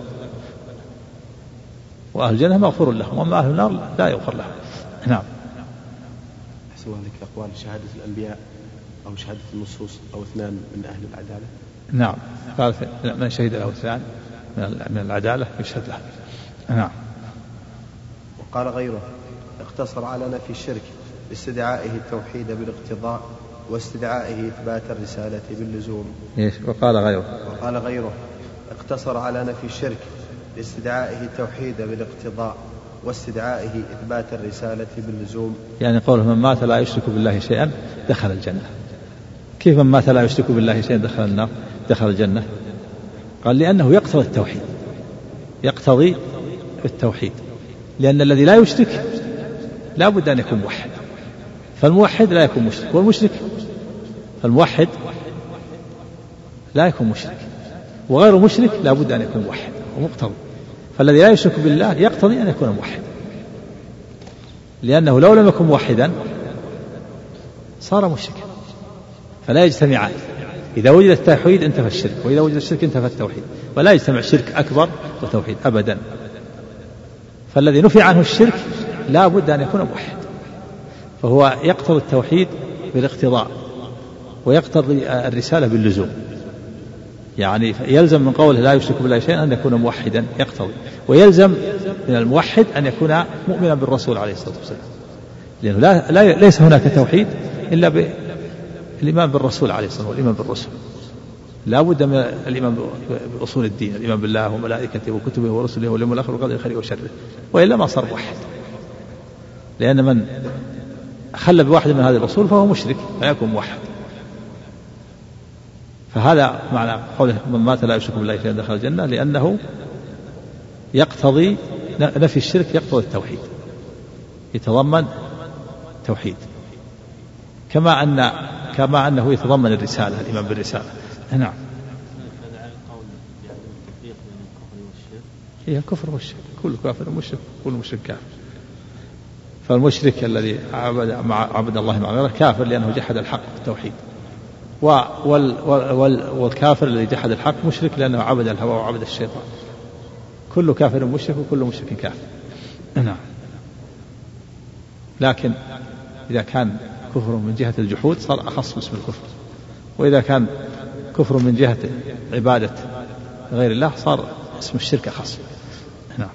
A: وأهل الجنة مغفور لهم، وأما أهل النار لا يغفر لهم. نعم.
B: أحسن ذلك أقوال شهادة الأنبياء أو شهادة النصوص أو 2 من أهل العدالة.
A: نعم. قال من شهد له 2 من العدالة يشهد له. نعم.
B: وقال غيره اقتصر على نفي الشرك باستدعائه التوحيد بالاقتضاء واستدعائه إثبات الرسالة باللزوم.
A: وقال غيره
B: اقتصر على نفي الشرك باستدعائه التوحيد بالاقتضاء واستدعائه إثبات الرسالة باللزوم.
A: يعني قوله من مات لا يشرك بالله شيئا دخل الجنة. كيف من مات لا يشرك بالله شيئا دخل النار دخل الجنة؟ قال لأنه يقتضي التوحيد، يقتضي التوحيد، لأن الذي لا يشرك لا بد أن يكون موحد، فالموحد لا يكون مشرك، والمشرك فالموحد لا يكون مشرك، وغير مشرك لا بد أن يكون موحد ومقتضي. فالذي لا يشرك بالله يقتضي أن يكون موحد، لأنه لو لم يكن موحدا صار مشركا، فلا يجتمعان. إذا وجد التوحيد انتفى الشرك، وإذا وجد الشرك انتفى التوحيد، ولا يجتمع شرك أكبر وتوحيد أبدا. فالذي نفي عنه الشرك لا بد أن يكون موحد، فهو يقتضي التوحيد بالاقتضاء، ويقتضي الرسالة باللزوم. يعني يلزم من قوله لا يشرك بالله شيئا أن يكون موحدا يقتضي، ويلزم من الموحد أن يكون مؤمنا بالرسول عليه الصلاة والسلام، لأنه ليس هناك توحيد إلا بالإيمان بالرسول عليه الصلاة والسلام والإيمان بالرسل. لا بد من الإيمان بأصول الدين، الإيمان بالله وملائكته وكتبه ورسله واليوم الآخر وقدر خيره وشره، وإلا ما صار موحد. لأن من خل بواحد من هذه الأصول فهو مشرك فيكون موحد. فهذا معنى قوله من مات لا يشرك بالله شيئا دخل الجنة، لأنه يقتضي نفي الشرك، يقتضي التوحيد، يتضمن توحيد، كما أنه يتضمن الرسالة، الإيمان بالرسالة. نعم. هي الكفر والشرك، كل كافر مشرك، كل مشرك كافر. فالمشرك الذي عبد الله مع غيره كافر لأنه جحد الحق بالتوحيد، والكافر الذي جحد الحق مشرك لأنه عبد الهوى وعبد الشيطان. كل كافر مشرك وكل مشرك كافر. نعم. لكن إذا كان كفر من جهة الجحود صار أخص باسم الكفر، وإذا كان كفر من جهة عبادة غير الله صار اسم الشرك أخص. نعم.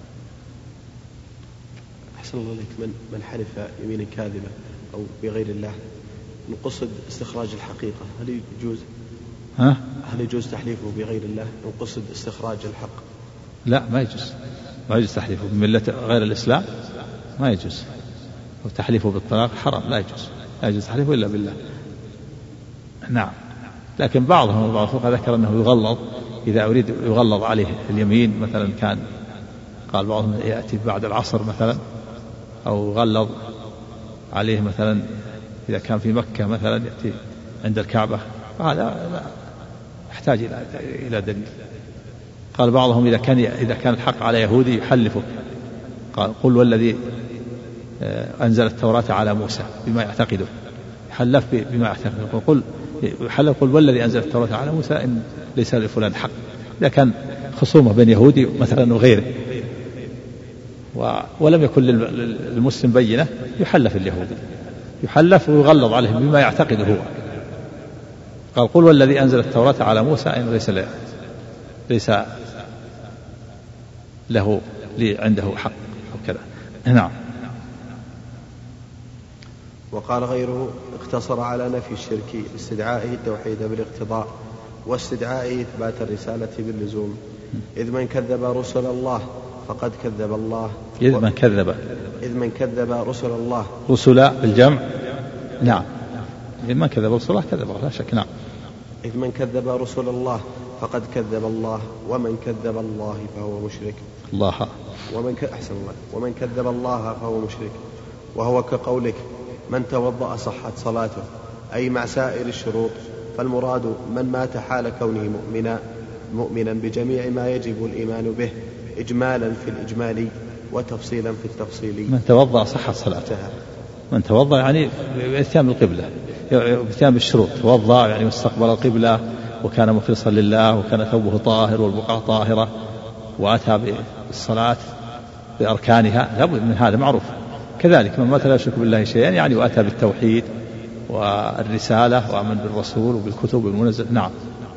B: أحسن الله إليك، من حلف يمينا كاذبة أو بغير الله نقصد استخراج الحقيقة، هل يجوز؟ هل يجوز تحليفه بغير الله نقصد استخراج الحق؟
A: لا، ما يجوز، ما يجوز تحليفه بملة غير الإسلام، ما يجوز. وتحليفه بالطلاق حرام، لا يجوز، لا يجوز تحليفه إلا بالله. نعم. لكن بعض الفقهاء ذكر أنه يغلظ إذا أريد يغلظ عليه اليمين، مثلا كان قال بعضهم يأتي بعد العصر مثلا، أو يغلظ عليه مثلا إذا كان في مكة مثلا يأتي عند الكعبة، هذا يحتاج إلى دليل. قال بعضهم إذا كان الحق على يهودي يحلفه، قال قل والذي أنزل التوراة على موسى بما يعتقده، حلف بما يعتقده، قل والذي أنزل التوراة على موسى إن ليس لفلان حق. إذا كان خصومة بين يهودي مثلا وغيره ولم يكن للمسلم بينة يحلف اليهودي، يحلف ويغلظ عليه بما يعتقده هو. قال قل والذي أنزل التوراة على موسى إن ليس له عنده حق أو كذا. نعم.
B: وقال غيره اقتصر على نفي الشرك باستدعائه التوحيد بالاقتضاء، واستدعائه إثبات الرسالة باللزوم، إذ من كذب رسل الله فقد كذب الله.
A: إذ من كذب رسل الله، رسل بالجمع. نعم. إذ من كذب رسل الله كذب لا شك. نعم.
B: إذ من كذب رسل الله فقد كذب الله، ومن كذب الله فهو مشرك.
A: الله.
B: أحسن الله. ومن كذب الله فهو مشرك، وهو كقولك من توضأ صحت صلاته، أي مع سائر الشروط. فالمراد من مات حال كونه مؤمنا بجميع ما يجب الإيمان به، إجمالا في الإجمالي وتفصيلا في التفصيلي.
A: من توضأ صحت صلاته، من توضأ يعني بإتيان القبلة، بإتيان بالشروط. توضأ يعني واستقبل القبلة وكان مخلصا لله وكان ثوبه طاهر والبقعة طاهرة وأتى بالصلاة بأركانها، لابد من هذا معروف. كذلك من مات لا يشرك بالله شيئا يعني وأتى بالتوحيد والرسالة وآمن بالرسول وبالكتب والمنزل. نعم.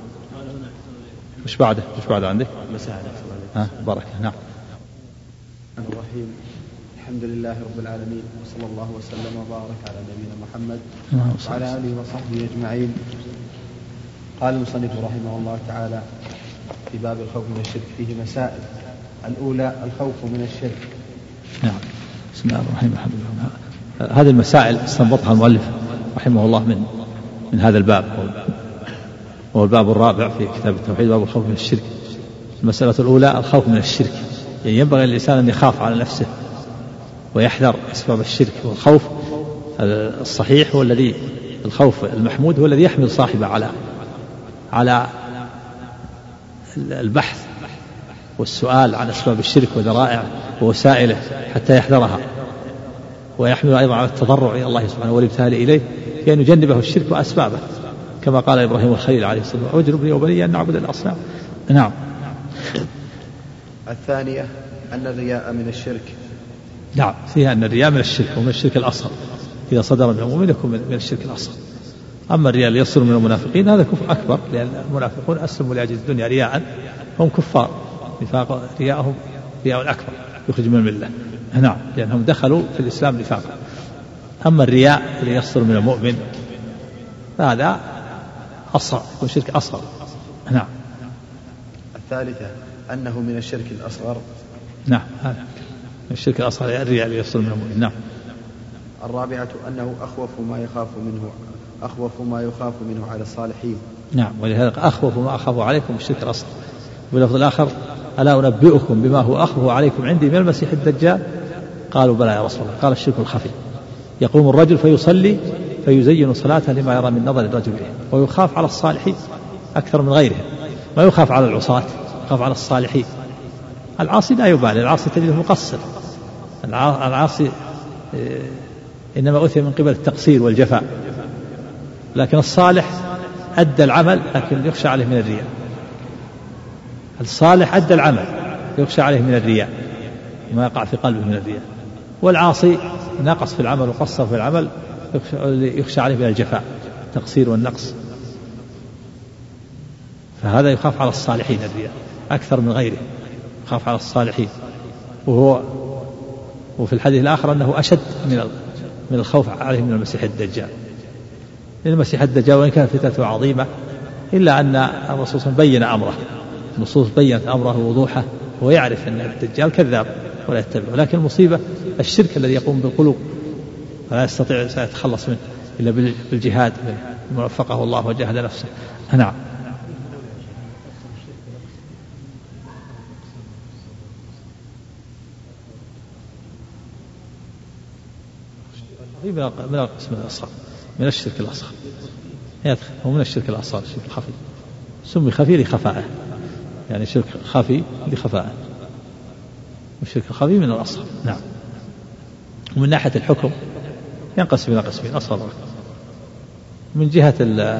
A: مش بعده عندك
B: مساعدة.
A: بركة. نعم.
D: الرحيم. الحمد لله رب العالمين، وصلى الله وسلم وبارك على نبينا محمد وعلى آله وصحبه أجمعين. قال المصنف رحمه الله تعالى في باب الخوف من الشرك فيه مسائل. الأولى الخوف من الشرك.
A: نعم. بسم الله الرحمن الرحيم. هذه المسائل استنبطها المؤلف رحمه الله من هذا الباب، وهو الباب الرابع في كتاب التوحيد، باب الخوف من الشرك. المسألة الأولى الخوف من الشرك، يعني ينبغي الإنسان أن يخاف على نفسه ويحذر أسباب الشرك. والخوف الصحيح هو الذي، الخوف المحمود هو الذي يحمل صاحبه على البحث والسؤال عن أسباب الشرك وذرائعه ووسائله حتى يحذرها، ويحمل أيضا على التضرع إلى الله سبحانه والابتهال إليه لأن يجنبه الشرك وأسبابه، كما قال إبراهيم الخليل عليه الصلاة والسلام: اجنبني وبني أن نعبد الأصنام. نعم.
B: الثانية أن الرياء من الشرك.
A: نعم، فيها أن الرياء من الشرك ومن الشرك الأصغر، إذا صدر من المؤمن يكون من الشرك الأصغر. أما الرياء اللي يصدر من المنافقين هذا كفر أكبر، لأن المنافقون أسلموا لأجل الدنيا رياء، هم كفار، نفاق رياءهم رياء أكبر يخرج من الملة. نعم، لأنهم دخلوا في الإسلام نفاقا. أما الرياء اللي يصدر من المؤمن هذا أصغر، يكون شرك أصغر. نعم.
B: الثالثة أنه من الشرك الأصغر.
A: نعم، هذا من الشرك الأصغر الرياء اللي يصدر من المؤمن. نعم.
B: الرابعة أنه أخوف ما يخاف منه على الصالحين.
A: نعم، ولهذا أخوف ما أخاف عليكم الشرك الأصغر. واللفظ الآخر: ألا أنبئكم بما هو أخوف عليكم عندي من المسيح الدجال؟ قالوا: بلى يا رسول الله. قال: الشرك الخفي، يقوم الرجل فيصلي فيزين صلاته لما يرى من نظر الرجل إليه. ويخاف على الصالحين أكثر من غيرهم، ما يخاف على العصاة، يخاف على الصالحين. العاصي لا يبالي، العاصي تجده مقصر، العاصي إنما أثر من قبل التقصير والجفاء، لكن الصالح أدى العمل لكن يخشى عليه من الرياء. الصالح أدى العمل يخشى عليه من الرياء، ما يقع في قلبه من الرياء. والعاصي نقص في العمل وقصر في العمل يخشى عليه من الجفاء، التقصير والنقص. فهذا يخاف على الصالحين الرياء أكثر من غيره، يخاف على الصالحين. وفي الحديث الآخر أنه أشد من الخوف عليه من المسيح الدجال. لأن المسيح الدجال وإن كانت فتنته عظيمة إلا أن الرسول صلى الله عليه وسلم بين أمره، النصوص بينت أمره ووضوحه، ويعرف أن الدجال كذاب ولا يتبعه. لكن المصيبة الشرك الذي يقوم بالقلوب، فلا يستطيع يتخلص منه إلا بالجهاد، من وفقه الله وجاهد نفسه. نعم. من القسم الأصغر، من الشرك الأصغر يدخل، هو من الشرك الأصغر، الشرك الخفي. سمي خفي لخفاءه، يعني شرك خفي لخفاءه، والشرك الخفي من الأصغر. نعم. ومن ناحية الحكم ينقسم إلى قسمين: أصغر وأكبر. من جهة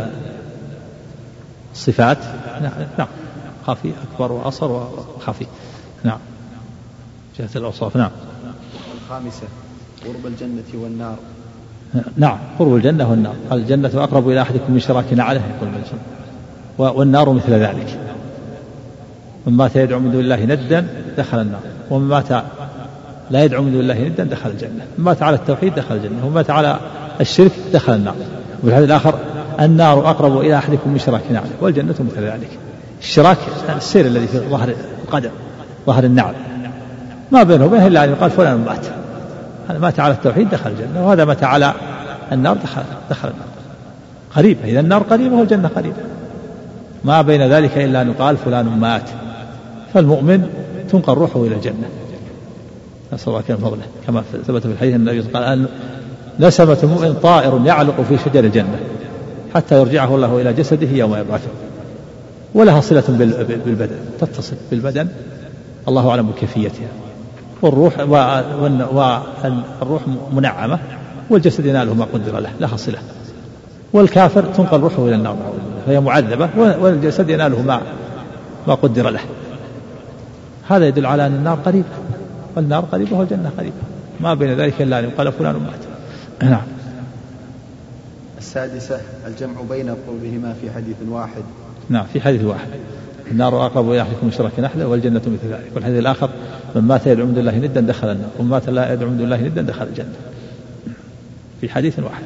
A: الصفات نعم، خفي أكبر وأصغر وخفي. نعم، جهة الأوصاف. نعم.
B: الخامسة قرب الجنة والنار.
A: نعم، قرب الجنة والنار. الجنة أقرب إلى أحدكم من شراك نعله، يقول الجنة، والنار مثل ذلك. من مات يدعو من دون الله ندا دخل النار، ومن مات لا يدعو من دون الله ندا دخل الجنة. من مات على التوحيد دخل الجنة، ومن مات على الشرك دخل النار. وفي الحديث الآخر: النار أقرب إلى أحدكم من شراك نعله، والجنة مثل ذلك. الشراك السير الذي في ظهر القدم، ظهر النعل، ما بينه وبينه إلا أن يقال فلان مات، هذا مات على التوحيد دخل الجنة، وهذا مات على النار دخل النار. قريبة، إذا النار قريبة والجنة قريبة، ما بين ذلك إلا أن يقال فلان مات. فالمؤمن تنقل روحه إلى الجنة، نسأل الله كان فضله، كما ثبت في الحديث النبي قال: نسمة المؤمن طائر يعلق في شجر الجنة حتى يرجعه الله إلى جسده يوم يبعثه. ولها صلة بالبدن، تتصل بالبدن، الله أعلم بكيفيتها. والروح والروح منعمة، والجسد يناله ما قدر له، لها صلة. والكافر تنقل روحه إلى النار فهي معذبة، والجسد يناله ما قدر له. هذا يدل على أن النار قريبة، والنار قريبة والجنة قريبة، ما بين ذلك إلا أن يقال فلان مات. نعم.
B: السادسة الجمع بين قولهما في حديث واحد.
A: نعم، في حديث واحد: النار أقرب إلى أحدكم من شراك نحله، والجنة مثل ذلك. والحديث الآخر: من مات يدعو من دون الله ندا دخل النار، ومن مات لا يدعو من دون الله ندا دخل الجنة، في حديث واحد.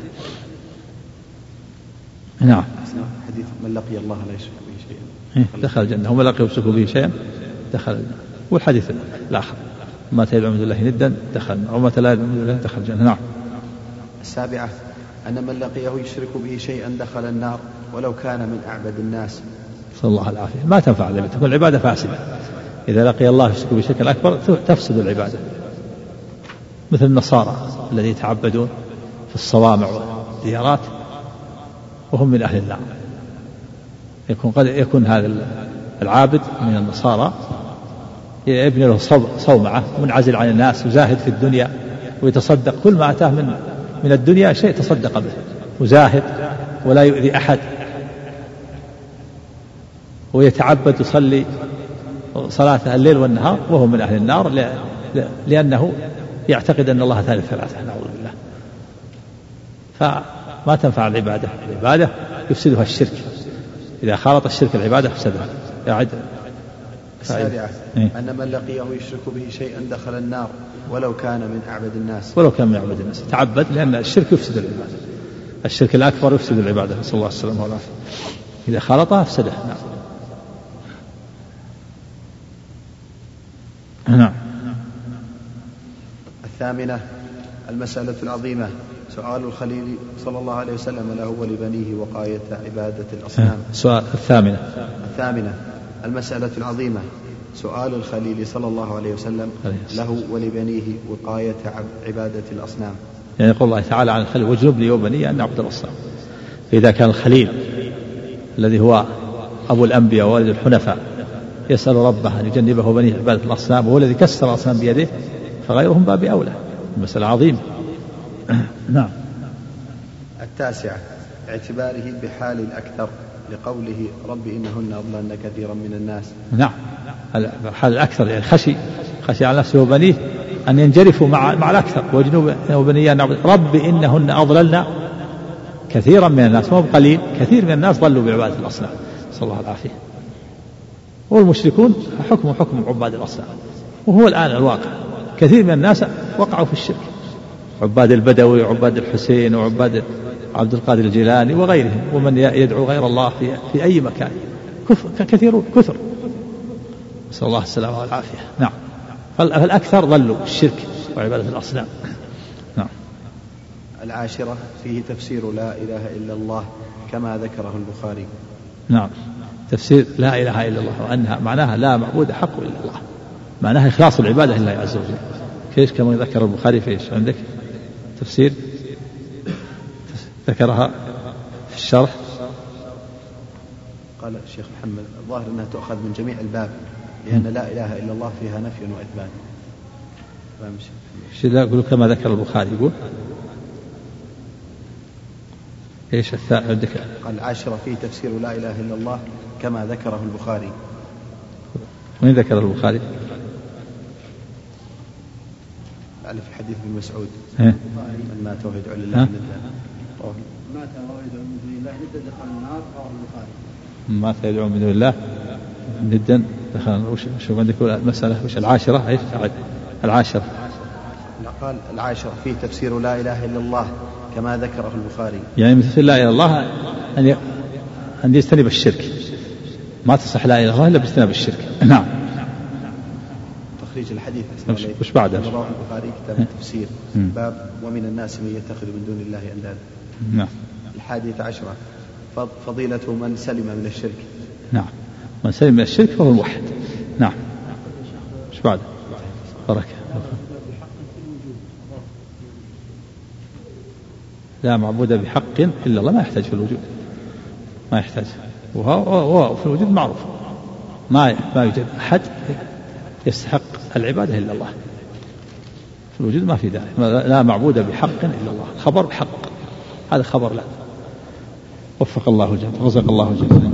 A: نعم.
B: حديث: من لقي الله لا يشرك به شيئا
A: دخل الجنة، ومن لقي يشرك به شيئا دخل الجنة. والحديث الآخر: من مات يدعو من دون الله ندا دخل النار، ومن مات لا يدعو من دون الله دخل الجنة. نعم.
B: السابعة أن من لقيه يشرك به شيئا دخل النار ولو كان من أعبد الناس.
A: نسأل الله العافية. ما تنفع ذلك، تكون العبادة فاسدة. إذا لقي الله يشرك بشرك أكبر تفسد العبادة، مثل النصارى الذين يتعبدون في الصوامع والديارات وهم من أهل النار. قد يكون هذا العابد من النصارى يبني له صومعة، منعزل عن الناس، وزاهد في الدنيا، ويتصدق كل ما أتاه من الدنيا شيء تصدق به، وزاهد ولا يؤذي أحد، ويتعبد يصلي صلاة الليل والنهار، وهو من أهل النار لأنه يعتقد أن الله ثالث ثلاثة، نعوذ بالله. فما تنفع العبادة يفسدها الشرك، إذا خالط الشرك العبادة فسدها.
D: السابعة أن من لقيه يشرك به شيئا دخل النار ولو كان من أعبد الناس.
A: تعبد، لأن الشرك يفسد العبادة، الشرك الأكبر يفسد العبادة، نسأل الله السلامة والعافية. إذا خالطها أفسدها. نعم.
D: الثامنة المسألة العظيمة، سؤال الخليل صلى الله عليه وسلم له ولبنيه وقاية عبادة الأصنام.
A: سؤال
D: الثامنة المسألة العظيمة، سؤال الخليل صلى الله عليه وسلم له ولبنيه وقاية عبادة الأصنام.
A: يعني يقول الله تعالى عن الخليل: واجنبني وبني أن نعبد الأصنام. فإذا كان الخليل الذي هو أبو الأنبياء ووالد الحنفاء يسأل ربه أن يجنبه وبنيه عبادة الأصنام، وهو الذي كسر الأصنام بيده، فغيرهم باب أولى. المسألة عظيمة. نعم.
D: التاسعة اعتباره بحال الأكثر، لقوله: رب إنهن أضللن كثيرا من الناس.
A: نعم، حال الأكثر يعني خشي على نفسه وبنيه أن ينجرفوا مع الأكثر. واجنب وبني أن نعبد رب إنهن أضللن كثيرا من الناس، مو قليل، كثير من الناس ضلوا بعبادة الأصنام، صلى الله العافية. والمشركون حكم عباد الأصنام، وهو الآن الواقع، كثير من الناس وقعوا في الشرك، عباد البدوي وعباد الحسين وعباد عبد القادر الجيلاني وغيرهم، ومن يدعو غير الله في أي مكان، كثر، نسأل الله السلامة والعافية. نعم. فالأكثر ضلوا الشرك وعبادة الأصنام. نعم.
D: العاشرة فيه تفسير لا إله إلا الله كما ذكره البخاري.
A: نعم، تفسير لا إله إلا الله، وأنها معناها لا معبود حق إلا الله، معناها إخلاص العبادة لله عز وجل. كيف كما ذكر البخاري؟ فيش عندك تفسير ذكرها في الشرح؟
D: قال الشيخ محمد: الظاهر أنها تؤخذ من جميع الباب، لأن لا إله إلا الله فيها نفي وإثبات.
A: يقول كما ذكر البخاري، يقول ايش الثاني عندك؟
D: قال: العاشرة فيه تفسير لا إله إلا الله كما ذكره البخاري.
A: من ذكر البخاري؟
D: في حديث ابن مسعود: من مات وهو يدعو لله ندا.
C: مات وهو يدعو من دون الله ندا دخل النار، رواه البخاري.
A: مات يدعو من دون الله ندا دخل. وش عندك المسألة؟ وش العاشرة؟ ايش العاشرة؟
D: قال: العاشرة فيه تفسير لا إله إلا الله كما ذكره البخاري.
A: يعني من تفسير لا إله إلا الله أن يجتنب الشرك، ما تصح لا إله إلا الله إلا باجتناب الشرك. نعم.
D: تخريج الحديث
A: وش بعده؟
D: رواه البخاري كتاب التفسير، باب ومن الناس من يتخذ من دون الله أندادا.
A: نعم.
D: 11 فضيلة من سلم من الشرك.
A: نعم، من سلم من الشرك فهو الموحد. نعم. وش بعده؟ بركة. لا معبود بحق إلا الله، ما يحتاج في الوجود، ما يحتاج، وهو في الوجود معروف، ما يوجد أحد يستحق العبادة إلا الله في الوجود، ما في ذلك. لا معبود بحق إلا الله، خبر بحق، هذا خبر لا. وفق الله الجميع، رزق الله الجميع.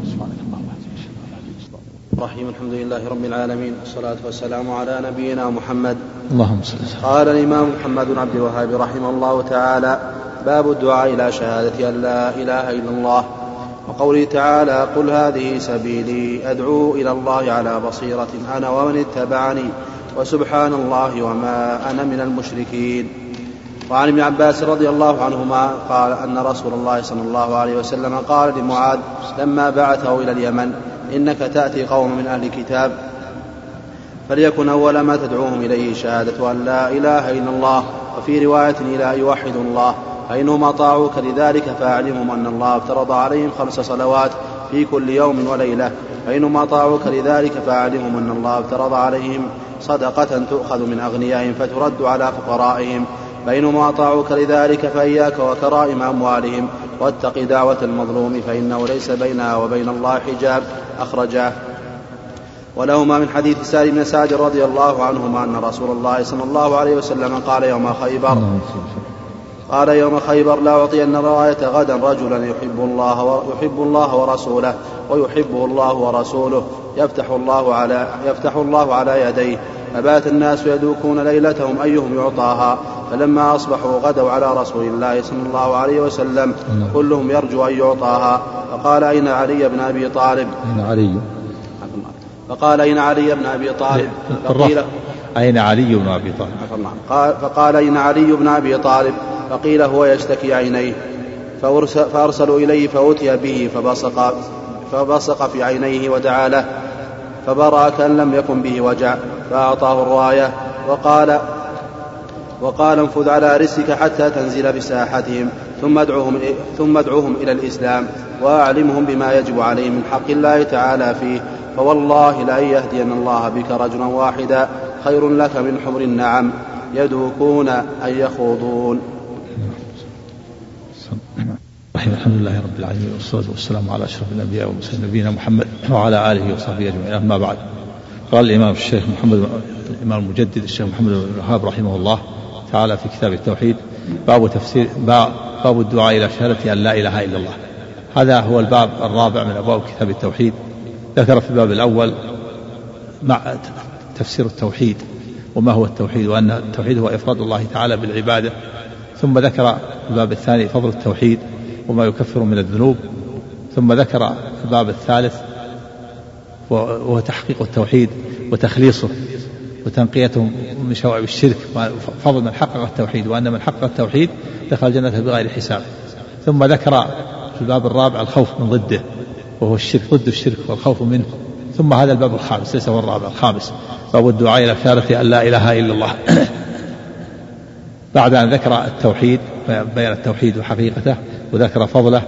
E: رحيم. الحمد لله رب العالمين، والصلاة والسلام على نبينا محمد.
A: اللهم صل.
E: قال الإمام محمد بن عبد الوهاب رحمه الله تعالى: باب الدعاء إلى شهادة أن لا إله إلا الله، وقوله تعالى: قل هذه سبيلي أدعو إلى الله على بصيرة أنا ومن اتبعني وسبحان الله وما أنا من المشركين. وعن ابن عباس رضي الله عنهما قال أن رسول الله صلى الله عليه وسلم قال لمعاذ لما بعثه إلى اليمن: إنك تأتي قوم من أهل الكتاب، فليكن أول ما تدعوهم إليه شهادة أن لا إله إلا الله، وفي رواية إلى أن يوحدوا الله، فإنهم أطاعوك لذلك فأعلمهم أن الله افترض عليهم 5 صلوات في كل يوم وليلة، فإنما أطاعوك لذلك فأعلمهم أن الله افترض عليهم صدقة تؤخذ من أغنيائهم فترد على فقرائهم، فإنما أطاعوك لذلك فإياك وكرائم أموالهم، واتق دعوة المظلوم فإنه ليس بينها وبين الله حجاب. أخرجاه. ولهما من حديث سالم بن سعد رضي الله عنهما أن رسول الله صلى الله عليه وسلم قال يوم خيبر لا أعطين الراية غدا رجلا يحب الله ورسوله ويحبه الله ورسوله يفتح الله على يديه، فبات الناس يدوكون ليلتهم أيهم يعطاها، فلما أصبحوا غدوا على رسول الله صلى الله عليه وسلم كلهم يرجو أن يعطاها، فقال أين علي بن أبي طالب؟ فقال أين علي بن أبي طالب؟
A: أين علي بن أبي طالب؟
E: فقال أين علي بن أبي طالب؟ فقيل هو يشتكي عينيه، فأرسلوا إليه فأتي به فبصق في عينيه ودعا له فبرأ كأن لم يكن به وجع، فأعطاه الراية وقال انفذ على رسلك حتى تنزل بساحتهم ثم ادعوهم إلى الإسلام وأعلمهم بما يجب عليهم من حق الله تعالى فيه، فوالله لأن يهدين الله بك رجلا واحدا خير لك من حمر النعم يدوكون أن يخوضون.
A: الحمد لله رب العالمين والصلاة والسلام على أشرف الأنبياء والمرسلين نبينا محمد وعلى آله وصحبه أجمعين. أما بعد، قال الإمام الشيخ محمد الإمام المجدد الشيخ محمد بن الوهاب رحمه الله تعالى في كتاب التوحيد باب الدعاء إلى شهادة أن لا إله إلا الله. هذا هو الباب الرابع من أبواب كتاب التوحيد. ذكر في الباب الأول مع تفسير التوحيد وما هو التوحيد، وأن التوحيد هو إفراد الله تعالى بالعبادة، ثم ذكر في الباب الثاني فضل التوحيد وما يكفر من الذنوب، ثم ذكر الباب الثالث وهو تحقيق التوحيد وتخليصه وتنقيته من شوائب الشرك، فضل من حقق التوحيد وأن من حقق التوحيد دخل الجنة بغير حساب. ثم ذكر في الباب الرابع الخوف من ضده وهو الشرك، ضد الشرك والخوف منه. ثم هذا الباب الخامس، ليس هو الرابع، الخامس باب الدعاء إلى شهادة أن لا إله إلا الله. بعد أن ذكر التوحيد بيان التوحيد وحقيقته وذكر فضله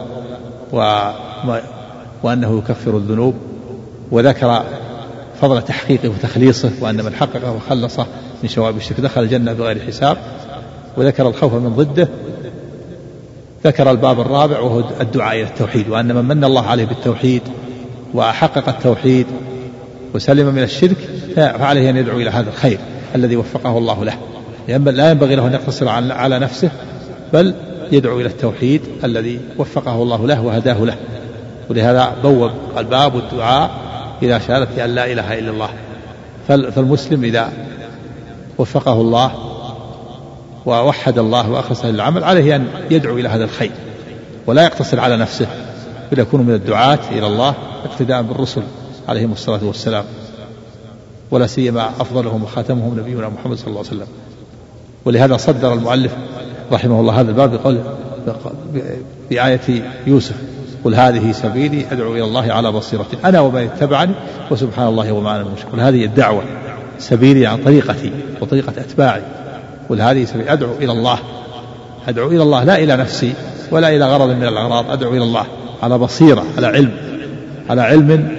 A: وأنه يكفر الذنوب، وذكر فضل تحقيقه وتخليصه وأن من حققه وخلصه من شوائب الشرك دخل الجنة بغير حساب، وذكر الخوف من ضده. ذكر الباب الرابع وهو الدعاء إلى التوحيد، وأن من الله عليه بالتوحيد وحقق التوحيد وسلم من الشرك فعليه أن يدعو إلى هذا الخير الذي وفقه الله له. لا ينبغي له أن يقتصر على نفسه، بل يدعو إلى التوحيد الذي وفقه الله له وهداه له. ولهذا بوب الباب الدعاء إلى شهادة أن لا إله إلا الله. فالمسلم إذا وفقه الله ووحد الله وأخلص للعمل عليه أن يدعو إلى هذا الخير ولا يقتصر على نفسه، بل يكون من الدعاة إلى الله اقتداء بالرسل عليهم الصلاة والسلام، ولا سيما أفضلهم وخاتمهم نبينا محمد صلى الله عليه وسلم. ولهذا صدر المؤلف رحمه الله هذا الباب بقول بآية يوسف قل هذه سبيلي أدعو إلى الله على بصيرة أنا ومن اتبعني وسبحان الله وما أنا بمشرك. هذه الدعوة سبيلي عن طريقتي وطريقة أتباعي، قل هذه سبيلي أدعو إلى الله، أدعو إلى الله لا إلى نفسي ولا إلى غرض من الأغراض، أدعو إلى الله على بصيرة، على علم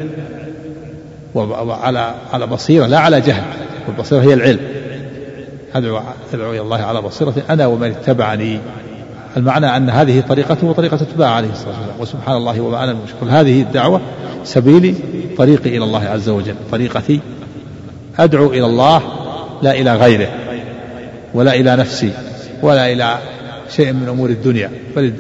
A: وعلى بصيرة لا على جهل، والبصيرة هي العلم. أدعو إلى الله على بصيرة أنا ومن اتبعني. المعنى أن هذه طريقته وطريقة اتباع عليه الصلاة والسلام وسبحان الله وما أنا بمشرك. هذه الدعوة سبيلي، طريقي إلى الله عز وجل، طريقتي أدعو إلى الله لا إلى غيره ولا إلى نفسي ولا إلى شيء من أمور الدنيا، بل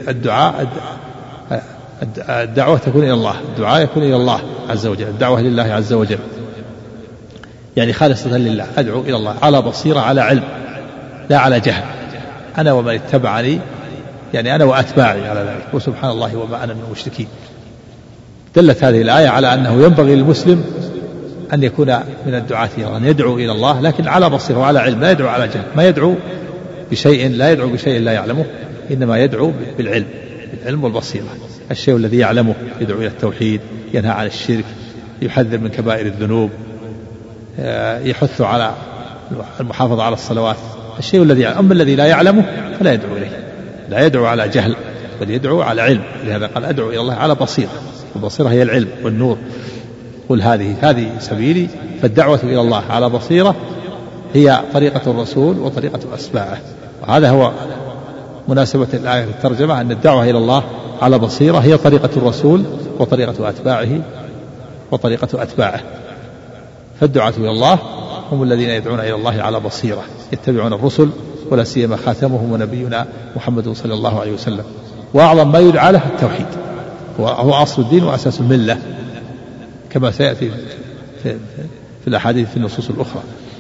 A: الدعوة تكون إلى الله، الدعاء يكون إلى الله عز وجل، الدعوة لله عز وجل، يعني خالصة لله. أدعو إلى الله على بصيرة، على علم لا على جهل، أنا ومن اتبعني، يعني أنا وأتباعي على ذلك وسبحان الله وما أنا من المشركين. دلت هذه الآية على أنه ينبغي للمسلم أن يكون من الدعاة إلى الله، أن يدعو إلى الله لكن على بصيرة وعلى علم، لا يدعو على جهل، ما يدعو بشيء لا يعلمه، إنما يدعو بالعلم والبصيرة. الشيء الذي يعلمه يدعو إلى التوحيد، ينهى عن الشرك، يحذر من كبائر الذنوب، يحث على المحافظة على الصلوات. الشيء الذي يعلم. أما الذي لا يعلمه فلا يدعو إليه، لا يدعو على جهل بل يدعو على علم. لهذا قال أدعو إلى الله على بصيرة، والبصيرة هي العلم والنور. قل هذه سبيلي، فالدعوة إلى الله على بصيرة هي طريقة الرسول وطريقة أتباعه. وهذا هو مناسبة الآية في الترجمة، أن الدعوة إلى الله على بصيرة هي طريقة الرسول وطريقة أتباعه. فالدعاة إلى الله هم الذين يدعون إلى الله على بصيرة، يتبعون الرسل ولا سيما خاتمهم ونبينا محمد صلى الله عليه وسلم. وأعظم ما يدعى له التوحيد، وهو أصل الدين وأساس الملة، كما سيأتي في الأحاديث في النصوص الأخرى.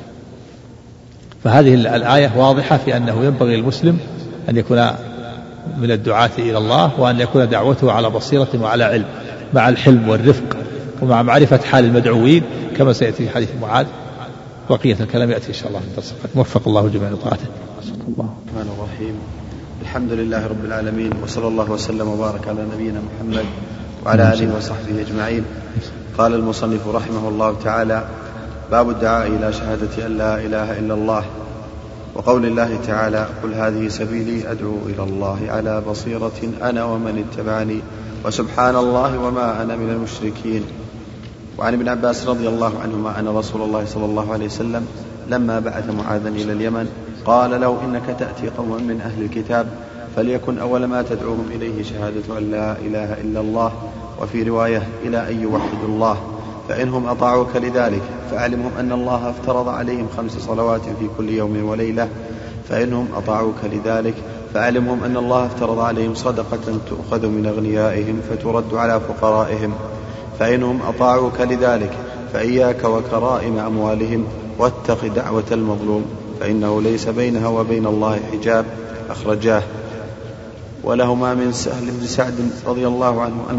A: فهذه الآية واضحة في أنه ينبغي للمسلم أن يكون من الدعاة إلى الله، وأن يكون دعوته على بصيرة وعلى علم، مع الحلم والرفق ومع معرفة حال المدعوين، كما سيأتي في حديث معاذ. بقية الكلام يأتي إن شاء الله في الدرس. وفق الله جميع طاعته.
D: الرحمن الرحيم. الحمد لله رب العالمين، وصلى الله وسلم وبارك على نبينا محمد وعلى آله وصحبه أجمعين. قال المصنف رحمه الله تعالى: باب الدعاء إلى شهادة أن لا إله إلا الله، وقول الله تعالى: قل هذه سبيلي أدعو إلى الله على بصيرة أنا ومن اتبعني وسبحان الله وما أنا من المشركين. وعن ابن عباس رضي الله عنهما أن رسول الله صلى الله عليه وسلم لما بعث معاذا إلى اليمن قال له: إنك تأتي قوما من أهل الكتاب، فليكن أول ما تدعوهم إليه شهادة أن لا إله إلا الله، وفي رواية إلى أن يوحدوا الله، فإنهم أطاعوك لذلك فأعلمهم أن الله افترض عليهم 5 صلوات في كل يوم وليلة، فإنهم أطاعوك لذلك فأعلمهم أن الله افترض عليهم صدقة تؤخذ من أغنيائهم فترد على فقرائهم، فإنهم أطاعوك لذلك فإياك وكرائم أموالهم، واتق دعوة المظلوم فإنه ليس بينها وبين الله حجاب. أخرجاه. ولهما من سهل بن سعد رضي الله عنه أن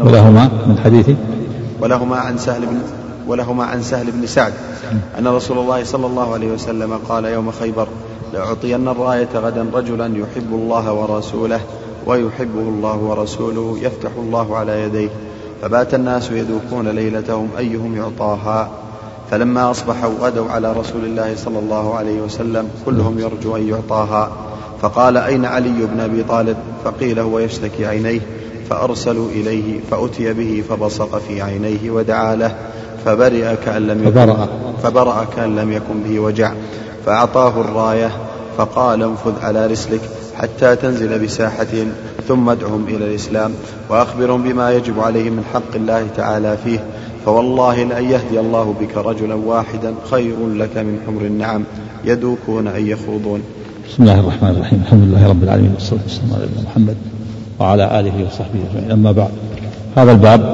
D: ولهما عن سهل بن سعد أن رسول الله صلى الله عليه وسلم قال يوم خيبر: لأعطين الراية غدا رجلا يحب الله ورسوله ويحبه الله ورسوله يفتح الله على يديه. فبات الناس يدوكون ليلتهم أيهم يعطاها، فلما أصبحوا غدوا على رسول الله صلى الله عليه وسلم كلهم يرجو أن يعطاها، فقال: أين علي بن أبي طالب؟ فقيل: هو يشتكي عينيه. فأرسلوا إليه فأتي به فبصق في عينيه ودعا له فبرأ كأن لم يكن به وجع، فأعطاه الراية فقال: انفذ على رسلك حتى تنزل بساحتهم، ثم ادعهم إلى الإسلام وأخبرهم بما يجب عليهم من حق الله تعالى فيه، فوالله لأن يهدي الله بك رجلا واحدا خير لك من حمر النعم يدوكون أن يخوضون.
A: بسم الله الرحمن الرحيم. الحمد لله رب العالمين، والصلاة والسلام على نبينا محمد وعلى آله وصحبه أجمعين. أما بعد، هذا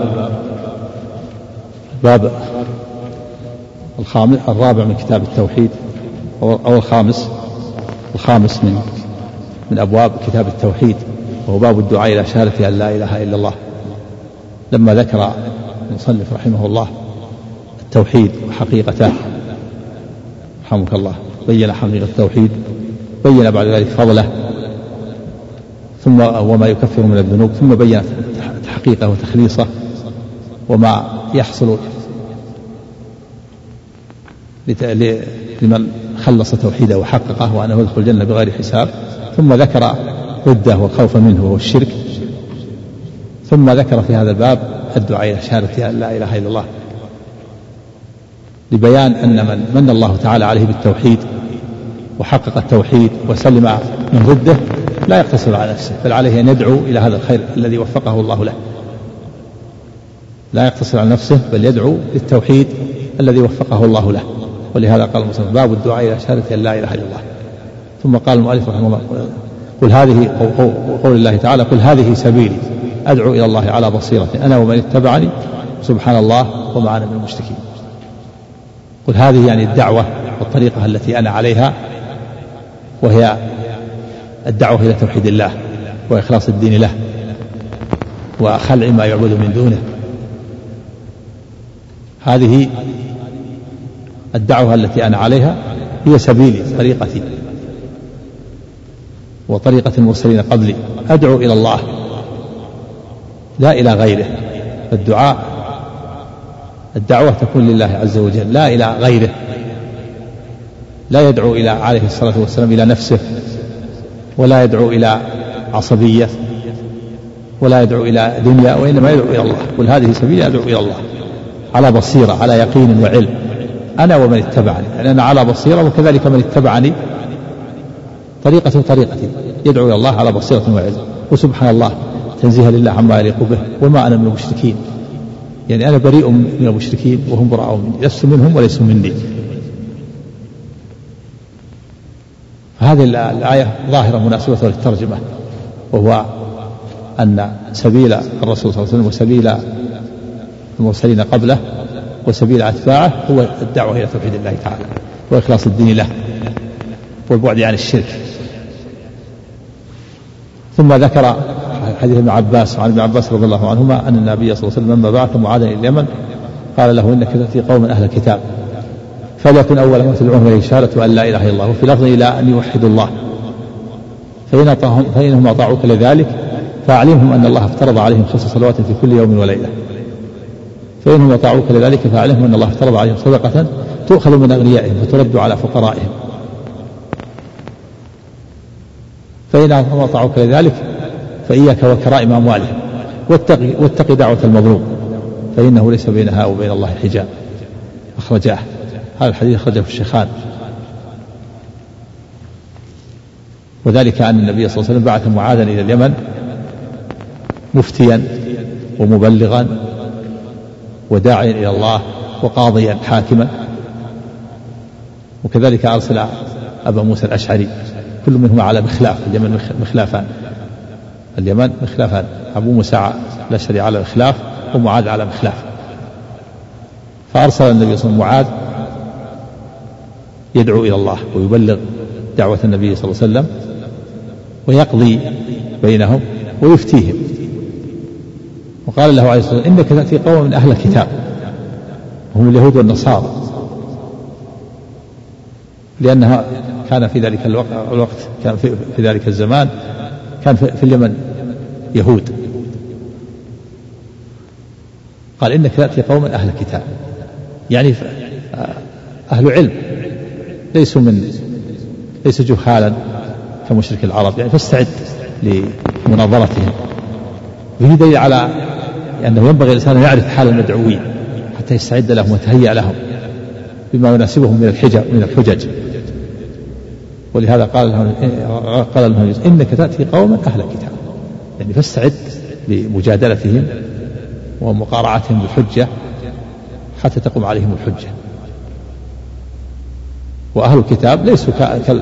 A: الباب الرابع من كتاب التوحيد، أو الخامس من أبواب كتاب التوحيد، وهو باب الدعاء إلى شهادة أن لا إله إلا الله. لما ذكر المصنف رحمه الله التوحيد وحقيقته رحمك الله، بين حقيقة التوحيد، بين بعد ذلك فضله، ثم وما يكفر من الذنوب، ثم بين تحقيقه وتخليصه وما يحصل لمن خلص توحيده وحققه وأنه يدخل الجنة بغير حساب، ثم ذكر ضده والخوف منه وهو الشرك، ثم ذكر في هذا الباب الدعاء إلى شهادة أن لا إله إلا الله، لبيان أن من الله تعالى عليه بالتوحيد وحقق التوحيد وسلم من ضده لا يقتصر على نفسه، بل عليه أن يدعو إلى هذا الخير الذي وفقه الله له. لا يقتصر على نفسه بل يدعو للتوحيد الذي وفقه الله له. ولهذا قال المصنف: باب الدعاء إلى شهادة أن لا إله إلا الله. ثم قال المؤلف رحمه الله: قول الله تعالى: قل هذه سبيلي أدعو إلى الله على بصيرة أنا ومن اتبعني سبحان الله وما أنا من المشركين. قل هذه يعني الدعوة والطريقة التي أنا عليها، وهي الدعوة إلى توحيد الله وإخلاص الدين له وخلع ما يعبد من دونه. هذه الدعوة التي أنا عليها هي سبيلي، طريقتي وطريقة المرسلين قبلي. أدعو إلى الله لا إلى غيره. الدعوة تكون لله عز وجل لا إلى غيره. لا يدعو إلى عليه الصلاة والسلام إلى نفسه، ولا يدعو إلى عصبية، ولا يدعو إلى دنيا وإنما يدعو إلى الله. قل هذه سبيلي أدعو إلى الله على بصيرة على يقين وعلم أنا ومن اتبعني، يعني أنا على بصيرة وكذلك من اتبعني طريقتي يدعو إلى الله على بصيرة وعلم. وسبحان الله تنزيها لله عما يليق به، وما أنا من المشركين، يعني أنا بريء من المشركين وهم براء مني، لست منهم وليسوا مني. هذه الآية ظاهرة مناسبة للترجمة، وهو أن سبيل الرسول صلى الله عليه وسلم وسبيل المرسلين قبله وسبيل أتباعه هو الدعوة إلى توحيد الله تعالى وإخلاص الدين له والبعد عن الشرك. ثم ذكر حديث ابن عباس عن ابن عباس رضي الله عنهما أن النبي صلى الله عليه وسلم لما بعث معاذا إلى اليمن قال له إنك تأتي قوم أهل الكتاب فليكن أول ما تدعوهم إليه شهادة أن لا إله إلا الله، وفي لفظ إلى أن يوحدوا الله، فإنهم أطاعوك لذلك فأعلمهم أن الله افترض عليهم 5 صلوات في كل يوم وليلة، فإنهم أطاعوك لذلك فأعلمهم أن الله افترض عليهم صدقة تؤخذ من أغنيائهم وترد على فقرائهم، فإنهم أطاعوك لذلك فإياك وكرائم أموالهم واتق دعوة المظلوم فإنه ليس بينها وبين الله حجاب. أخرجاه، هذا الحديث أخرجه الشيخان. وذلك أن النبي صلى الله عليه وسلم بعث معاذا إلى اليمن مفتيا ومبلغا وداعيا إلى الله وقاضيا حاكما، وكذلك أرسل أبا موسى الأشعري، كل منهما على مخلاف. اليمن مخلافان، أبو موسى الأشعري على مخلاف ومعاذ على مخلاف. فأرسل النبي صلى الله عليه وسلم معاذ يدعو إلى الله ويبلغ دعوة النبي صلى الله عليه وسلم ويقضي بينهم ويفتيهم. وقال له عليه الصلاة والسلام إنك تأتي قوم من أهل الكتاب هم اليهود والنصارى، لأنها كان في ذلك الوقت كان في ذلك الزمان كان في اليمن يهود. قال إنك تأتي قوم من أهل الكتاب، يعني أهل علم ليسوا جهالا كمشرك العرب، يعني فاستعد لمناظرتهم. وهي دليل على أنه ينبغي الإنسان أن يعرف حال المدعوين حتى يستعد لهم ويتهيأ لهم بما يناسبهم من الحجج. ولهذا قال لهم إنك تأتي قوما أهل الكتاب، يعني فاستعد لمجادلتهم ومقارعتهم بالحجة حتى تقوم عليهم الحجة. وأهل الكتاب ليسوا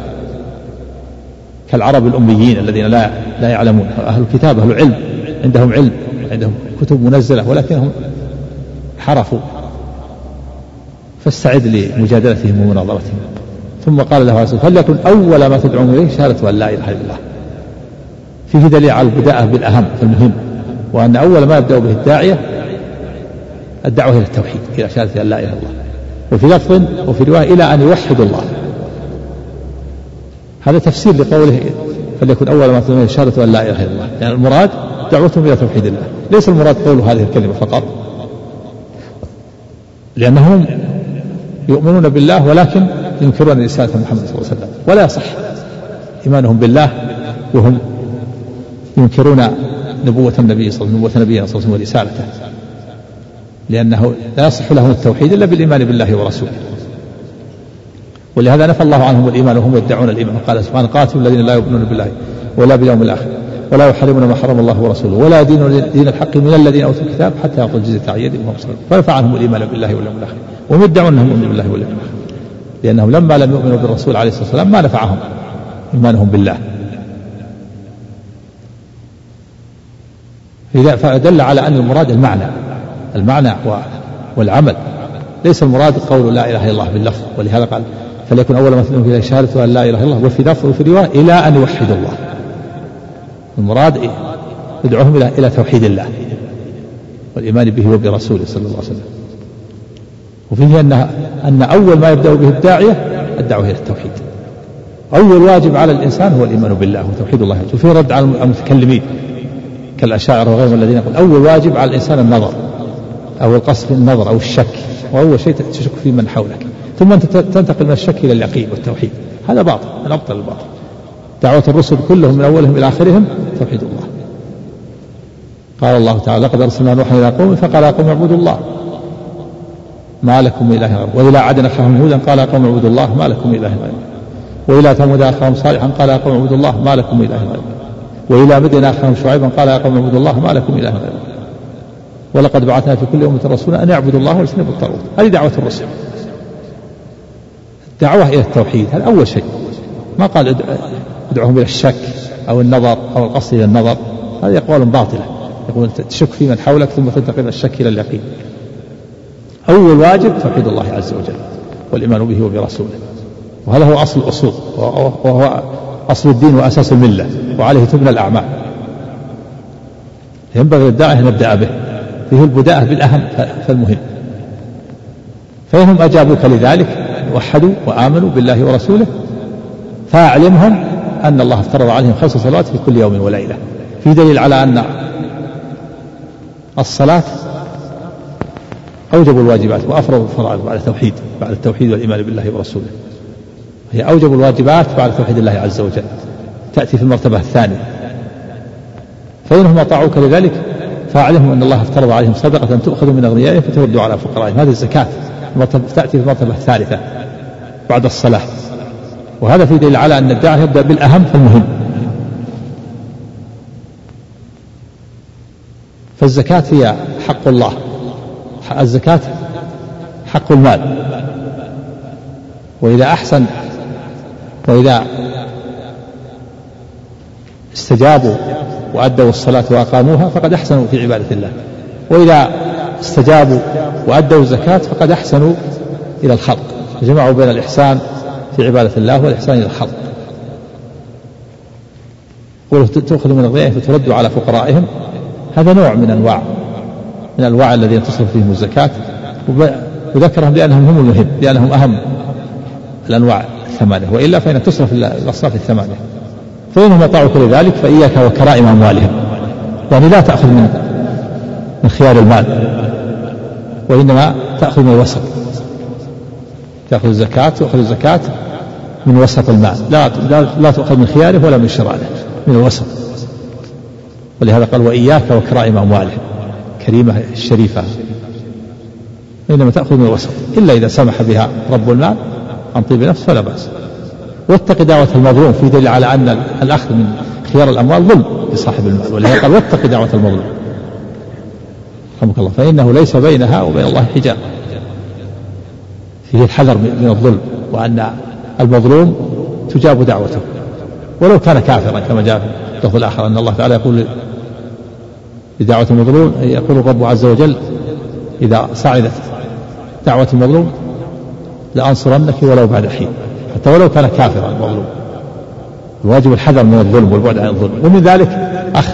A: كالعرب الأميين الذين لا يعلمون. أهل الكتاب أهل علم، عندهم علم، عندهم كتب منزلة، ولكنهم حرفوا، فاستعد لمجادلتهم ومناظرتهم. ثم قال له فليكن أول ما تدعون إليه شهادة أن لا إله إلا الله. فيه دليل على البداءة بالأهم المهم، وأن أول ما يبدأ به الداعية الدعوة إلى التوحيد، إلى شهادة أن لا إله إلا الله. وفي لفظ وفي رواية إلى أن يوحدوا الله. هذا تفسير لقوله فليكن أول ما تدعون إليه شهادة أن لا إله إلا الله، يعني المراد دعوتهم إلى توحيد الله، ليس المراد قول هذه الكلمة فقط، لأنهم يؤمنون بالله ولكن ينكرون رسالة محمد صلى الله عليه وسلم، ولا يصح إيمانهم بالله وهم ينكرون نبوة النبي صلى الله عليه وسلم ورسالته، لأنه لا يصح لهم التوحيد إلا بالإيمان بالله ورسوله. ولهذا نفى الله عنهم الإيمان وهم يدعون الإيمان. قال سبحانه قاتلوا الذين لا يؤمنون بالله ولا باليوم الآخر ولا يحرمون ما حرم الله ورسوله ولا يدينون دين الحق من الذين أوتوا الكتاب حتى يعطوا الجزية عن يد وهم صاغرون. فنفى عنهم الإيمان بالله واليوم الآخر، وهم يدعون أنهم يؤمنون بالله واليوم الآخر، لأنهم لما لم يؤمنوا بالرسول عليه الصلاة والسلام ما نفعهم إيمانهم بالله. فدل على أن المراد المعنى والعمل، ليس المراد قول لا إله إلا الله باللفظ. ولهذا قال فليكن أول ما تدعون إليه شهادة أن لا إله إلا الله، وفي لفظ وفي رواية إلى أن يوحدوا الله. المراد يدعوهم إلى توحيد الله والإيمان به وبرسوله صلى الله عليه وسلم. وفيه أن أول ما يبدأ به الداعية الدعوة إلى التوحيد. أول واجب على الإنسان هو الإيمان بالله وتوحيد الله. وفيه رد على المتكلمين كالأشاعرة وغيرهم الذين يقول أول واجب على الإنسان النظر أو القصد في النظر أو الشك، وأول شيء تشك في من حولك، ثم أنت تنتقل من الشك إلى اليقين والتوحيد. هذا باطل من أبطل الباطل. دعوة الرسل كلهم من أولهم إلى آخرهم توحيد الله. قال الله تعالى لقد أرسلنا نوحا إلى قومه فقال يا قوم اعبدوا الله ما لكم من إله غيره. وإلى عاد أخاهم هودا قال يا قوم اعبدوا الله ما لكم من إله غيره. وإلى ثمود أخاهم صالحا قال يا قوم اعبدوا الله ما لكم من إله غيره. وإلى مدين أخاهم شعيبا قال يا قوم اعبدوا الله ما لكم من إله غيره. ولقد بعثنا في كل أمة رسولا أن يعبدوا الله واجتنبوا الطاغوت. هذه دعوة الرسل، دعوة إلى التوحيد، هذا أول شيء. ما قال ادعوهم إلى الشك أو النظر أو القصد إلى النظر، هذه أقوال باطلة. يقول تشك في من حولك ثم تنتقل من الشك إلى اليقين. أول واجب توحيد الله عز وجل والإيمان به وبرسوله، وهذا هو أصل الأصول وهو أصل الدين وأساس الملة، وعليه تبنى الأعمال. ينبغي للداعية أن نبدأ به، فيه البداءة بالأهم فالمهم. فإنهم أجابوك لذلك وحدوا وآمنوا بالله ورسوله فأعلمهم أن الله افترض عليهم 5 صلوات في كل يوم وليلة. في دليل على أن الصلاة أوجب الواجبات وأفرض الفرائض بعد التوحيد والإيمان بالله ورسوله. هي أوجب الواجبات بعد توحيد الله عز وجل، تأتي في المرتبة الثانية. فإنهم أطاعوك لذلك فأعلمهم أن الله افترض عليهم صدقة تؤخذ من أغنيائهم فترد على فقرائهم. هذه الزكاة تأتي في المرتبة الثالثة بعد الصلاة. وهذا في دليل على أن الداعي يبدأ بالأهم فالمهم. فالزكاة هي حق الله، الزكاة حق المال. وإذا أحسن وإذا استجابوا وأدوا الصلاة وأقاموها فقد أحسنوا في عبادة الله. وإذا استجابوا وأدوا الزكاة فقد أحسنوا إلى الخلق، جمعوا بين الإحسان في عبادة الله والإحسان إلى الخلق. تأخذ من أغنيائهم فترد على فقرائهم، هذا نوع من أنواع الذين تصرف فيهم الزكاة، وذكرهم لأنهم هم المهم، لأنهم أهم الأنواع 8، وإلا فإن تصرف الأصناف 8. فإنهم أطاعوك لذلك فإياك وكرائم أموالهم، يعني لا تأخذ من خيار المال، وإنما تأخذ من الوسط. تأخذ الزكاة من وسط المال، لا تأخذ من خياره ولا من شراره، من الوسط. ولهذا قال وإياك وكرائم أموالهم، كريمة الشريفة، إنما تأخذ من الوسط، إلا إذا سمح بها رب المال عن طيب نفس فلا بأس. واتق دعوة المظلوم، في دليل على أن الأخذ من خيار الأموال ظلم لصاحب المال. ولهذا قال واتق دعوة المظلوم رحمك الله، فإنه ليس بينها وبين الله حجاب. فيه الحذر من الظلم، وأن المظلوم تجاب دعوته ولو كان كافرا، كما جاء في اللفظ الآخر أن الله تعالى يقول لدعوة المظلوم، يقول الرب عز وجل إذا صعدت دعوة المظلوم لأنصرنك ولو بعد حين، حتى ولو كان كافرا المظلوم. الواجب الحذر من الظلم والبعد عن الظلم. ومن ذلك أخذ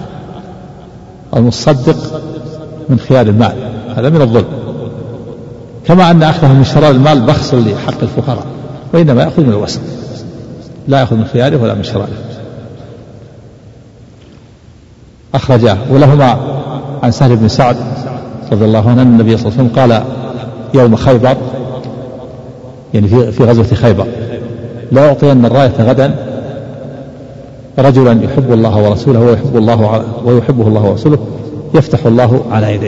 A: المصدق من خيار المال، هذا من الظلم، كما أن أخذه من شرار المال بخس لحق الفقراء، وإنما يأخذ من الوسط، لا يأخذ من خياره ولا من شراره. أخرجاه ولهما عن سهل بن سعد رضي الله عنه أن النبي صلى الله عليه وسلم قال يوم خيبر، يعني في غزوة خيبر: لا أعطين الراية غدا رجلا يحب الله ورسوله ويحبه الله ورسوله يفتح الله على يديه.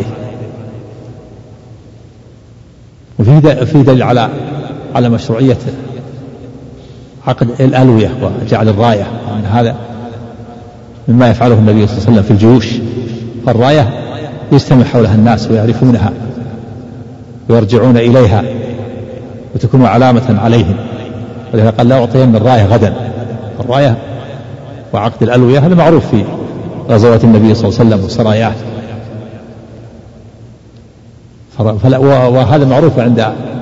A: وفي دليل على مشروعية عقد الألوية وجعل الراية، أن هذا مما يفعله النبي صلى الله عليه وسلم في الجيوش. فالراية يجتمع حولها الناس ويعرفونها ويرجعون إليها وتكون علامة عليهم. ولهذا قال: لا أعطين الراية غدا. الراية وعقد الألوية هذا معروف في غزوات النبي صلى الله عليه وسلم وسراياه، وهذا معروف عند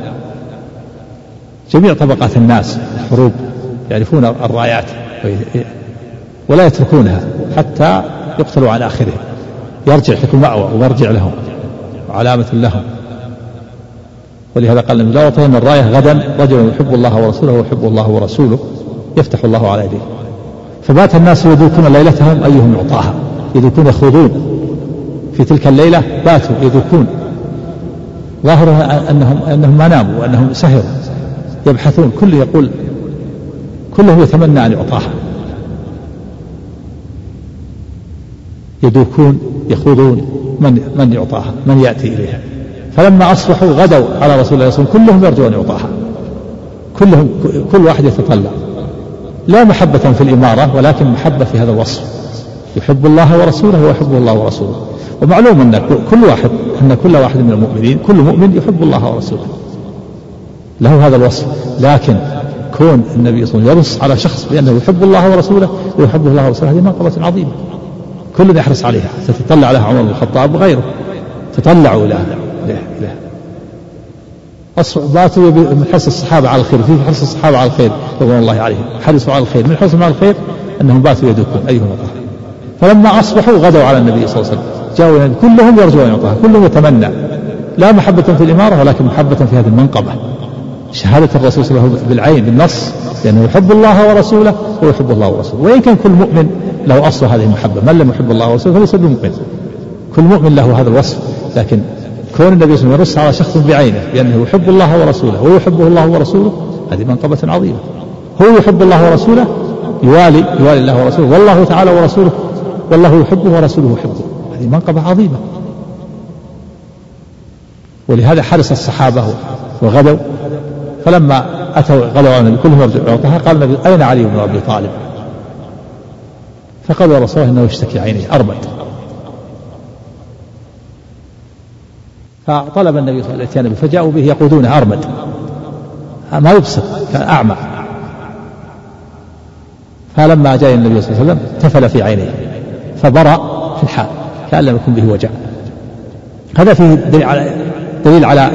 A: جميع طبقات الناس. الحروب يعرفون الرايات ولا يتركونها حتى يقتلوا عن آخرهم، يرجع حكم مأوى ويرجع لهم وعلامة لهم. ولهذا قال: لا أعطين الراية غدا رجل يحب الله ورسوله ويحب الله ورسوله يفتح الله على يديه. فبات الناس يذوقون ليلتهم أيهم يعطاها، يذوقون يخوضون في تلك الليلة، باتوا يذوقون، ظاهرها أنهم ما ناموا وأنهم سهروا يبحثون، كله يتمنى أن يعطاها. يدوكون يخوضون من يعطاها، من يأتي إليها. فلما أصبحوا غدوا على رسول الله صلى الله عليه وسلم كلهم يرجون يعطاها، كل واحد يتطلع، لا محبة في الإمارة ولكن محبة في هذا الوصف، يحب الله ورسوله ويحبه الله ورسوله. ومعلوم أن كل واحد من المؤمنين، كل مؤمن يحب الله ورسوله، له هذا الوصف. لكن كون النبي صلى الله عليه وسلم يرص على شخص بأنه يحب الله ورسوله ويحبه الله ورسوله، هذه منقبة عظيمة كل يحرص عليها. ستطلع لها عمر بن الخطاب وغيره، تطلعوا لها. باتوا من حرص الصحابة على الخير، في حرص الصحابة على الخير رضوان الله عليهم، حرصوا على الخير، من حرصهم على الخير أنهم باتوا يدكون أيهم طهر. فلما أصبحوا غدوا على النبي صلى الله عليه وسلم، جاءوا كلهم يرجون أن يعطاها، كلهم يتمنى، لا محبة في الإمارة ولكن محبة في هذه المنقبة، شهادة الرسول صلى الله عليه وسلم بالعين بالنص، لأنه يحب الله ورسوله ويحب الله ورسوله. وإن كان كل مؤمن له أصل هذه المحبة، من لم يحب الله ورسوله فليس بمؤمن، كل مؤمن له هذا الوصف. لكن كون النبي صلى الله عليه وسلم يرص على شخص بعينه بأنه يحب الله ورسوله ويحبه الله ورسوله، هذه منقبة عظيمة. هو يحب الله ورسوله، يوالي الله ورسوله، والله تعالى ورسوله، والله يحبه ورسوله يحبه، هذه منقبة عظيمة. ولهذا حرص الصحابة وغدوا، فلما أتوا غدوا على النبي كلهم يرجعون يعطاها، قال النبي أين علي بن أبي طالب؟ فقال يا رسول الله إنه يشتكي عينيه أرمد. فطلب النبي صلى الله عليه وسلم فجاءوا به يقودونه أرمد، ما يبصر، كان أعمى. فلما جاء النبي صلى الله عليه وسلم تفل في عينيه فبرأ في الحال كأن لم يكن به وجع. هذا فيه دليل على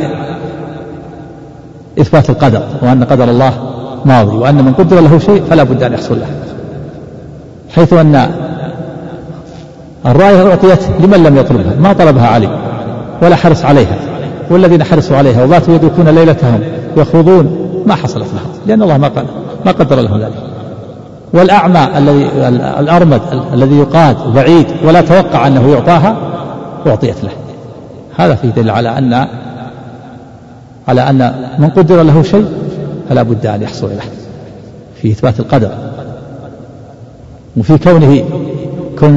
A: إثبات القدر، وأن قدر الله ماضي، وأن من قدر له شيء فلا بد أن يحصل له، حيث أن الراية أعطيت لمن لم يطلبها، ما طلبها علي ولا حرص عليها، والذين حرصوا عليها وباتوا يدركون ليلتهم يخوضون ما حصلت لهم، لأن الله ما قدر لهم ذلك. والأعمى الأرمد الذي يقاد بعيد ولا توقع أنه يعطاها أعطيت له. هذا فيه دليل على أن من قدر له شيء فلا بد أن يحصل له، في إثبات القدر. وفي كون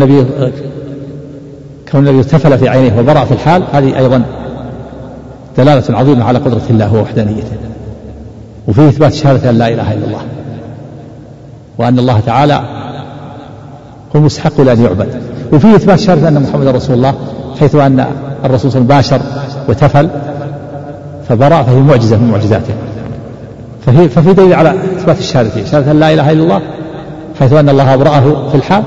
A: النبي تفل في عينيه وبرأ في الحال، هذه أيضا دلالة عظيمة على قدرة الله ووحدانيته. وفيه إثبات شهادة أن لا إله إلا الله، وأن الله تعالى هو مستحق لأن يعبد. وفيه إثبات شهادة أن محمد رسول الله، حيث أن الرسول صلى الله عليه وسلم باشر وتفل فبرأ، فهي معجزة من معجزاته. ففي دليل على إثبات الشهادة، شهادة أن لا إله إلا الله، حيث أن الله أبرأه في الحال،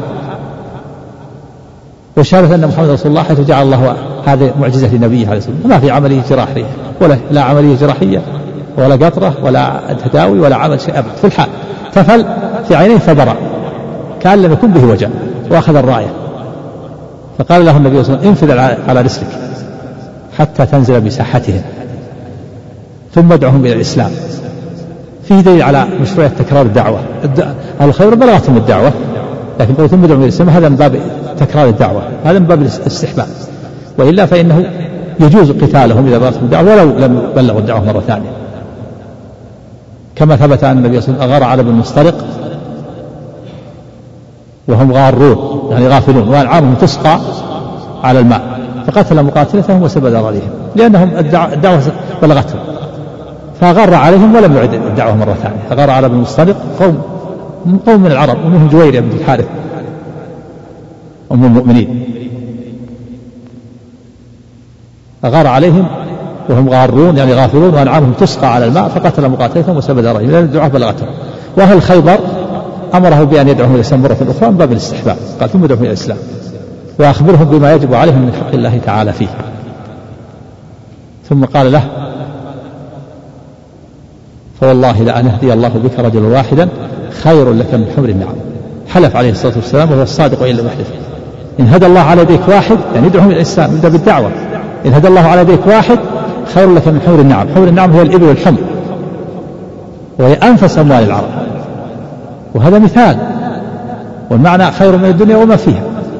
A: وشهادة أن محمد رسول الله حيث جعل الله هذه معجزة لنبيه عليه الصلاة والسلام، ما في عملية جراحية لا عملية جراحية ولا قطرة ولا تداوي ولا عمل شيء أبدا، في الحال تفل في عينيه فبرأ كأن لم يكن به وجع، وأخذ الراية. فقال له النبي صلى الله عليه وسلم انفذ على رسلك حتى تنزل بساحتهم ثم ادعهم إلى الإسلام. فيه دليل على مشروعية تكرار الدعوة. أهل الخير بلغتهم الدعوة، لكن قلت ثم ادعهم إلى الإسلام، هذا من باب تكرار الدعوة، هذا من باب الاستحباب. وإلا فإنه يجوز قتالهم إذا بلغتهم الدعوة ولو لم يبلغوا الدعوة مرة ثانية، كما ثبت أن النبي صلى الله عليه وسلم أغار على بن المصطلق وهم غارون يعني غافلون، وأنعامهم تسقى على الماء، فقتل مقاتلتهم وسبى ذراريهم، لأنهم الدعوة بلغتهم، فغار عليهم ولم يعد الدعوة مرة ثانية. أغار على بن المصطلق قوم من العرب، ومنهم جويرية بن الحارث أم المؤمنين، أغار عليهم وهم غارون يعني غافلون، وأنعامهم تسقى على الماء، فقتل مقاتلتهم وسبى ذراريهم، لأن الدعوة بلغتهم. وأهل خيبر أمره بأن يدعوهم إلى الإسلام مرة أخرى من باب الاستحباب، قال ثم ادعوهم إلى الإسلام وأخبرهم بما يجب عليهم من حق الله تعالى فيه. ثم قال له فوالله لأن يهدي الله بك رجلا واحدا خير لك من حمر النعم. حلف عليه الصلاة والسلام وهو الصادق وإن لم يحلف، إن هدى الله على يديك واحد يعني ادعوهم إلى الإسلام من باب الدعوة، إن هدى الله على يديك واحد خير لك من حمر النعم. حمر النعم هي الإبل والحمر، وهي أنفس أموال العرب، وهذا مثال، والمعنى خير من الدنيا وما فيها.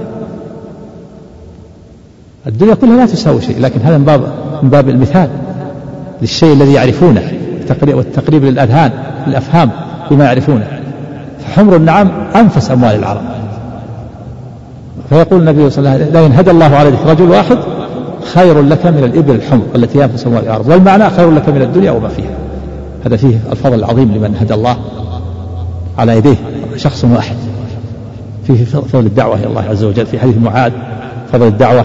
A: الدنيا كلها لا تساوي شيء، لكن هذا من باب المثال للشيء الذي يعرفونه والتقريب للأذهان للأفهام بما يعرفونه. فحمر النعم أنفس أموال العرب، فيقول النبي صلى الله عليه وسلم: لئن هدى الله عليك رجل واحد خير لك من الإبل الحمر التي ينفس أموال الأرض. والمعنى خير لك من الدنيا وما فيها. هذا فيه الفضل العظيم لمن هدى الله على يديه شخص واحد. فيه فضل الدعوة إلى الله عز وجل في حديث معاذ فضل الدعوة،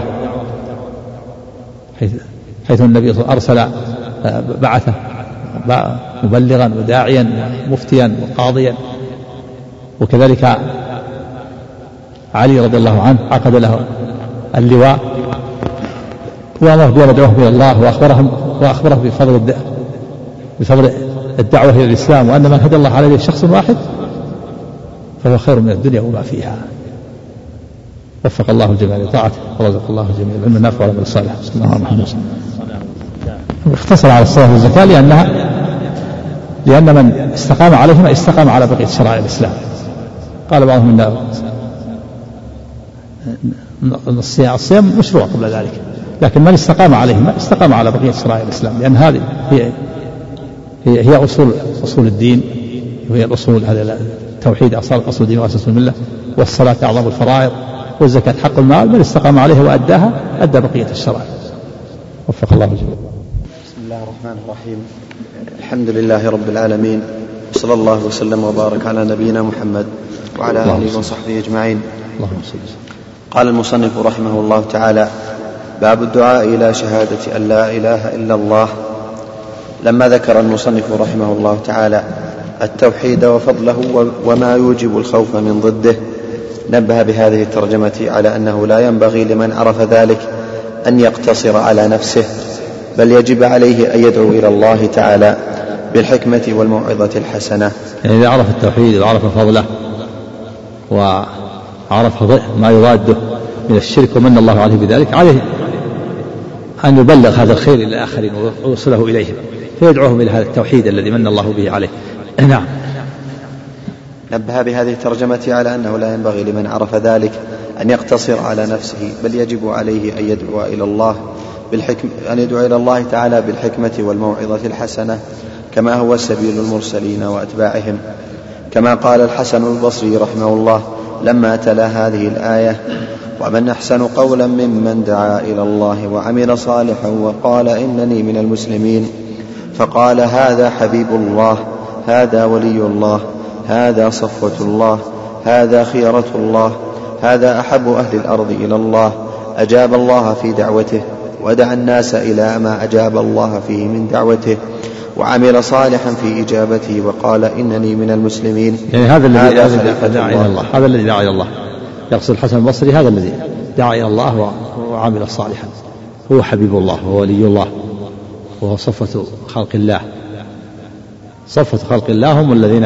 A: حيث النبي صلى الله عليه وسلم أرسل بعثه مبلغا وداعيا ومفتيا وقاضيا. وكذلك علي رضي الله عنه عقد له اللواء وأمر بأن يدعوهم إلى الله وأخبرهم بفضل الدعوة إلى الإسلام، وأن من هدى الله عليه شخص واحد فهو خير من الدنيا وما فيها. وفق الله الجميع لطاعته ورزق الله الجميع العلم النافع والعمل الصالح. بسم الله الرحمن الرحيم. اختصر على الصلاة والزكاة لأن من استقام عليهما استقام على بقية شرائع الإسلام. قال بعضهم أن الصيام مشروع قبل ذلك، لكن من استقام عليهما استقام على بقية شرائع الإسلام، لأن هذه هي أصول الدين، وهي الأصول. هذا التوحيد أصل الدين وأساس الملة، والصلاة أعظم الفرائض، والزكاة حق المال. من استقام عليها وأداها أدى بقية الشرائع. وفق الله الجميع.
D: بسم الله الرحمن الرحيم. الحمد لله رب العالمين، وصلى الله وسلم وبارك على نبينا محمد وعلى آله وصحبه أجمعين. قال المصنف رحمه الله تعالى: باب الدعاء إلى شهادة أن لا إله إلا الله. لما ذكر المصنف رحمه الله تعالى التوحيد وفضله وما يوجب الخوف من ضده، نبه بهذه الترجمة على أنه لا ينبغي لمن عرف ذلك أن يقتصر على نفسه، بل يجب عليه أن يدعو إلى الله تعالى بالحكمة والموعظة الحسنة.
A: يعني إذا عرف التوحيد وعرف فضله وعرف ما يضاده من الشرك ومن الله عليه بذلك، عليه أن يبلغ هذا الخير إلى الآخرين ويوصله إليهم، فيدعوهم إلى هذا التوحيد الذي من الله به عليه. نعم.
D: نبه بهذه الترجمة على أنه لا ينبغي لمن عرف ذلك أن يقتصر على نفسه، بل يجب عليه أن يدعو إلى الله تعالى بالحكمة والموعظة الحسنة، كما هو سبيل المرسلين وأتباعهم. كما قال الحسن البصري رحمه الله لما تلا هذه الآية: ومن أحسن قولا ممن دعا إلى الله وعمل صالحا وقال إنني من المسلمين. فقال: هذا حبيب الله، هذا ولي الله، هذا صفوة الله، هذا خيرة الله، هذا أحب أهل الأرض إلى الله، أجاب الله في دعوته ودعا الناس إلى ما أجاب الله فيه من دعوته، وعمل صالحا في إجابته وقال إنني من المسلمين.
A: يعني هذا الذي دعا إلى الله، هذا الذي دعا إلى الله. يقصد الحسن البصري هذا الذي دعا إلى الله وعمل صالحا، هو حبيب الله وولي الله وهو صفة خلق الله. صفة خلق الله هم الذين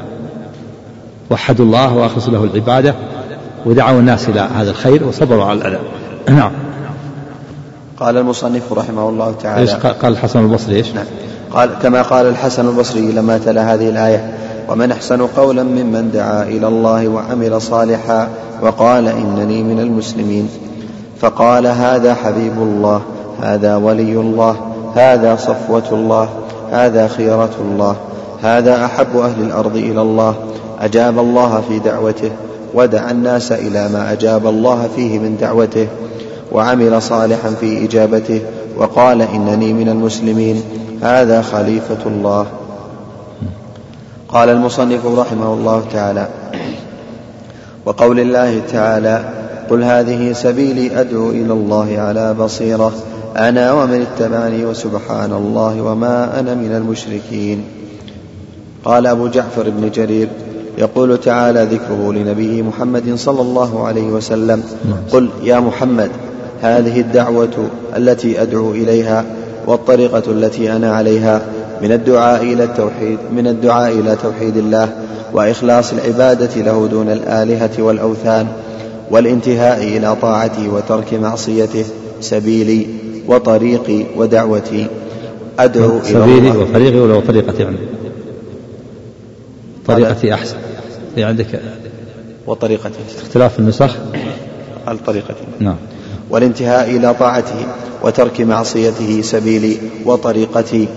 A: وحدوا الله وأخلصوا له العبادة ودعوا الناس إلى هذا الخير وصبروا على الأذى. نعم.
D: قال المصنف رحمه الله تعالى:
A: قال الحسن البصري إيش؟
D: نعم. قال كما قال الحسن البصري لما تلا هذه الآية: ومن أحسن قولا ممن دعا إلى الله وعمل صالحا وقال إنني من المسلمين. فقال: هذا حبيب الله، هذا ولي الله، هذا صفوة الله، هذا خيرة الله، هذا أحب أهل الأرض إلى الله، أجاب الله في دعوته ودعا الناس إلى ما أجاب الله فيه من دعوته، وعمل صالحا في إجابته وقال إنني من المسلمين، هذا خليفة الله. قال المصنف رحمه الله تعالى: وقول الله تعالى: قل هذه سبيلي أدعو إلى الله على بصيرة أنا ومن اتبعني وسبحان الله وما أنا من المشركين. قال أبو جعفر بن جرير: يقول تعالى ذكره لنبيه محمد صلى الله عليه وسلم: قل يا محمد هذه الدعوة التي أدعو إليها والطريقة التي أنا عليها من الدعاء إلى توحيد الله وإخلاص العبادة له دون الآلهة والأوثان، والانتهاء إلى طاعته وترك معصيته، سبيلي وطريقي ودعوتي أدعو إلى
A: سبيلي وطريقي ولا طريقتي يعني. طريقتي أحسن في عندك
D: وطريقتي
A: اختلاف النسخ.
D: قال طريقتي.
A: نعم.
D: والانتهاء إلى طاعته وترك معصيته، سبيلي وطريقتي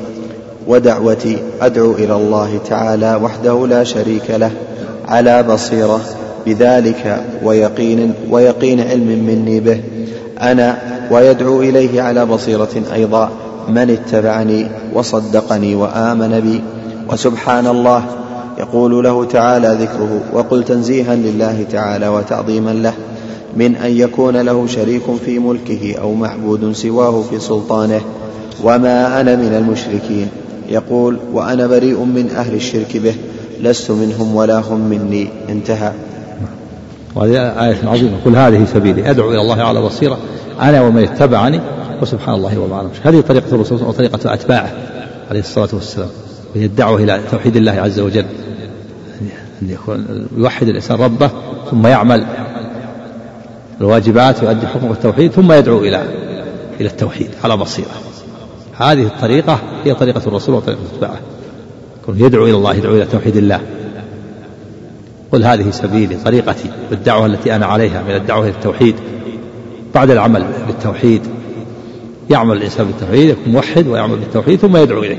D: ودعوتي أدعو إلى الله تعالى وحده لا شريك له على بصيرة
E: بذلك ويقين علم مني به أنا ويدعو إليه على بصيرة أيضا من اتبعني وصدقني وآمن بي. وسبحان الله يقول له تعالى ذكره وقل تنزيها لله تعالى وتعظيما له من أن يكون له شريك في ملكه أو معبود سواه في سلطانه وما أنا من المشركين. يقول وأنا بريء من أهل الشرك به لست منهم ولا هم مني. انتهى.
A: وهذه آية عظيمة. قل هذه سبيلي أدعو إلى الله على بصيرة أنا ومن اتبعني وسبحان الله وما أنا مشرك. هذه طريقة الرسول وطريقة أتباعه عليه الصلاة والسلام، وهي الدعوة إلى توحيد الله عز وجل، أن يكون يوحد الإنسان ربه ثم يعمل الواجبات ويؤدي حكم التوحيد ثم يدعو إلى التوحيد على بصيرة. هذه الطريقة هي طريقة الرسول وطريقة أتباعه، يكون يدعو إلى الله، يدعو إلى توحيد الله. قل هذه سبيلي طريقتي بالدعوة التي أنا عليها من الدعوة إلى التوحيد. بعد العمل بالتوحيد يعمل الإنسان بالتوحيد، يكون موحد ويعمل بالتوحيد ثم يدعو إليه.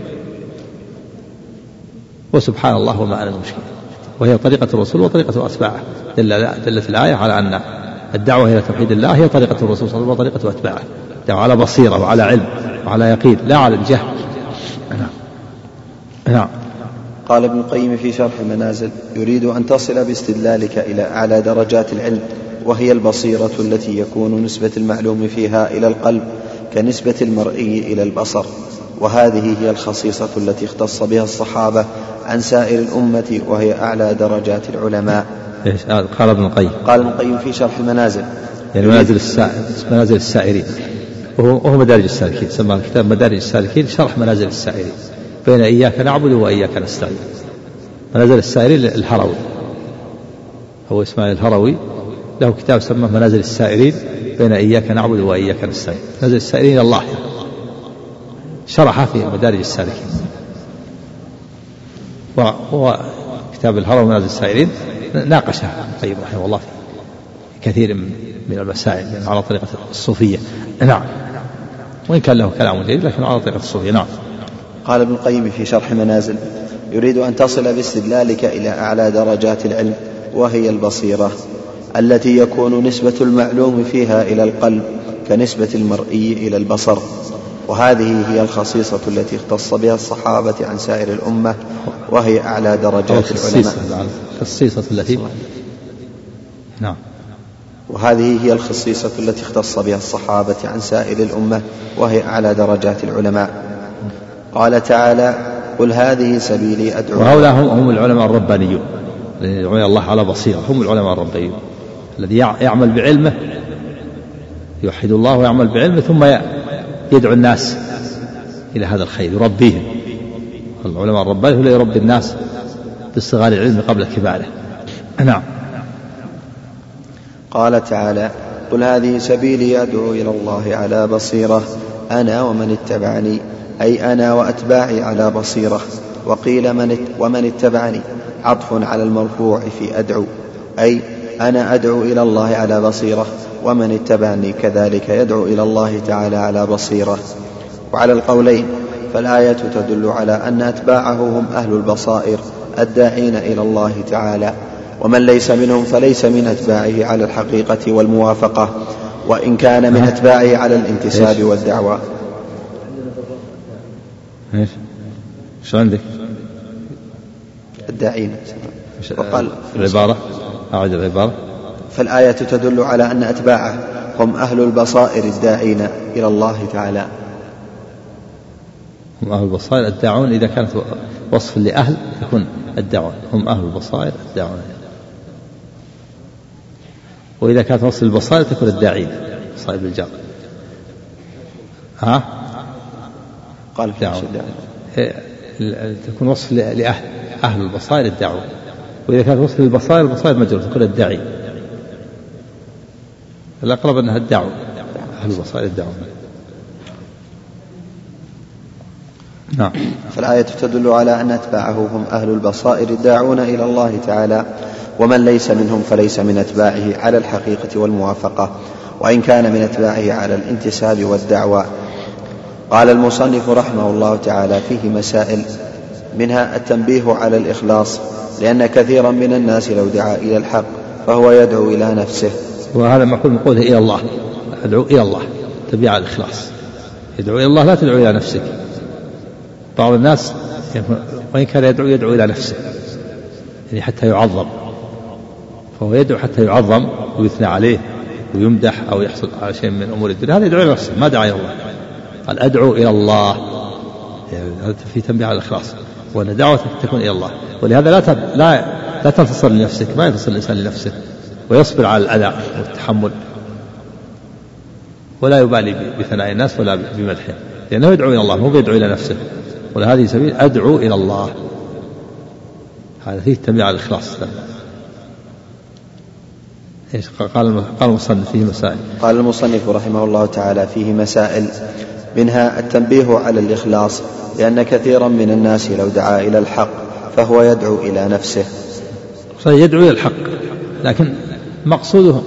A: وسبحان الله وما أنا المشركين، وهي طريقة الرسول وطريقة أتباعه. دلت الآية على أن الدعوة إلى توحيد الله هي طريقة الرسول صلى الله عليه وسلم وطريقة أتباعه، دعوة على بصيرة وعلى علم وعلى يقين لا على الجهل. نعم.
E: قال ابن القيم في شرح المنازل يريد أن تصل باستدلالك إلى أعلى درجات العلم، وهي البصيرة التي يكون نسبة المعلوم فيها إلى القلب كنسبة المرئي إلى البصر، وهذه هي الخصيصة التي اختص بها الصحابة عن سائر الأمة، وهي أعلى درجات العلماء.
A: قال ابن القيم
E: في شرح المنازل،
A: يعني منازل السائرين، وهو مدارج السالكين، سمى الكتاب مدارج السالكين شرح منازل السائرين بين إياك نعبد وإياك نستعين. منازل السائرين الهروي، هو إسماعيل الهروي له كتاب سماه منازل السائرين بين إياك نعبد وإياك نستعين. منازل السائرين الله شرح في مدارج السالكين، وهو كتاب الهروي منازل السائرين ناقشها القيم رحمه الله في كثير من المسائل على طريقة الصوفية. نعم، وإن كان له كلام جيد لكن على طريقة الصوفية. نعم.
E: قال ابن القيم في شرح منازل يريد أن تصل باستدلالك إلى أعلى درجات العلم، وهي البصيرة التي يكون نسبة المعلوم فيها إلى القلب كنسبة المرئي إلى البصر، وهذه هي الخصيصة التي اختص بها الصحابة عن سائر الأمة، وهي أعلى درجات العلماء.
A: الخصيصة التي نعم.
E: وهذه هي الخصيصة التي اختص بها الصحابة عن سائر الأمة، وهي أعلى درجات العلماء. قال تعالى قل هذه سبيلي أدعو.
A: وهؤلاء هم العلماء الربانيون الذين يدعون الله على بصيرة، هم العلماء الربانيون الذي يعمل بعلمه، يوحد الله ويعمل بعلمه ثم يدعو الناس إلى هذا الخير يربيهم. العلماء الرباني هو يربي الناس باصطغار العلم قبل كباره. نعم.
E: قال تعالى قل هذه سبيلي أدعو إلى الله على بصيرة أنا ومن اتبعني، أي أنا وأتباعي على بصيرة. وقيل ومن اتبعني عطف على المرفوع في أدعو، أي أنا أدعو إلى الله على بصيرة، ومن اتبعني كذلك يدعو إلى الله تعالى على بصيرة. وعلى القولين فالآية تدل على أن أتباعه هم أهل البصائر الداعين إلى الله تعالى، ومن ليس منهم فليس من أتباعه على الحقيقة والموافقة، وإن كان من أتباعه على الانتساب والدعوة.
A: شو عندك؟
E: الداعين.
A: وقال العبارة أعد العبارة.
E: فالآية تدل على أن أتباعه هم أهل البصائر الداعين إلى الله تعالى.
A: هم أهل البصائر الداعون، إذا كانت وصف لأهل يكون الداعون، هم أهل البصائر الداعون، وإذا كانت وصف للبصائر تكون الداعين صاحب الجار.
E: قال
A: تكون وصف لأهل، أهل البصائر الداعون، وإذا كانت وصف للبصائر البصائر مجرور تكون الداعي. الأقرب أنها الداعون، أهل البصائر الداعون. نعم.
E: فالآية تدل على أن أتباعه هم أهل البصائر الداعون إلى الله تعالى، ومن ليس منهم فليس من أتباعه على الحقيقة والموافقة، وإن كان من أتباعه على الانتساب والدعوة. قال المصنف رحمه الله تعالى فيه مسائل، منها التنبيه على الإخلاص لأن كثيرا من الناس لو دعا إلى الحق فهو يدعو إلى نفسه.
A: وهذا معقول من قوله إلى الله، أدعو إلى الله تبع الإخلاص، يدعو إلى الله لا تدعو إلى نفسك. بعض الناس وإن كان يدعو إلى نفسه يعني حتى يعظم، فهو يدعو حتى يعظم ويثنى عليه ويمدح أو يحصل على شيء من أمور الدنيا، هذا يدعو إلى نفسه ما دعا إلى الله. قال أدعو إلى الله، يعني في تنبيه على الإخلاص، وأن دعوتك تكون إلى الله. ولهذا لا تنتصر لنفسك، ما ينتصر الإنسان لنفسه، ويصبر على الأذى والتحمل، ولا يبالي بثناء الناس ولا بمدحهم، لأنه يدعو إلى الله، مو يدعو إلى نفسه. ولهذه سبيل أدعو إلى الله، هذا فيه التنبيه على الإخلاص. قال المصنف فيه مسائل.
E: قال المصنف رحمه الله تعالى فيه مسائل، منها التنبيه على الإخلاص، لأن كثيرا من الناس لو دعا إلى الحق فهو يدعو إلى نفسه.
A: يدعو إلى الحق، لكن مقصوده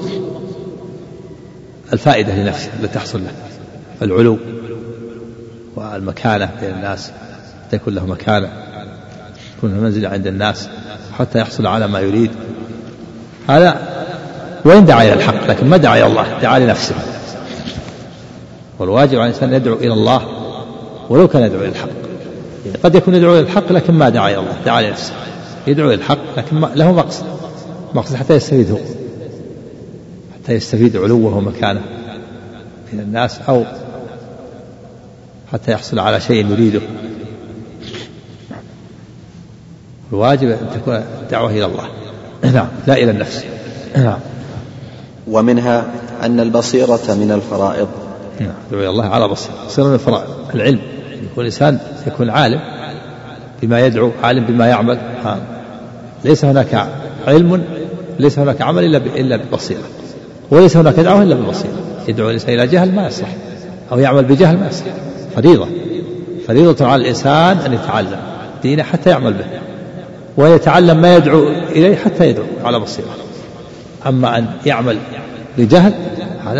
A: الفائدة لنفسه التي تحصل له، العلو والمكانة بين الناس، حتى يكون له مكانة، يكون منزل عند الناس حتى يحصل على ما يريد. هذا وإن دعا إلى الحق، لكن ما دعا إلى الله، دعا لنفسه. والواجب على الإنسان يدعو إلى الله ولو كان يدعو إلى الحق. يعني قد يكون يدعو إلى الحق لكن ما دعا إلى الله، دعا لنفسه. يدعو إلى الحق لكن له مقصد حتى يستفيد هو، حتى يستفيد علوه ومكانه من الناس، أو حتى يحصل على شيء يريده. الواجب أن تكون الدعوة إلى الله لا إلى النفس.
E: ومنها أن البصيرة من الفرائض.
A: دعوة إلى الله على بصيرة من الفرائض. العلم، يكون الإنسان يكون عالم بما يدعو، عالم بما يعمل. ليس هناك علم، ليس هناك عمل إلا ببصيرة، وليس هناك دعوة إلا ببصيرة. يدعو الإنسان إلى جهل ما يصلح، أو يعمل بجهل ما يصلح. فريضة على الإنسان أن يتعلم دينه حتى يعمل به، ويتعلم ما يدعو إليه حتى يدعو على بصيرة. أما أن يعمل بجهل هذا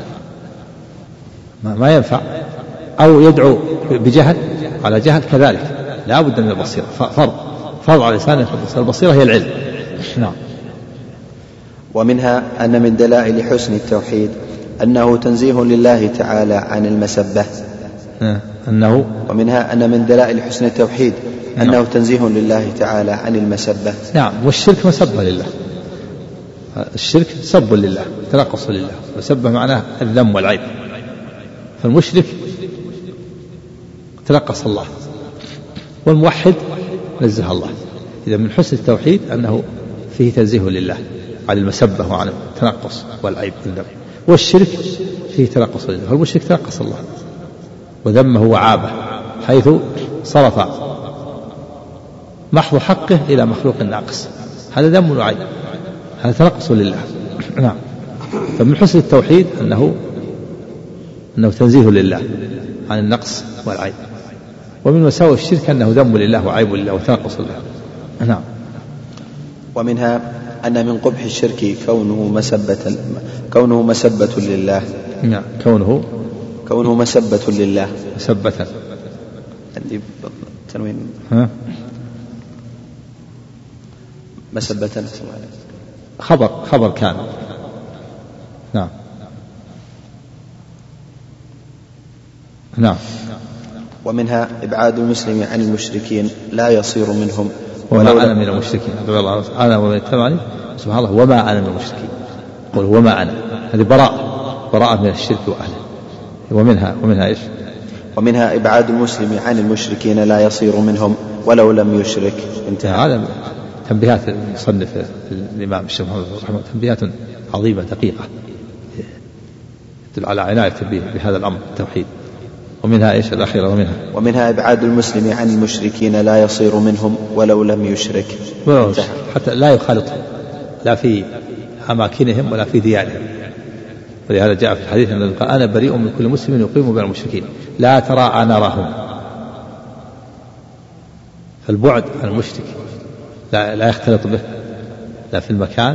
A: ما ينفع، أو يدعو بجهل على جهل كذلك، لا بد من البصيرة. فرض على الإنسان البصيرة هي العلم. نعم.
E: ومنها أن من دلائل حسن التوحيد أنه تنزيه لله تعالى عن المسبة. ومنها أن من دلائل حسن التوحيد أنه تنزيه لله تعالى عن المسبة.
A: نعم. والشرك مسبة لله، الشرك سب لله، تنقص لله، وسبه معناه الذم والعيب. فالمشرك تنقص الله، والموحد نزه الله. إذا من حسن التوحيد أنه فيه تنزيه لله عن المسبة وعن التنقص والعيب والذم. والشرك فيه تنقص لله، فالمشرك تنقص الله وذمه وعابه، حيث صرف محض حقه إلى مخلوق ناقص، هذا ذم وعيب، هذا تنقص لله. نعم. فمن حسن التوحيد أنه تنزيه لله عن النقص والعيب. ومن مساوئ الشرك أنه ذم لله وعيب لله وتنقص لله. نعم.
E: ومنها أن من قبح الشرك كونه مسبة لله.
A: نعم.
E: كونه مسبة لله.
A: مسبة
E: عندي تنوين مسبة
A: خبر كان. نعم.
E: ومنها إبعاد المسلم عن المشركين لا يصير منهم
A: وما أنا من المشركين. أنا ومن اتبعني سبحان الله وما أنا من المشركين. قل وما أنا، هذه براءة من الشرك وأهله. ومنها إيش؟
E: ومنها إبعاد المسلم عن المشركين لا يصير منهم ولو لم يشرك. انتهى.
A: هذا تنبيهات المصنف الإمام الشيخ محمد رحمه الله، تنبيهات عظيمة دقيقة تدل على عناية بهذا الأمر التوحيد. ومنها إيش الأخيرة؟
E: ومنها إبعاد المسلم عن المشركين لا يصير منهم ولو لم يشرك.
A: حتى لا يخالطهم لا في أماكنهم ولا في ديارهم. ولهذا جاء في الحديث أن قال أنا بريء من كل مسلم يقيم بين المشركين لا تراءى نراهم. فالبعد عن المشرك لا يختلط به لا في المكان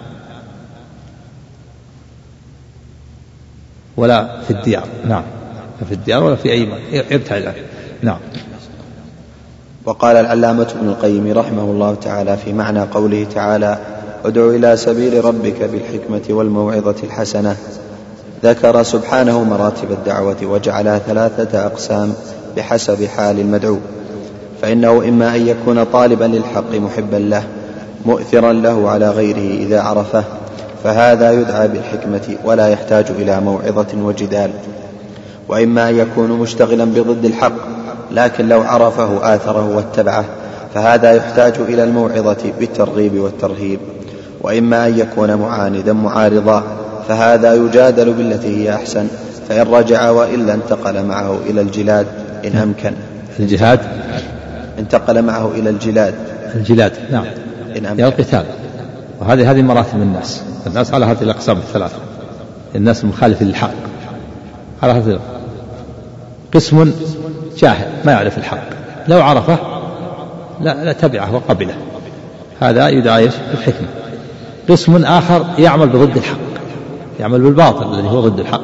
A: ولا في الديار. نعم. في الديار ولا في أي مكان يبتعد عنه. نعم.
E: وقال العلامة ابن القيم رحمه الله تعالى في معنى قوله تعالى ادع إلى سبيل ربك بالحكمة والموعظة الحسنة، ذكر سبحانه مراتب الدعوة وجعلها 3 أقسام بحسب حال المدعو، فإنه إما أن يكون طالبا للحق محبا له مؤثرا له على غيره إذا عرفه، فهذا يدعى بالحكمة ولا يحتاج إلى موعظة وجدال، وإما أن يكون مشتغلا بضد الحق لكن لو عرفه آثره واتبعه، فهذا يحتاج إلى الموعظة بالترغيب والترهيب، وإما أن يكون معاندا معارضا، فهذا يجادل بالتي هي أحسن، فإن رجع وإلا انتقل معه إلى الجلاد إن أمكن.
A: الجهاد
E: انتقل معه إلى الجلاد
A: نعم
E: إن أمكن.
A: إلى القتال. وهذه مراتب الناس على هذه الأقسام الثلاثة. الناس المخالف للحق على هذه قسم جاهل ما يعرف الحق، لو عرفه لا تبعه وقبله، هذا يدعى بالحكمة. قسم آخر يعمل بضد الحق، يعمل بالباطل الذي هو ضد الحق،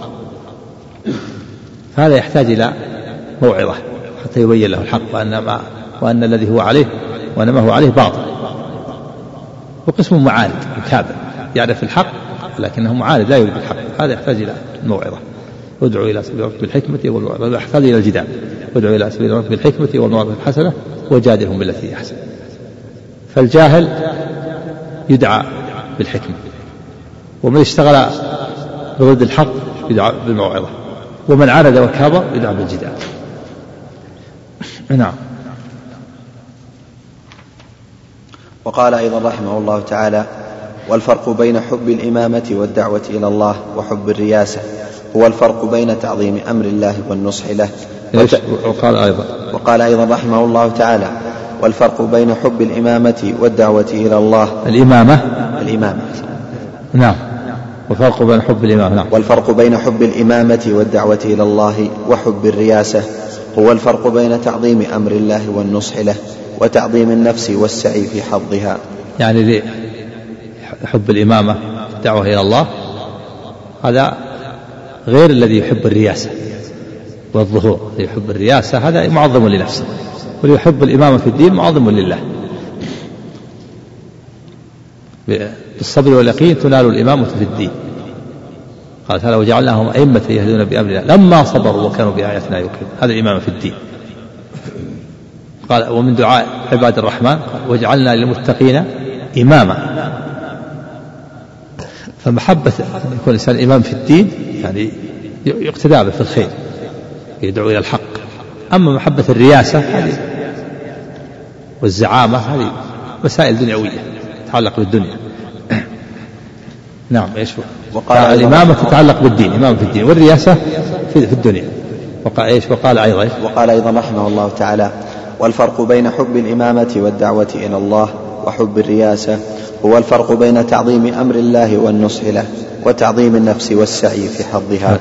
A: هذا يحتاج إلى موعظة حتى يبين له الحق وأن الذي هو عليه وأن ما هو عليه باطل. وقسم معاند مكابر يعرف الحق لكنه معاند لا يريد الحق، هذا يحتاج إلى موعظة. ادعوا إلى سبيل ربك بالحكمة والموعظة، يحتاج إلى الجدال. ادعوا إلى سبيل ربك بالحكمة والموعظة الحسنة وجادلهم بالتي هي أحسن. فالجاهل يدعى بالحكمة، ومن اشتغل بضد الحق يدعى بالموعظة، ومن عاند وكابر يدعى بالجدال. نعم.
E: وقال أيضا رحمه الله تعالى والفرق بين حب الإمامة والدعوة إلى الله وحب الرياسة هو الفرق بين تعظيم أمر الله والنصح له. وقال أيضا رحمه الله تعالى والفرق بين حب الإمامة والدعوة إلى الله
A: الإمامة
E: نعم.
A: والفرق بين حب الإمامة نعم.
E: والفرق بين حب الإمامة والدعوة إلى الله وحب الرياسة هو الفرق بين تعظيم أمر الله والنصح له وتعظيم النفس والسعي في حظها.
A: يعني حب الإمامة الدعوة إلى الله هذا غير الذي يحب الرياسة والظهور. يحب الرياسة هذا معظم لنفسه، ويحب الإمامة في الدين معظم لله. بالصبر واليقين تنال الإمامة في الدين. قال تعالى وجعلناهم أئمة يهدون بأمرنا لما صبروا وكانوا بآياتنا يوقنون، هذا الإمامة في الدين. قال ومن دعاء عباد الرحمن وجعلنا للمتقين إماما. فمحبة أن يكون الإنسان إمام في الدين يعني يقتدى به في الخير، يدعو إلى الحق. أما محبة الرياسة هذه والزعامة هذه مسائل دنيوية تتعلق بالدنيا. نعم. ايش الإمامة تتعلق بالدين، إمام في الدين، والرياسة في الدنيا. وقال
E: أيضا رحمه الله تعالى والفرق بين حب الإمامة والدعوة إلى الله وحب الرياسة هو الفرق بين تعظيم أمر الله والنصح له وتعظيم النفس والسعي في حظها.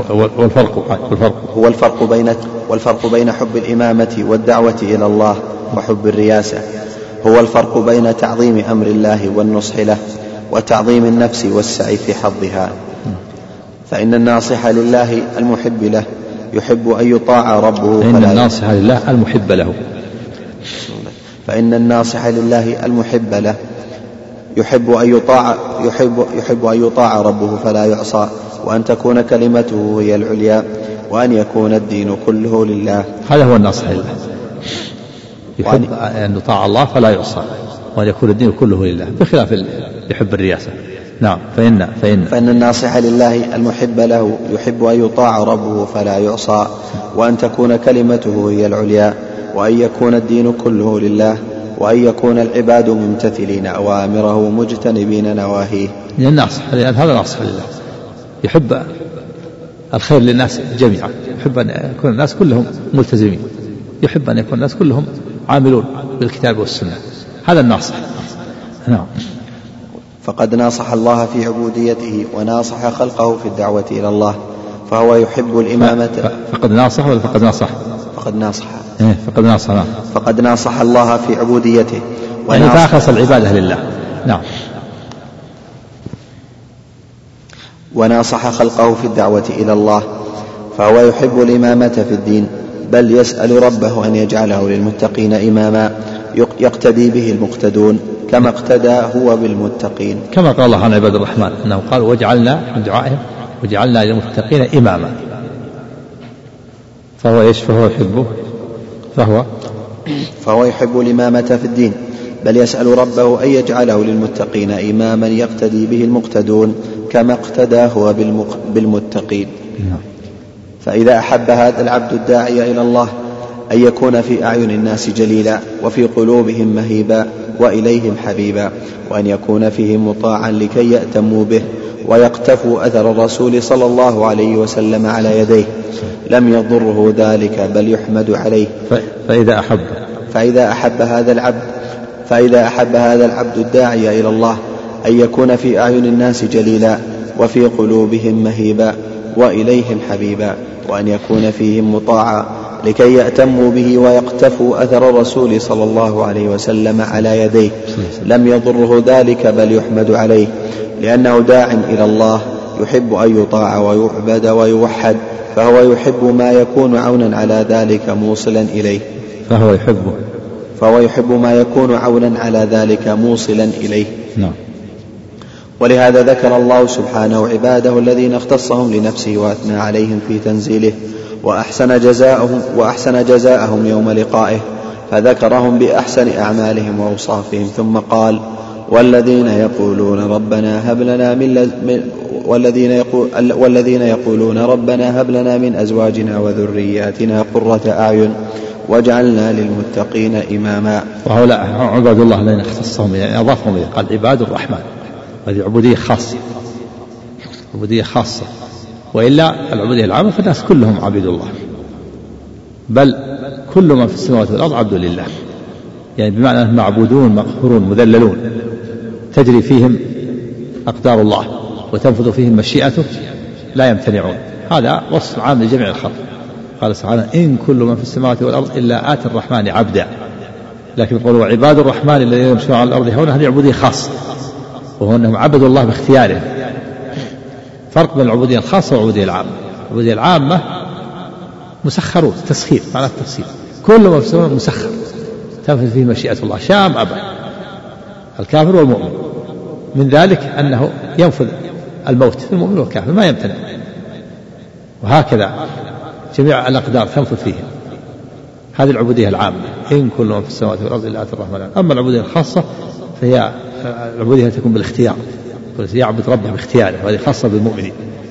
E: والفرق بين حب الإمامة والدعوة إلى الله وحب الرياسة هو الفرق بين تعظيم أمر الله والنصح له وتعظيم النفس والسعي في حظها. فإن الناصح لله المحب له يحب أن يطاع ربه
A: فإن الناصح لله المحب له
E: فإن الناصح لله المحب له يحب أن يطاع ربه فلا يعصى، وأن تكون كلمته هي العليا، وأن يكون الدين كله لله.
A: هذا هو الناصح لله، يحب أن يطاع الله فلا يعصى، وأن يكون الدين كله لله، بخلاف يحب الرياسة. نعم.
E: فإن الناصح لله المحب له يحب أن يطاع ربه فلا يعصى، وأن تكون كلمته هي العليا، وأن يكون الدين كله لله، وأن يكون العباد ممتثلين أوامره مجتنبين نواهيه.
A: لأن هذا ناصح لله، يحب الخير للناس جميعا، يحب أن يكون الناس كلهم ملتزمين، يحب أن يكون الناس كلهم عاملون بالكتاب والسنة، هذا الناصح. نعم.
E: فقد ناصح الله في عبوديته وناصح خلقه في الدعوة إلى الله، فهو يحب الإمامة.
A: فقد ناصح ولا فقد ناصح؟ فقد ناصح الله في عبوديته يعني فأخلص العبادة لله. نعم.
E: وناصح خلقه في الدعوة إلى الله، فهو يحب الإمامة في الدين بل يسأل ربه أن يجعله للمتقين إماما يقتدي به المقتدون كما اقتدى هو بالمتقين،
A: كما قال الله عن عباد الرحمن أنه قال وجعلنا من دعائهم وجعلنا للمتقين إماما، فهو يحبه
E: فهو يحب الإمامة في الدين، بل يسأل ربه أن يجعله للمتقين إماما يقتدي به المقتدون كما اقتدى هو بالمتقين. فإذا أحب هذا العبد الداعي إلى الله أن يكون في أعين الناس جليلا وفي قلوبهم مهيبا وإليهم حبيبا، وأن يكون فيهم مطاعا لكي يأتموا به ويقتفوا أثر الرسول صلى الله عليه وسلم على يديه، لم يضره ذلك بل يحمد عليه. فإذا أحب هذا العبد الداعي إلى الله أن يكون في أعين الناس جليلا وفي قلوبهم مهيبا وإليهم حبيبا، وأن يكون فيهم مطاعا لكي يأتموا به ويقتفوا أثر الرسول صلى الله عليه وسلم على يديه، لم يضره ذلك بل يحمد عليه، لأنه داع إلى الله يحب أن يطاع ويعبد ويوحد، فهو يحب ما يكون عونا على ذلك موصلا إليه فهو يحب ما يكون عونا على ذلك موصلا إليه. ولهذا ذكر الله سبحانه عباده الذين اختصهم لنفسه وأثنى عليهم في تنزيله وأحسن جزاءهم يوم لقائه، فذكرهم بأحسن أعمالهم وأوصافهم، ثم قال والذين يقولون ربنا هب لنا من أزواجنا وذرياتنا قرة أعين واجعلنا للمتقين إماما.
A: وهؤلاء عباد الله الذين اختصهم يعني أضافهم إليه، قال عباد الرحمن، هذه عبودية خاصة، وإلا العبودية العامة فالناس كلهم عبيد الله، بل كل من في السماوات والأرض عبد لله، يعني بمعنى أنهم معبودون مقهورون مذللون، تجري فيهم أقدار الله وتنفذ فيهم مشيئته لا يمتنعون. هذا وصف عام لجميع الخلق. قال سبحانه إن كل من في السماوات والأرض إلا آتي الرحمن عبدا، لكن يقولوا عباد الرحمن الذين يمشون على الأرض هنا، هذه عبودية خاصة، وهو أنهم عبدوا الله باختياره. فرق بين العبودية الخاصة والعبودية العامة. العبودية العامة مسخرون، تسخير، معنى التسخير، كل ما في السماء مسخر تنفذ فيه مشيئة الله شام أبا، الكافر والمؤمن، من ذلك أنه ينفذ الموت في المؤمن والكافر ما يمتنع، وهكذا جميع الأقدار تنفذ فيهم. هذه العبودية العامة، إن كل من في السماوات والأرض إلا آتي الرحمن. أما العبودية الخاصة فهي العبودية تكون بالاختيار، يعبد ربه باختياره، وهذه خاصة بالمؤمنين.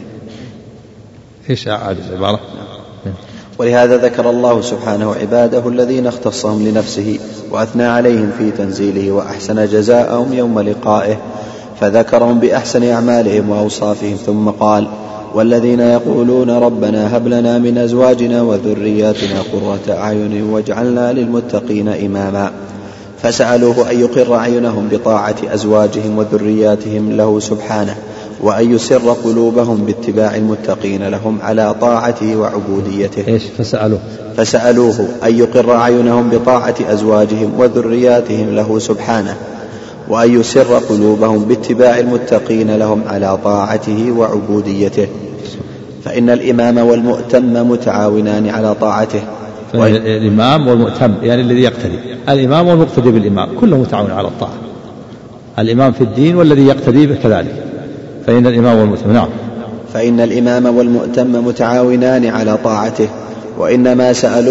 A: إيش هذه العبارة؟
E: ولهذا ذكر الله سبحانه عباده الذين اختصهم لنفسه وأثنى عليهم في تنزيله وأحسن جزاءهم يوم لقائه، فذكرهم بأحسن أعمالهم وأوصافهم، ثم قال والذين يقولون ربنا هب لنا من أزواجنا وذرياتنا قرة أعين واجعلنا للمتقين إماما، فسألوه أن يقر عينهم بطاعة أزواجهم وذرياتهم له سبحانه، وأن يسر قلوبهم باتباع المتقين لهم على طاعته وعبوديته. فسألوه أن يقر عينهم بطاعة أزواجهم وذرياتهم له سبحانه، وأن يسر قلوبهم باتباع المتقين لهم على طاعته وعبوديته، فإن الإمام والمؤتم متعاونان على طاعته.
A: الإمام والمؤتم يعني الذي يقتدي، الإمام والمقتدي بالإمام كله متعاون على الطاعة، الإمام في الدين والذي يقتدي به كذلك، فإن الإمام والمؤتم نعم،
E: فإن الإمام والمؤتم متعاونان على طاعته، وإنما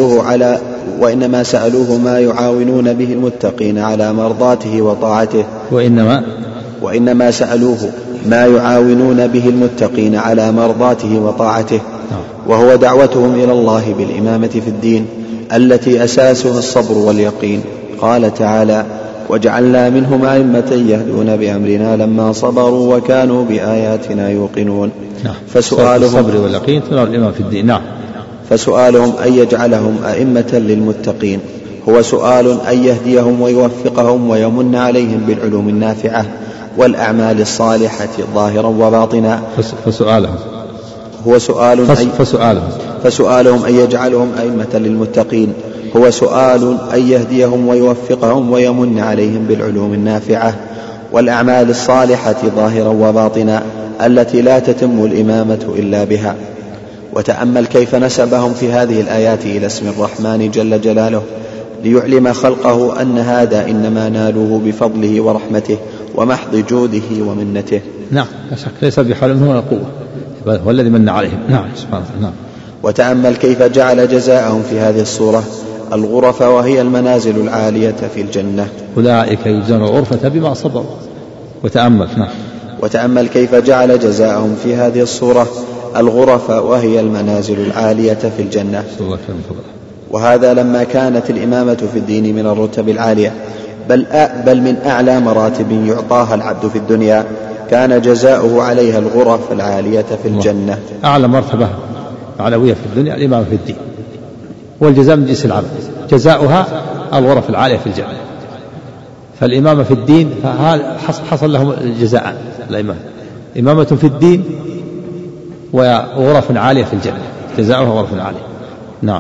E: سألوه ما يعاونون به المتقين على مرضاته وطاعته، وإنما سألوه ما يعاونون به المتقين على مرضاته وطاعته، وهو دعوتهم إلى الله بالإمامة في الدين التي أساسها الصبر واليقين. قال تعالى وجعلنا منهم أئمة يهدون بأمرنا لما صبروا وكانوا بآياتنا يوقنون.
A: فسؤالهم الصبر واليقين تنال الإمام في الدين. نعم.
E: فسؤالهم أن يجعلهم أئمة للمتقين هو سؤال أن يهديهم ويوفقهم ويمن عليهم بالعلوم النافعة والأعمال الصالحة ظاهرا وباطنا. فسؤالهم أن يجعلهم أئمة للمتقين هو سؤال أن يهديهم ويوفقهم ويمن عليهم بالعلوم النافعة والأعمال الصالحة ظاهرا وباطنا التي لا تتم الإمامة إلا بها. وتأمل كيف نسبهم في هذه الآيات إلى اسم الرحمن جل جلاله ليعلم خلقه أن هذا إنما نالوه بفضله ورحمته ومحض جوده ومنته.
A: نعم لا شك ليس بحول منه ولا قوة، هو الذي من عليهم. نعم سبحانه. نعم.
E: وتأمل كيف جعل جزاءهم في هذه الصورة الغرف وهي المنازل العالية في الجنة.
A: أولئك يجزون الغرفة بما صبروا. وتأمل. نعم.
E: وتأمل كيف جعل جزاءهم في هذه الصورة الغرف وهي المنازل العالية في الجنة. وهذا لما كانت الإمامة في الدين من الرتب العالية بل من أعلى مراتب يعطاها العبد في الدنيا، كان جزاؤه عليها الغرف العالية في الجنة.
A: أعلى مرتبة علوية في الدنيا الإمامة في الدين، والجزاء من جنس العمل، جزاؤها الغرف العالية في الجنة. فالإمامة في الدين حصل لهم الجزاء، الإمامة إمامة في الدين وغرف عالية في الجنة، جزاؤها غرف عالية. نعم.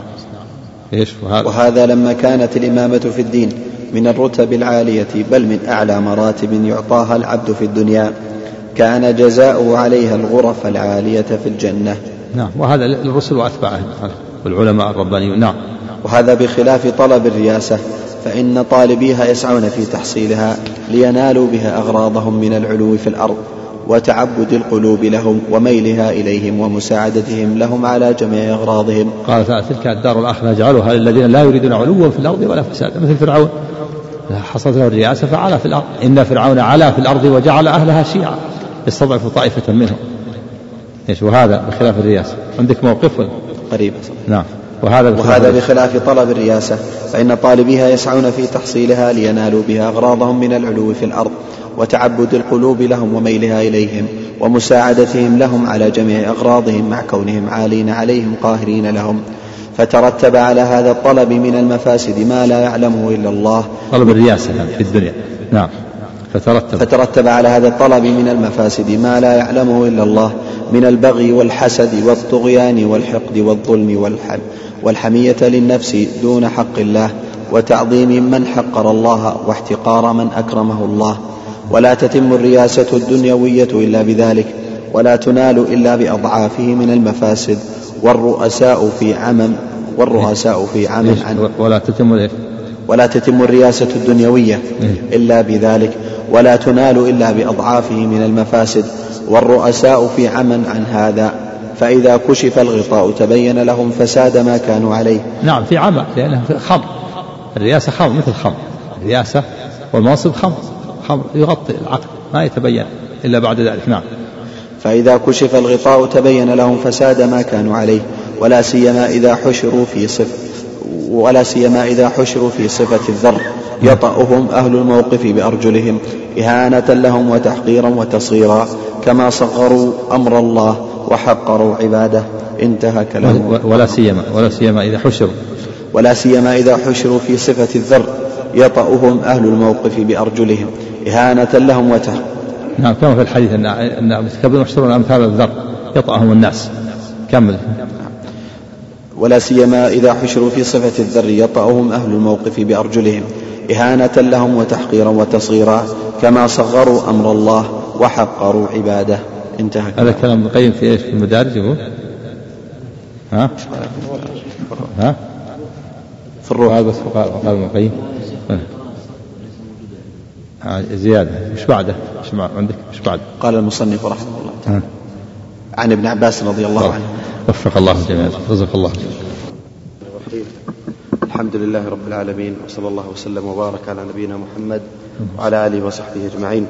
E: وهذا لما كانت الإمامة في الدين من الرتب العالية بل من أعلى مراتب يعطاها العبد في الدنيا، كان جزاؤه عليها الغرف العالية في الجنة.
A: نعم. وهذا الرسل وأتباعهم والعلماء الربانيون. نعم.
E: وهذا بخلاف طلب الرياسة، فإن طالبيها يسعون في تحصيلها لينالوا بها أغراضهم من العلو في الأرض وتعبد القلوب لهم وميلها إليهم ومساعدتهم لهم على جميع أغراضهم.
A: قال تعالى: تلك الدار الآخرة نجعلها للذين لا يريدون علوا في الأرض ولا فسادا، مثل فرعون حصلت له الرياسة فعلى في الأرض، إن فرعون علا في الأرض وجعل أهلها شيعا يستضعف طائفة منهم. وهذا بخلاف الرياسة. عندك موقف
E: قريب.
A: نعم.
E: وهذا بخلاف طلب الرياسة، فإن طالبيها يسعون في تحصيلها لينالوا بها أغراضهم من العلو في الأرض وتعبد القلوب لهم وميلها إليهم ومساعدتهم لهم على جميع أغراضهم مع كونهم عالين عليهم قاهرين لهم. فترتب على هذا الطلب من المفاسد ما لا يعلمه إلا الله.
A: طلب الرياسة في الدنيا. نعم.
E: فترتب على هذا الطلب من المفاسد ما لا يعلمه إلا الله من البغي والحسد والطغيان والحقد والظلم والحمية للنفس دون حق الله، وتعظيم من حقر الله واحتقار من أكرمه الله. ولا تتم الرياسة الدنيوية إلا بذلك، ولا تنال إلا بأضعافه من المفاسد. والرؤساء في عمم عنه. ولا تتم الرياسة الدنيوية إلا بذلك، ولا تنال إلا بأضعافه من المفاسد. والرؤساء في عمم عن هذا، فإذا كشف الغطاء تبين لهم فساد ما كانوا عليه.
A: نعم. في عمى، لأنه خمر. الرياسة خمر، مثل خمر. الرياسة والمنصب خمر يغطي العقل، ما يتبين إلا بعد ذلك. نعم.
E: فإذا كشف الغطاء تبين لهم فساد ما كانوا عليه، ولا سيما إذا حشروا في صفة الذر يطأهم أهل الموقف بأرجلهم إهانة لهم وتحقيرا وتصغيرا، كما صغروا أمر الله وحقروا عباده. انتهى كلامه. ولا سيما إذا حشروا في صفة الذر يطأهم أهل الموقف بأرجلهم إهانة لهم وتحقيرا.
A: نعم. كما في الحديث أن كبر محشرون أمثال الذر يطأهم الناس. كمل.
E: ولا سيما إذا حشروا في صفة الذر يطأهم أهل الموقف بأرجلهم إهانة لهم وتحقيرا وتصغيرا، كما صغروا أمر الله وحقروا عباده. انتهى.
A: هذا كلام ابن القيم في المدارج يقول
E: في الروح.
A: بس قال ابن القيم زيادة. مش بعده عندك مش بعده.
E: قال المصنف رحمه الله تعالى عن ابن عباس رضي الله عنه.
A: وفق الله جميعا، رزق الله.
E: الحمد لله رب العالمين، وصلى الله وسلم وبارك على نبينا محمد وعلى آله وصحبه أجمعين.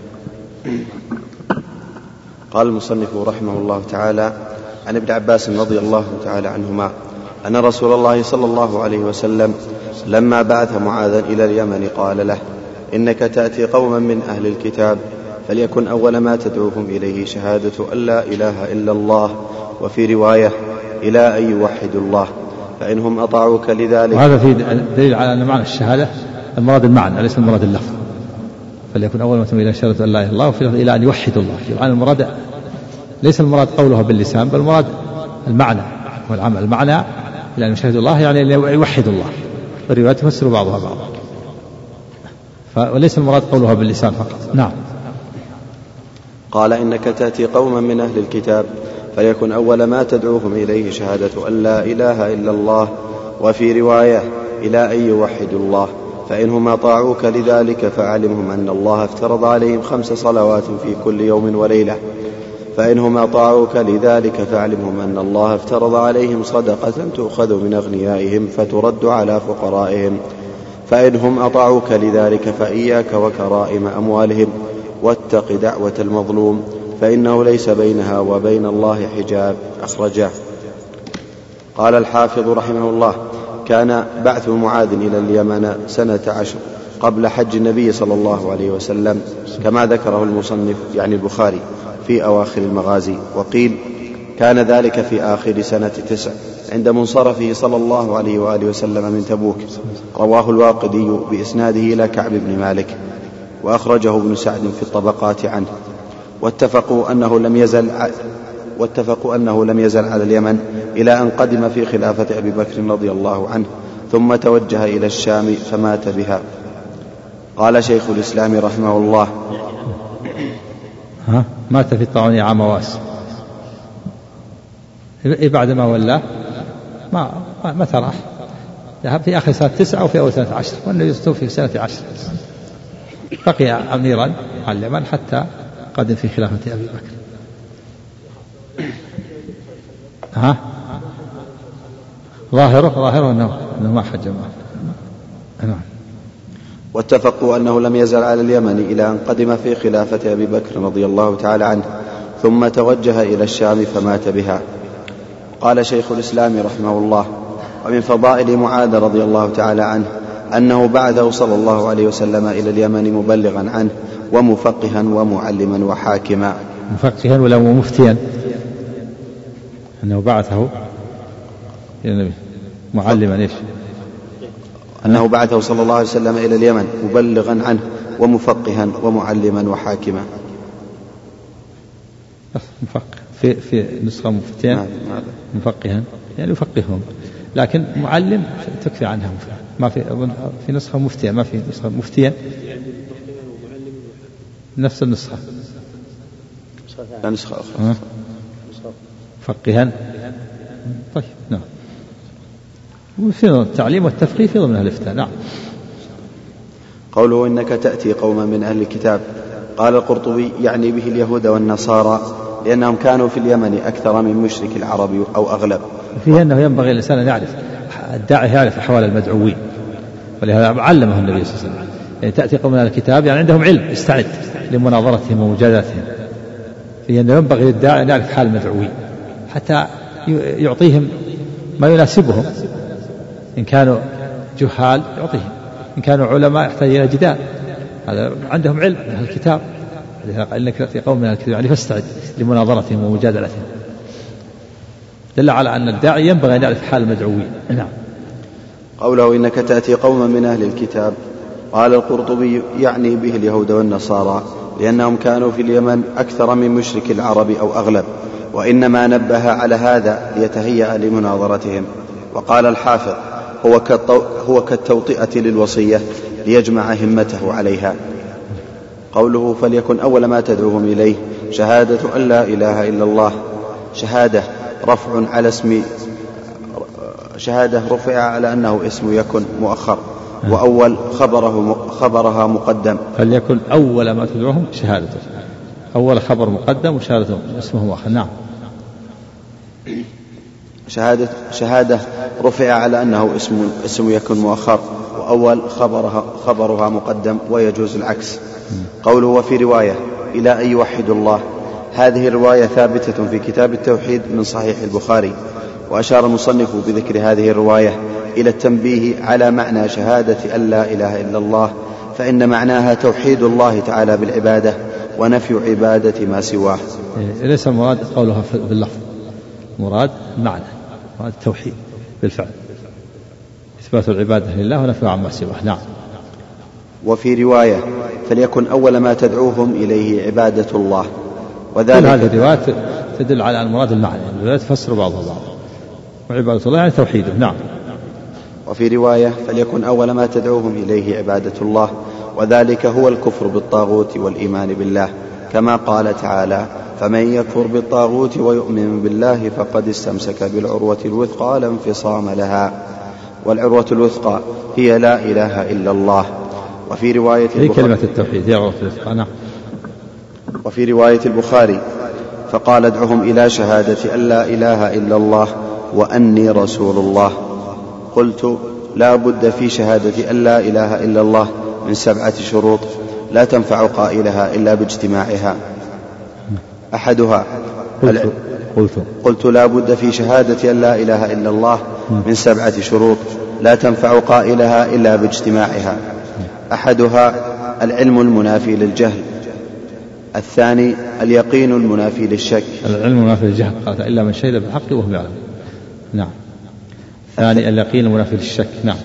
E: قال المصنف رحمه الله تعالى عن ابن عباس رضي الله تعالى عنهما أن رسول الله صلى الله عليه وسلم لما بعث معاذا إلى اليمن قال له: إنك تأتي قوما من أهل الكتاب، فليكن أول ما تدعوهم إليه شهادة أن لا إله إلا الله، وفي رواية إلى أن يوحدوا الله، فإنهم أطاعوك لذلك.
A: وهذا في دليل على أن معنى الشهادة المراد المعنى ليس المراد اللفظ. فليكن أول ما تدعوهم إلى شهادة أن لا إله إلا الله، وفي إلى أن يوحدوا الله. يعني المراد ليس المراد قولها باللسان، بل المراد المعنى والعمل. المعنى إلى أن يشهدوا الله يعني أن يوحدوا الله، والروايات تفسر بعضها بعضا، وليس المراد قولها باللسان فقط. نعم.
E: قال: إنك تأتي قوما من أهل الكتاب، فليكن أول ما تدعوهم إليه شهادة أن لا إله إلا الله. وفي رواية إلى أن يوحدوا الله. فإنهم أطاعوك لذلك فاعلمهم أن الله افترض عليهم 5 صلوات في كل يوم وليلة. فإنهم أطاعوك لذلك فاعلمهم أن الله افترض عليهم صدقة تؤخذ من أغنيائهم فترد على فقرائهم. فإنهم أطاعوك لذلك فإياك وكرائم أموالهم، واتق دعوة المظلوم فإنه ليس بينها وبين الله حجاب. أخرجه. قال الحافظ رحمه الله: كان بعث معاذ إلى اليمن 12 قبل حج النبي صلى الله عليه وسلم، كما ذكره المصنف يعني البخاري في أواخر المغازي. وقيل كان ذلك في آخر سنة 9 عند منصرفه صلى الله عليه وآله وسلم من تبوك. رواه الواقدي بإسناده إلى كعب بن مالك، وأخرجه ابن سعد في الطبقات عنه. واتفقوا أنه لم يزل على اليمن إلى أن قدم في خلافة أبي بكر رضي الله عنه، ثم توجه إلى الشام فمات بها. قال شيخ الإسلام رحمه الله:
A: مات في الطاعون عام واس، بعد ما ولاه ما راح، ذهب في آخر سنة 9 أو في أول سنة 10، والنبي يستوفي في سنة 10. بقي أميرا على اليمن حتى قدم في خلافة أبي بكر. ظاهره أنه ما حج معه.
E: واتفقوا أنه لم يزل على اليمن إلى أن قدم في خلافة أبي بكر رضي الله تعالى عنه، ثم توجه إلى الشام فمات بها. قال شيخ الإسلام رحمه الله: ومن فضائل معاذ رضي الله تعالى عنه أنه بعثه صلى الله عليه وسلم إلى اليمن مبلغا عنه ومفقها ومعلما وحاكما.
A: مفقها ولا مفتيا؟ أنه بعثه إلى النبي معلما إيش؟
E: أنه بعثه صلى الله عليه وسلم إلى اليمن مبلغا عنه ومفقها ومعلما وحاكما.
A: مفقه في نسخة مفتيا، مفقها يعني يفقههم، لكن معلم تكفي عنها. ما في نسخة مفتيا، ما في نسخة مفتيا نفس النسخة،
E: لا نسخة أخرى
A: فقها. طيب نعم. وفي التعليم والتفقيه في ضمن الإفتاء. نعم.
E: قوله إنك تأتي قوما من أهل الكتاب، قال القرطبي يعني به اليهود والنصارى، لأنهم كانوا في اليمن أكثر من مشرك العرب أو أغلب.
A: فيه أنه ينبغي الإنسان أن يعرف، الداعي يعرف أحوال المدعوين، ولهذا علمه النبي صلى الله عليه وسلم. يعني تأتي قوم من أهل الكتاب يعني عندهم علم، استعد لمناظرتهم ومجادلتهم. فيه أنه ينبغي للداعي أن يعرف حال المدعوين حتى يعطيهم ما يناسبهم. إن كانوا جهال يعطيهم، إن كانوا علماء يحتاج إلى جدال. هذا عندهم علم من أهل الكتاب، قال لك في قوم من أهل الكتاب يعني فاستعد لمناظرتهم ومجادلتهم. دل على أن الداعي ينبغي أن يعرف حال المدعوين. نعم.
E: قوله إنك تأتي قوما من أهل الكتاب، قال القرطبي يعني به اليهود والنصارى، لأنهم كانوا في اليمن أكثر من مشرك العرب أو أغلب، وإنما نبه على هذا ليتهيأ لمناظرتهم. وقال الحافظ: هو كالتوطئة للوصية ليجمع همته عليها. قوله فليكن أول ما تدعوهم إليه شهادة أن لا إله إلا الله، شهادة رفع على أنه اسم يكن مؤخر، وأول خبرها مقدم.
A: فليكن أول ما تدعوهم شهادته، أول خبر مقدم وشهادته اسمه مؤخر. نعم.
E: شهادة رفع على أنه اسم يكن مؤخر، وأول خبرها مقدم، ويجوز العكس. قوله وفي رواية إلى أن يوحدوا الله، هذه الرواية ثابتة في كتاب التوحيد من صحيح البخاري. وأشار المصنف بذكر هذه الرواية إلى التنبيه على معنى شهادة أن لا إله إلا الله، فإن معناها توحيد الله تعالى بالعبادة ونفي عبادة ما سواه.
A: ليس المراد قولها باللفظ، مراد معنى، مراد التوحيد بالفعل، إثبات العبادة لله ونفي عما سواه. نعم.
E: وفي رواية فليكن أول ما تدعوهم إليه عبادة الله،
A: وذلك كل هذه الروايات تدل على المراد المعنى، الروايات تفسر بعضها بعضا، وعبادة الله يعني توحيده. نعم.
E: وفي رواية فليكن أول ما تدعوهم إليه عبادة الله، وذلك هو الكفر بالطاغوت والإيمان بالله، كما قال تعالى: فمن يكفر بالطاغوت ويؤمن بالله فقد استمسك بالعروة الوثقى لا انفصام لها. والعروة الوثقى هي لا إله إلا الله. وفي رواية
A: هي كلمة التوحيد هي عروة الوثقى. نعم.
E: وفي رواية البخاري: فقال: ادعهم إلى شهادة أن لا إله إلا الله وأني رسول الله. قلت: لا بد في شهادة أن لا إله إلا الله من 7 شروط لا تنفع قائلها إلا باجتماعها. أحدها قلت: لا بد في شهادة أن لا إله إلا الله من 7 شروط لا تنفع قائلها إلا باجتماعها. أحدها العلم المنافي للجهل. الثاني اليقين المنافي للشك.
A: العلم المنافي للجهل قال: إلا من شهد بالحق وهو يعلم. نعم. الثاني اليقين المنافي للشك. نعم.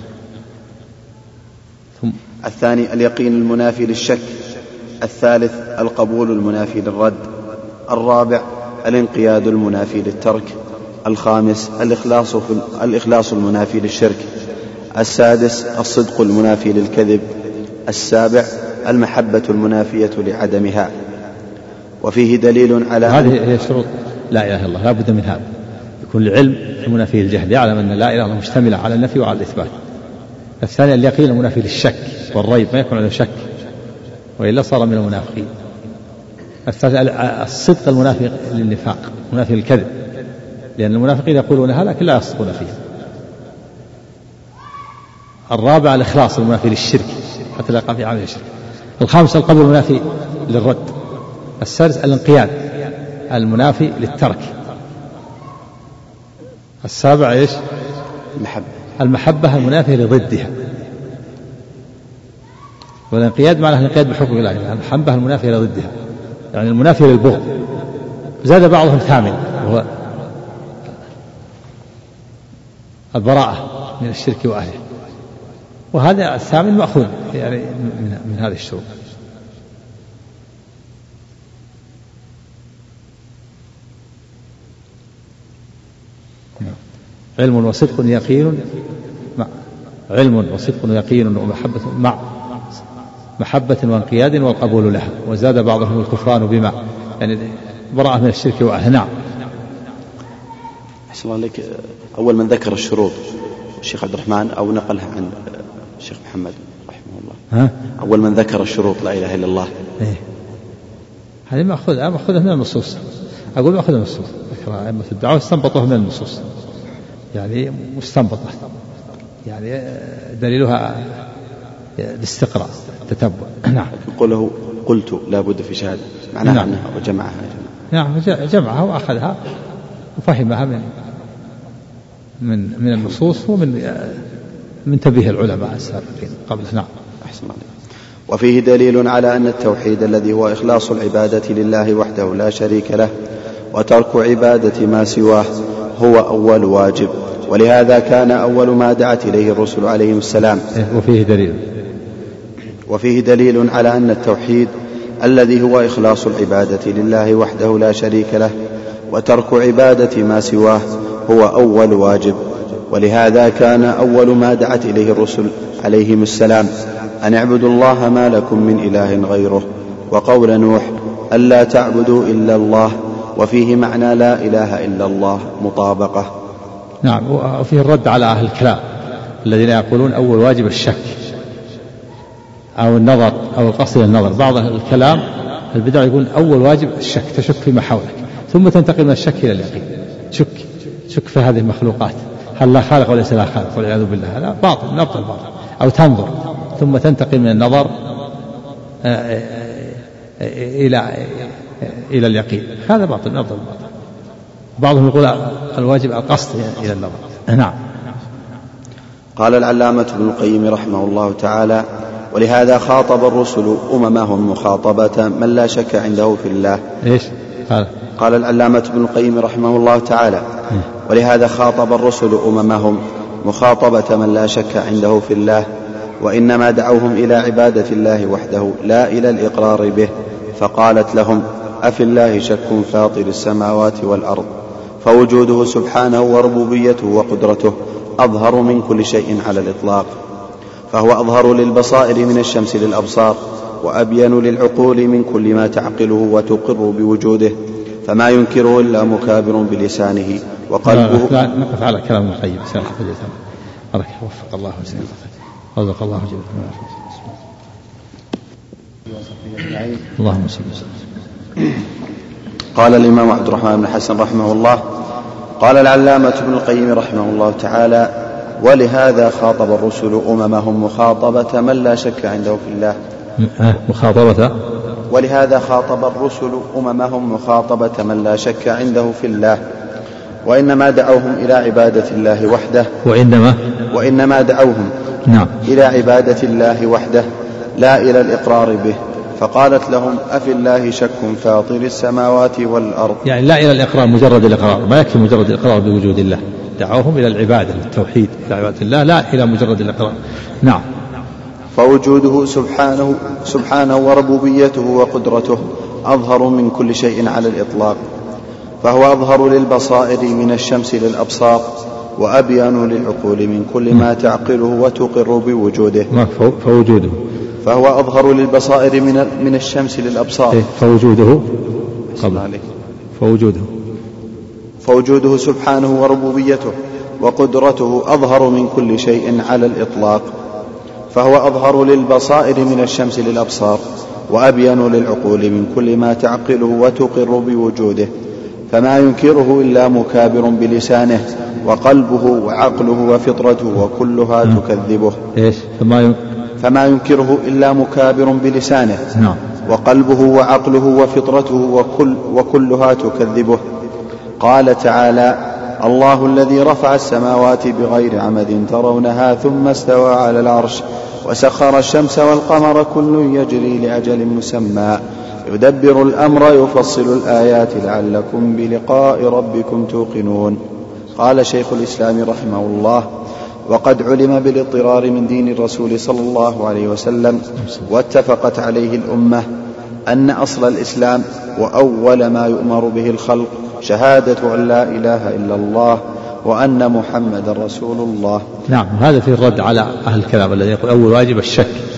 E: الثاني اليقين المنافي للشك. الثالث القبول المنافي للرد. الرابع الانقياد المنافي للترك. الخامس الإخلاص المنافي للشرك. السادس الصدق المنافي للكذب. السابع المحبة المنافية لعدمها. وفيه دليل على
A: هذه هي شروط لا إله إلا الله، لا بد من هذا. يكون العلم المنافي للجهل، يعلم أن لا إله إلا الله مشتملة على النفي وعلى الإثبات. الثاني اليقين المنافي للشك والريب، ما يكون عنده شك وإلا صار من المنافقين. الثالث الصدق المنافي للنفاق، منافي للكذب، لأن المنافقين يقولون هذا لكن لا يصدقون فيه. الرابع الإخلاص المنافي للشرك حتى لا يقع في عمل الشرك. الخامس القبول المنافي للرد. السادس الانقياد المنافي للترك. السابع ايش؟ المحبة المنافية لضدها. والانقياد معناه الانقياد بحكم الله، المحبة المنافية لضدها يعني المنافية للبغض. زاد بعضهم ثامن وهو البراءة من الشرك وأهله، وهذا الثامن مأخوذ يعني من هذه الشروط. علم وصدق يقين ومحبة مع محبة وانقياد والقبول لها. وزاد بعضهم الكفران بما يعني براءة من الشرك وأهله. نعم.
E: أحسن الله عليك. أول من ذكر الشروط الشيخ عبد الرحمن أو نقلها عن الشيخ محمد رحمه الله. أول من ذكر الشروط لا إله إلا الله.
A: هذه مأخذها من النصوص. أقول مأخذها من النصوص. أئمة الدعوة استنبطوها من النصوص، يعني مستنبطة، يعني دليلها الاستقراء التتبع. نعم.
E: قوله قلت لا بد في شهادة معناها نعم. أنها وجمعها.
A: نعم جمعها وأخذها وفهمها من النصوص ومن تنبيه العلماء السابقين قبل. نعم.
E: أحسن الله. وفيه دليل على أن التوحيد الذي هو إخلاص العبادة لله وحده لا شريك له وترك عبادة ما سواه هو أول واجب، ولهذا كان أول ما دعت إليه الرسل عليهم السلام. وفيه دليل على أن التوحيد الذي هو إخلاص العبادة لله وحده لا شريك له وترك عبادة ما سواه هو أول واجب، ولهذا كان أول ما دعت إليه الرسل عليهم السلام أن اعبدوا الله ما لكم من إله غيره، وقول نوح ألا تعبدوا إلا الله، وفيه معنى لا إله إلا الله مطابقة.
A: نعم. وفيه الرد على أهل الكلام الذين يقولون أول واجب الشك أو النظر أو القصد النظر. بعض الكلام البدع يقول أول واجب الشك، تشك فيما حولك ثم تنتقل من الشك إلى اليقين. شك في هذه المخلوقات هل لا خالق وليس لا خالق والعياذ بالله، هذا باطل نبطل باطل. أو تنظر ثم تنتقل من النظر إلى اليقين، هذا باطل نبطل باطل. بعضهم يقول الواجب القصد إلى النظر. نعم.
E: قال العلامة ابن القيم رحمه الله تعالى: ولهذا خاطب الرسل أممهم مخاطبة من لا شك عنده في الله.
A: إيش؟
E: قال العلامة ابن القيم رحمه الله تعالى: ولهذا خاطب الرسل أممهم مخاطبة من لا شك عنده في الله، وإنما دعوهم إلى عبادة الله وحده لا إلى الإقرار به، فقالت لهم: أفي الله شك فاطر السماوات والأرض، فوجوده سبحانه وربوبيته وقدرته أظهر من كل شيء على الإطلاق، فهو أظهر للبصائر من الشمس للأبصار، وأبين للعقول من كل ما تعقله وتقر بوجوده، فما ينكره إلا مكابر بلسانه وقلبه.
A: لا نقف على كلام ابن القيم. وفق الله وسلم رزق الله جل اللهم صل وسلم.
E: قال الإمام عبد الرحمن بن حسن رحمه الله: قال العلامة ابن القيم رحمه الله تعالى: ولهذا خاطب الرسل أممهم مخاطبة من لا شك عنده في الله. ولهذا خاطب الرسل أممهم مخاطبة من لا شك عنده في الله، وإنما دعوهم إلى عبادة الله وحده. وإنما دعوهم إلى عبادة الله وحده لا إلى الإقرار به، فقالت لهم: أفي الله شك فاطر السماوات والأرض.
A: يعني لا إلى الإقرار، مجرد الإقرار، ما يكفي مجرد الإقرار بوجود الله، دعوهم إلى العبادة للتوحيد، إلى عبادة الله لا إلى مجرد الإقرار. نعم.
E: فوجوده سبحانه وربوبيته وقدرته أظهر من كل شيء على الإطلاق، فهو أظهر للبصائر من الشمس للأبصار، وأبين للعقول من كل ما تعقله وتقر بوجوده. فهو أظهر للبصائر من الشمس للأبصار. فوجوده سبحانه وربوبيته وقدرته أظهر من كل شيء على الإطلاق، فهو أظهر للبصائر من الشمس للأبصار، وأبين للعقول من كل ما تعقله وتقر بوجوده، فما ينكره إلا مكابر بلسانه، وقلبه وعقله وفطرته وكلها تكذبه. فما ينكره إلا مكابر بلسانه وقلبه وعقله وفطرته وكلها تكذبه. قال تعالى: الله الذي رفع السماوات بغير عمد ترونها ثم استوى على العرش وسخر الشمس والقمر كل يجري لأجل مسمى يدبر الأمر يفصل الآيات لعلكم بلقاء ربكم توقنون. قال شيخ الإسلام رحمه الله: وقد علم بالاضطرار من دين الرسول صلى الله عليه وسلم واتفقت عليه الأمة أن أصل الإسلام وأول ما يؤمر به الخلق شهادة أن لا إله إلا الله وأن محمد رسول الله.
A: نعم. هذا في الرد على أهل الكلام الذي يقول أول واجب الشك